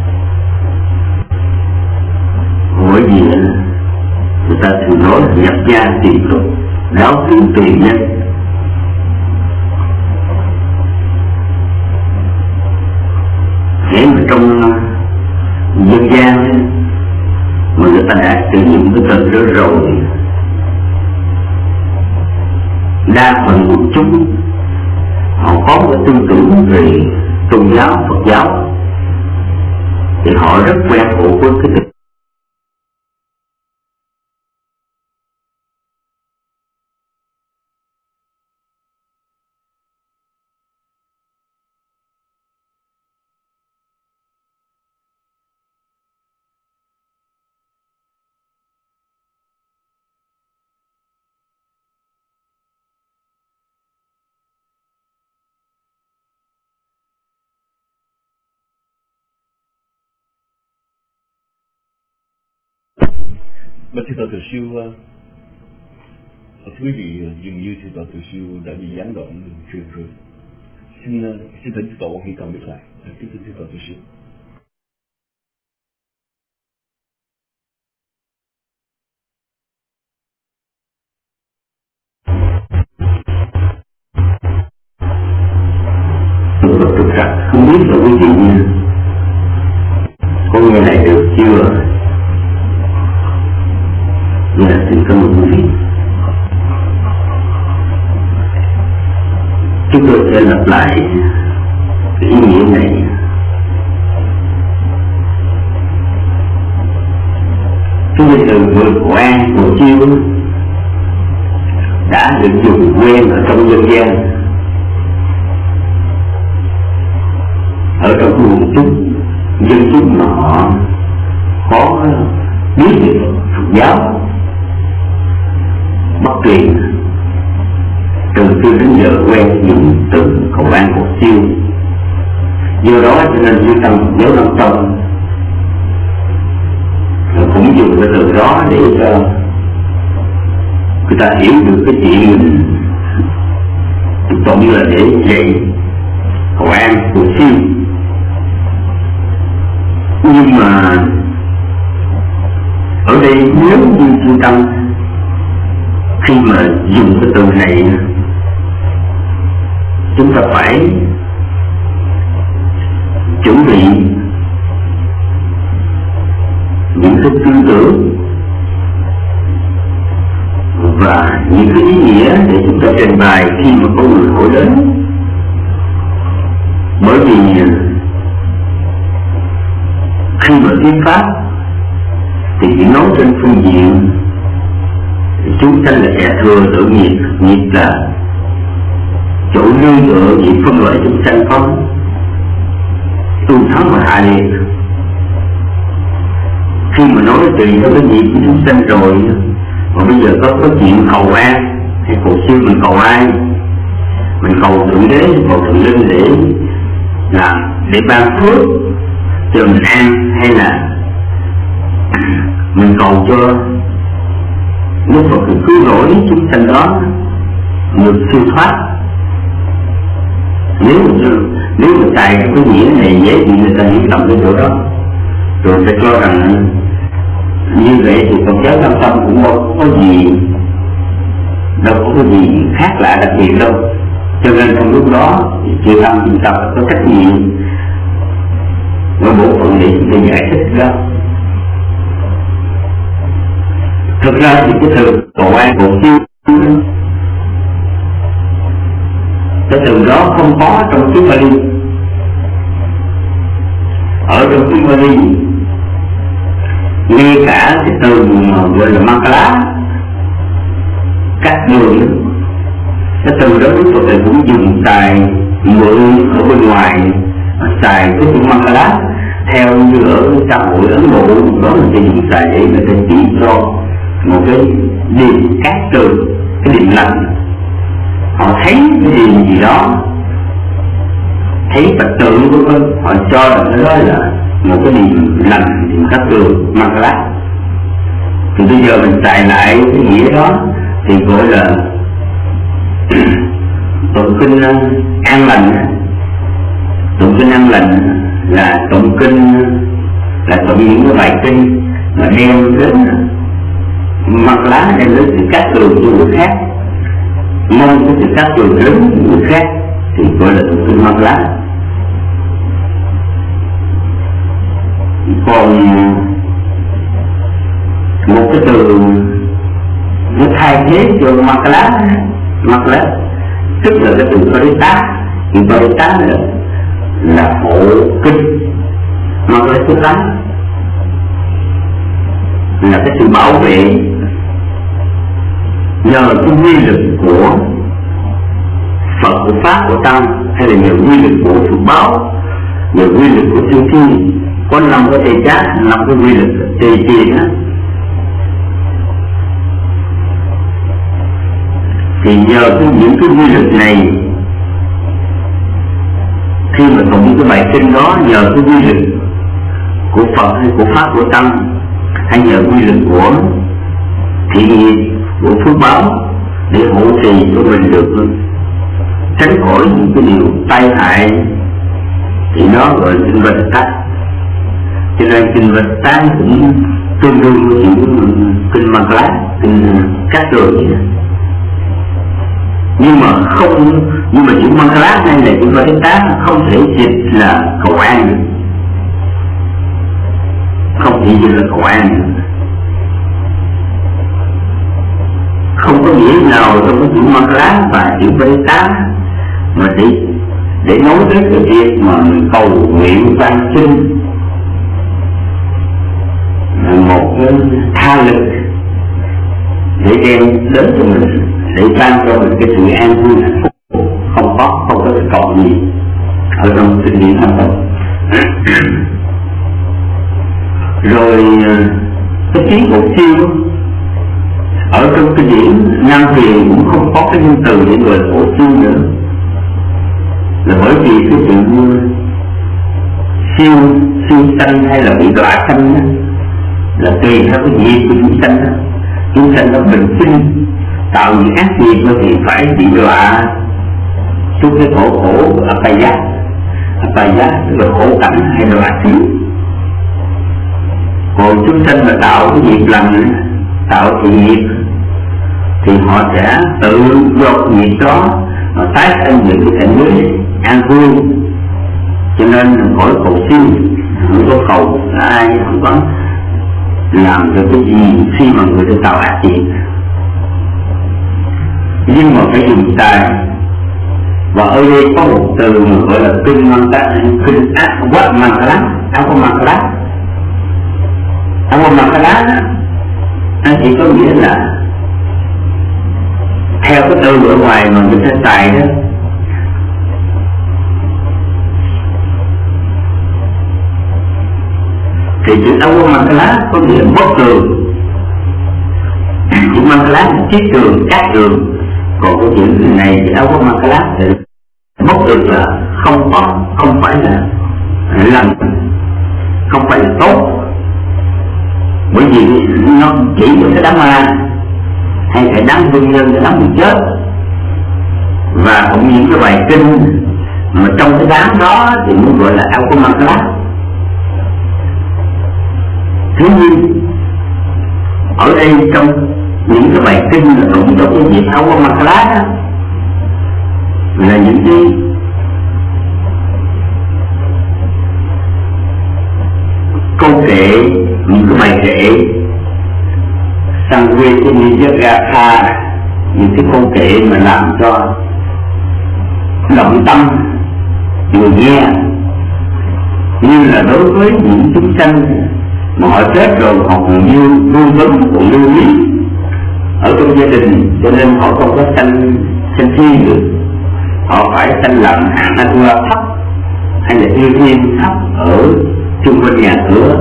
bởi vì người ta thường nói là nhập gia tiền luật, đáo tiếng tùy nhân. Thế mà trong dân gian mà người ta đã sử dụng cái từ đó rồi, đa phần của chúng họ có một tư tưởng về tôn giáo Phật giáo thì họ rất quen thuộc với cái từ. Và thưa tọa Từ Sư, quý vị dường như thưa tọa Từ Sư đã bị gián đoạn đường truyền rồi. Xin thỉnh tọa Quan Hỷ Cầm biết lại. Kính thưa tọa Từ Sư. Thực ra không biết là quý vị có nghe này được chưa? Thì cảm ơn quý vị. Chúng tôi sẽ lặp lại cái ý nghĩa này. Cái từ vượt oan của chiêu đã được dùng quen ở trong dân gian, ở trong nguồn chúng dân chúng mà họ có biết về Phật giáo Bắc truyền, từ xưa đến giờ quen dùng từ cầu an của siêu. Do đó cho nên chúng ta nhớ trong tâm cũng dùng cái từ đó để cho người ta hiểu được cái chuyện mình tụng là để dạy cầu an của siêu. Nhưng mà ở đây nếu như chúng ta khi mà dùng cái từ này, chúng ta phải chuẩn bị những cái tư tưởng và những cái ý nghĩa để chúng ta trình bày khi mà có người hỏi đến. Bởi vì khi mà thuyết pháp thì chỉ nói trên phương diện chúng sanh là kẻ thừa tự nghiệp, nghiệp là chỗ nương tựa việc phân loại chúng sanh không tu thắng và hạ liệt. Khi mà nói tùy theo cái nghiệp của chúng sanh rồi, mà bây giờ có chuyện cầu an hay cầu siêu, mình cầu ai? Mình cầu thượng đế, cầu thượng linh để ban phước cho mình an, hay là mình cầu cho lúc Phật cứu rỗi chúng sanh đó được siêu thoát. Nếu mà xài cái nghĩa này dễ bị người ta hiểu lầm cái chỗ đó, rồi sẽ cho rằng như vậy thì Phật giáo Tam Tâm cũng đâu có gì khác lạ đặc biệt đâu. Cho nên trong lúc đó chư tăng chúng ta có trách nhiệm với bộ phận để chúng ta giải thích đó. Thực ra thì cái từ cầu an cầu siêu, cái từ đó không có trong tiếng Pali. Ở trong tiếng Pali ngay cả cái từ gọi là Mangala, cắt đường, cái từ đó Đức Phật cũng dùng xài mượn ở bên ngoài, xài cái từ Mangala theo như ở xã hội Ấn Độ đó là người dùng xài để người ta chỉ cho một cái điểm cắt từ, cái điểm lành. Họ thấy cái điểm gì đó, thấy Phật tượng của con, họ cho là cái đó là một cái điểm lành, điểm cắt từ Mangala. Thì bây giờ mình xài lại cái nghĩa đó thì gọi là tụng kinh an lành. Tụng kinh an lành là tụng kinh, là tụng những cái bài kinh mà đem đến Mangala, đem đến sự cát tường cho người khác, mong cái sự cát tường lớn của người khác thì gọi là tụng kinh Mangala. Còn một cái từ nó thay thế cho Mangala, tức là cái từ Parita. Thì Parita là hộ kinh, Mangala là cái sự bảo vệ. Nhờ cái quy lực của Phật, của Pháp, của Tăng, hay là nhờ quy lực của Phật báo, nhờ quy lực của Sư Thi, có 5 cái thầy chát, 5 cái quy lực thầy tiền á, thì nhờ những cái quy lực này, khi mà tụng cái bài kinh đó, nhờ cái quy lực của Phật hay của Pháp, của Tăng, hay nhờ quy lực của thiện nghiệp, của phước báo để hộ trì cho mình được tránh khỏi những cái điều tai hại, thì nó gọi là kinh vật tát. Cho nên kinh vật tát cũng tương đương với kinh Mangala, kinh cát tường vậy đó. Nhưng mà chữ Mangala hay là chữ Parita không thể dịch là cầu an được, không thể dịch là cầu an được. Không có nghĩa nào trong cái chữ Mangala và chữ Parita mà để nói tới cái việc mà cầu nguyện van xin một cái tha lực để đem đến cho mình, để ban cho mình cái sự an vui hạnh phúc. Không có cái cầu gì ở trong kinh điển Nam Tông. Rồi cái tiếng một siêu ở trong kinh điển Nam Thiền cũng không có cái nhân từ để gọi là cổ siêu nữa, là bởi vì cái sự siêu sanh hay là bị đọa sanh đó, là tùy theo cái nghiệp của chúng sanh đó. Chúng sanh nó bình sinh tạo những ác nghiệp thì phải bị đọa xuống cái khổ apaya tức là khổ cảnh hay đọa xứ. Còn chúng sanh mà tạo cái nghiệp lành, tạo thiện nghiệp thì họ sẽ tự dột nghiệp đó mà tái sanh những cái cảnh giới an vui. Cho nên khỏi cầu siêu, không có cầu ai, không có làm được cái gì khi mà người ta tạo ác nghiệp. nhưng mà phải dùng tài. Và ở đây có một từ mà gọi là kinh Aqua Mangala. Aqua Mangala nó chỉ có nghĩa là theo cái từ ở ngoài mà người ta xài đó, thì chữ Aqua Mangala có nghĩa bất tường. Chữ Mangala là chiếc tường, cát tường. Còn cái chữ này chữ Aqua Mangala thì bất tường là không phải là lành, không phải là tốt, bởi vì nó chỉ được cái đám ma hay cái đám quân nhân, cái đám người chết. Và cũng những cái bài kinh mà trong cái đám đó thì muốn gọi là Aqua Mangala. Thế nhưng ở đây trong những cái bài kinh là cũng trong cái việc Aqua Mangala đó là những cái câu kệ, những cái bài kệ Sangwetinijagata, những cái câu kệ mà làm cho động tâm người nghe. Như là đối với những chúng sanh mà họ chết rồi họ còn như vương vấn, còn lưu ý ở trong gia đình, cho nên họ không có sanh thi được. Họ phải sanh làm hạng Aqua thấp hay là yêu thiên thấp ở chung quanh nhà cửa.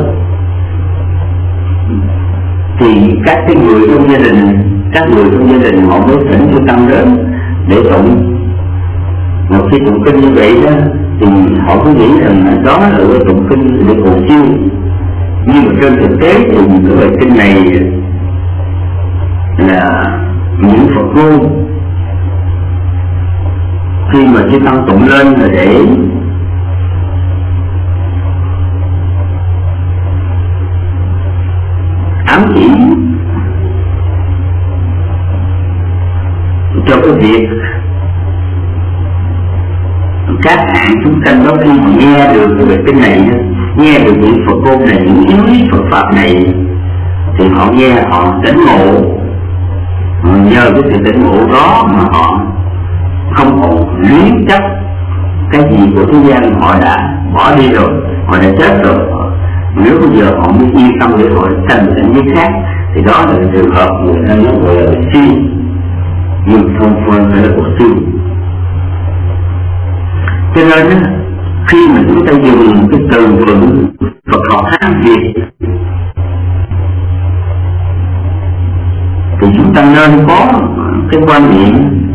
Thì các cái người trong gia đình họ mới thỉnh cho tâm đến để tụng. Mà khi tụng kinh như vậy đó thì họ cứ nghĩ rằng đó là cái tụng kinh để cầu siêu. Nhưng mà trên thực tế thì cái bài kinh này là những Phật ngôn khi mà chư tăng tụng lên là để ám chỉ cho cái việc các hạng chúng sanh đó khi nghe được cái bài kinh này, nghe được những Phật ngôn này, những yếu lý Phật pháp này, thì họ nghe họ tỉnh ngộ. Nhờ cái sự tỉnh ngộ đó mà họ không còn luyến chấp cái gì của thế gian họ đã bỏ đi rồi, họ đã chết rồi. Nếu bây giờ họ mới yên tâm để họ sanh cảnh giới khác thì đó là trường hợp người ta nó gọi là siêu, nhưng không phải là của siêu. Cho nên khi mà chúng ta dùng cái từ vựng Phật học Hán Việt thì chúng ta nên có cái quan niệm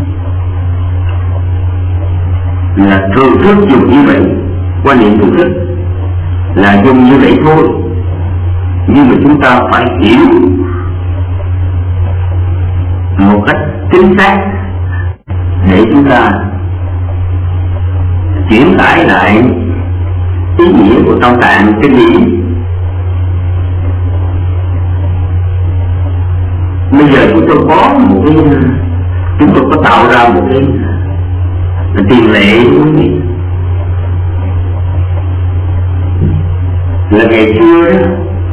là thường thức dùng như vậy. Quan niệm thường thức là dùng như vậy thôi, nhưng mà chúng ta phải hiểu một cách chính xác để chúng ta chuyển tải lại ý nghĩa của Tam Tạng Kinh Điển. Bây giờ chúng tôi có một cái, chúng tôi có tạo ra một cái tiền lệ là ngày xưa đó,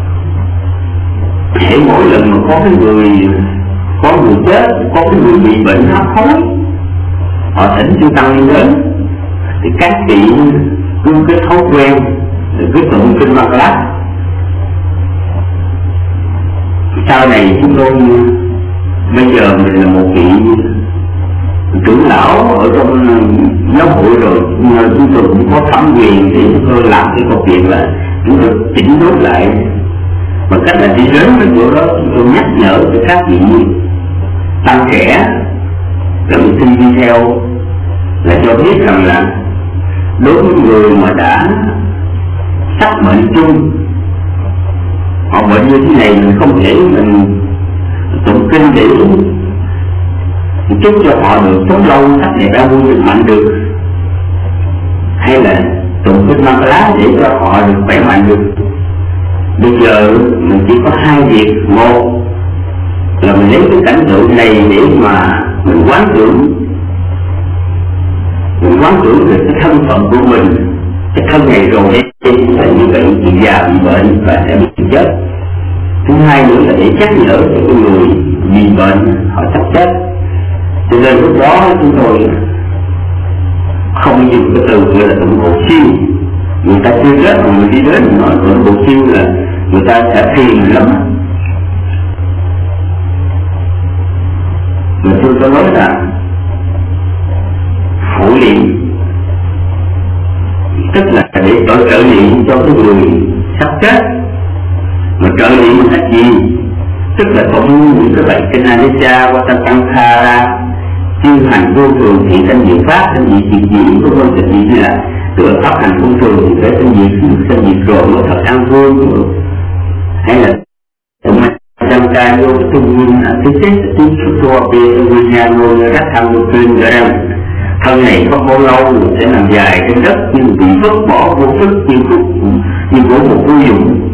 hễ mỗi lần mà có người chết, có cái người bị bệnh hấp hối, họ thỉnh chư tăng đến thì các vị cứ cái thói quen cứ tụng kinh Mangala. Sau này chúng tôi bây giờ mình là một vị trưởng lão ở trong giáo hội rồi, nhưng mà chúng tôi cũng có thẩm quyền để chúng tôi làm cái công việc là chúng tôi chỉnh đốn lại bằng cách là đi đến cái chỗ đó, chúng tôi nhắc nhở cho các vị tăng trẻ là mình xin đi theo, là cho biết rằng là đối với người mà đã sắp mệnh chung, họ bệnh như thế này mình không thể mình tụng kinh để chúc cho họ được sống lâu, sắc đẹp đau vui được mạnh được, hay là tụng kinh Mangala để cho họ được khỏe mạnh được. Bây giờ mình chỉ có hai việc: một là mình lấy cái cảnh tượng này để mà mình quán tưởng được cái thân phận của mình, cái thân này rồi là như vậy, bị già bị bệnh và sẽ bị chết. Thứ hai nữa là để nhắc nhở cho cái người bị bệnh họ sắp chết. Cho nên đó chúng tôi không dùng cái từ gọi là tụng bộ siêu. Người ta chưa chết mà người đi đến nói tụng bộ siêu là người ta sẽ thiền lắm. Mà tôi có nói là phổ niệm tức là để trợ niệm cho cái người sắp chết. Mà trợ niệm bằng cách gì? Tức là tụng những cái bài kinh Anicca, Vatakanthara, chuyên hành vô thường, thiện sanh diệu pháp, sanh diệt diệt diệu, có vân sanh diệt như là tựa pháp hành vô thường thì phải sanh diệt rồi mới thật an vui. Hay là tụng trăm ca vô cái trung nhiên là cái chết tiếng số tua bê nguyên nhà ngôi rắc tham vô tuyên ra rằng thân này không bao lâu sẽ nằm dài trên đất nhưng bị vứt bỏ vô thức như của một vô dụng.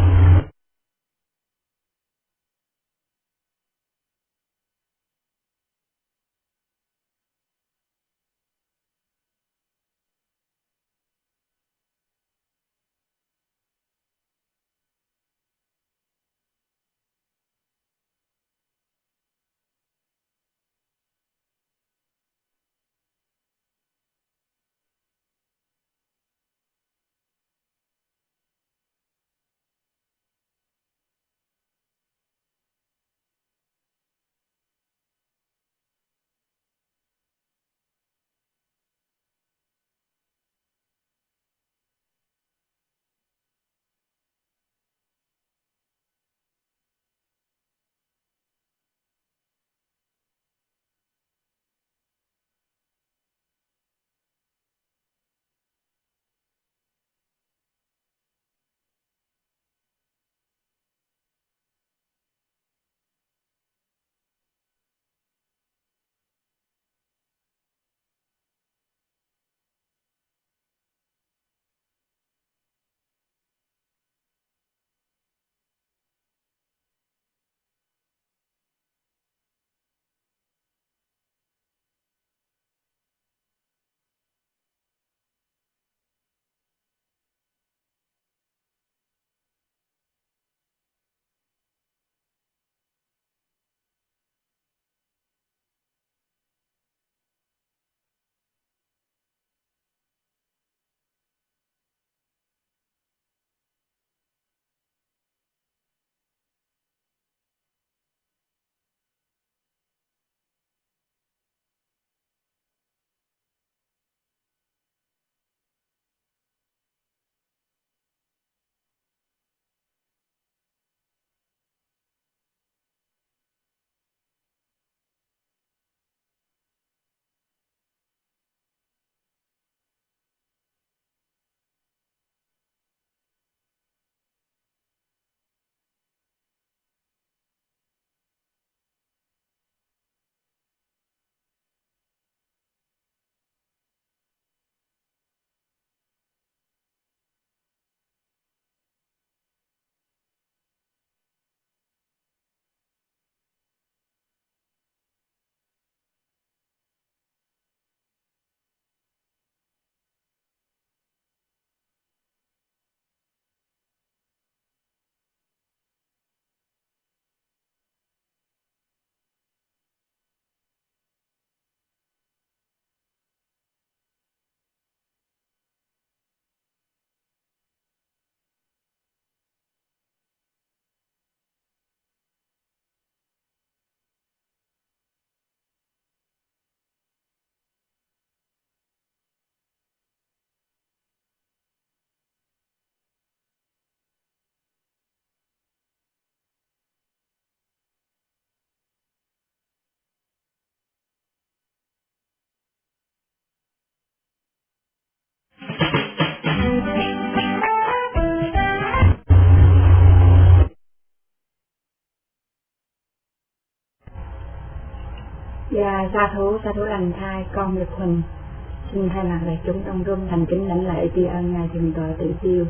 Và sa thú lành thai con Nhật Huỳnh xin thay mặt đại chúng trong room thành kính lãnh lễ tri ân ngài thượng tọa Tử Siêu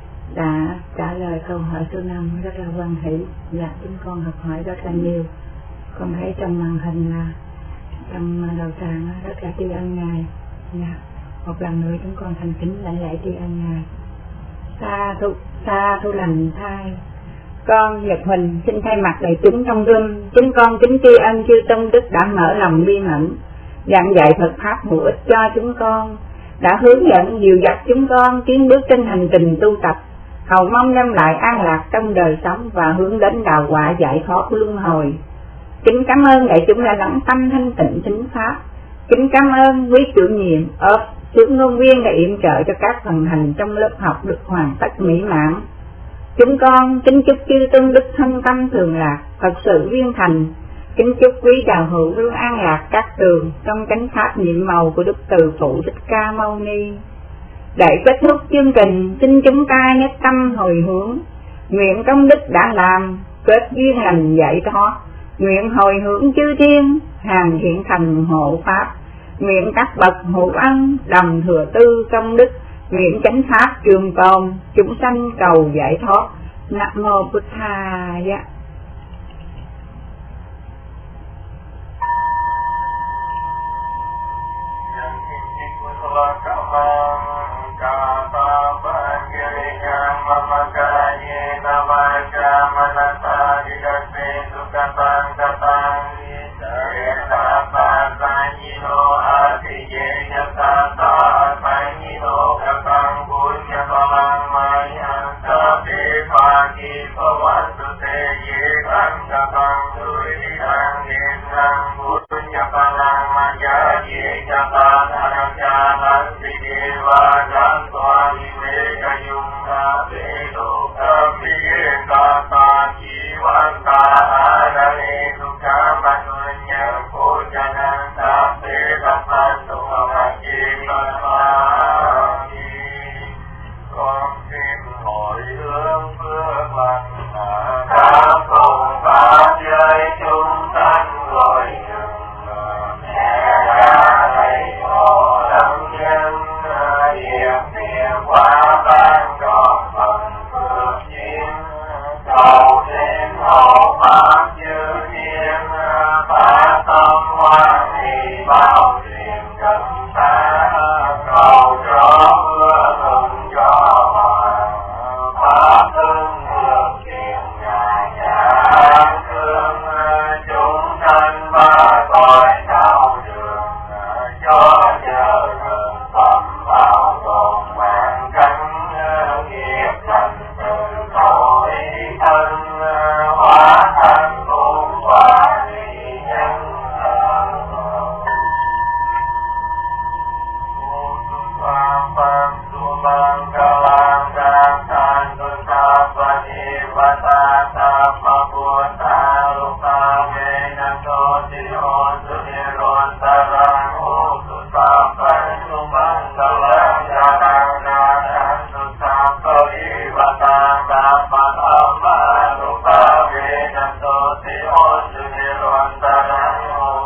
đã trả lời câu hỏi số 5 rất là hoan hỷ. Và chúng con học hỏi rất là nhiều. Con thấy trong màn hình là trong đầu tràng rất là tri ân ngài. Một lần nữa chúng con thành kính lãnh lễ tri ân ngài. Sa thú lành thai con Nhật Huỳnh xin thay mặt đại chúng trong room, chúng con kính tri ân chư tôn đức đã mở lòng bi mẫn giảng dạy Phật pháp hữu ích cho chúng con, đã hướng dẫn dìu dắt chúng con tiến bước trên hành trình tu tập, hầu mong đem lại an lạc trong đời sống và hướng đến đào quả giải thoát luân hồi. Kính cảm ơn đại chúng đã lắng tâm thanh tịnh thính pháp. Kính cảm ơn quý chủ nhiệm xuống ngôn viên đã yểm trợ cho các phần hành trong lớp học được hoàn tất mỹ mãn. Chúng con kính chúc chư tôn đức thân tâm thường lạc, Phật sự viên thành. Kính chúc quý đạo hữu luôn an lạc các tường trong chánh pháp nhiệm màu của Đức Từ Phụ Thích Ca Mâu Ni. Để kết thúc chương trình, xin chúng ta nhất tâm hồi hướng, nguyện công đức đã làm, kết duyên lành giải thoát, nguyện hồi hướng chư thiên, hàng thiện thành hộ pháp, nguyện các bậc hữu ân đồng thừa tư công đức, nguyện chánh pháp trường tồn, chúng sanh cầu giải thoát. Nam mô Bụt Thaya.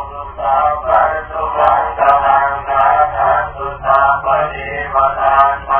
Bye.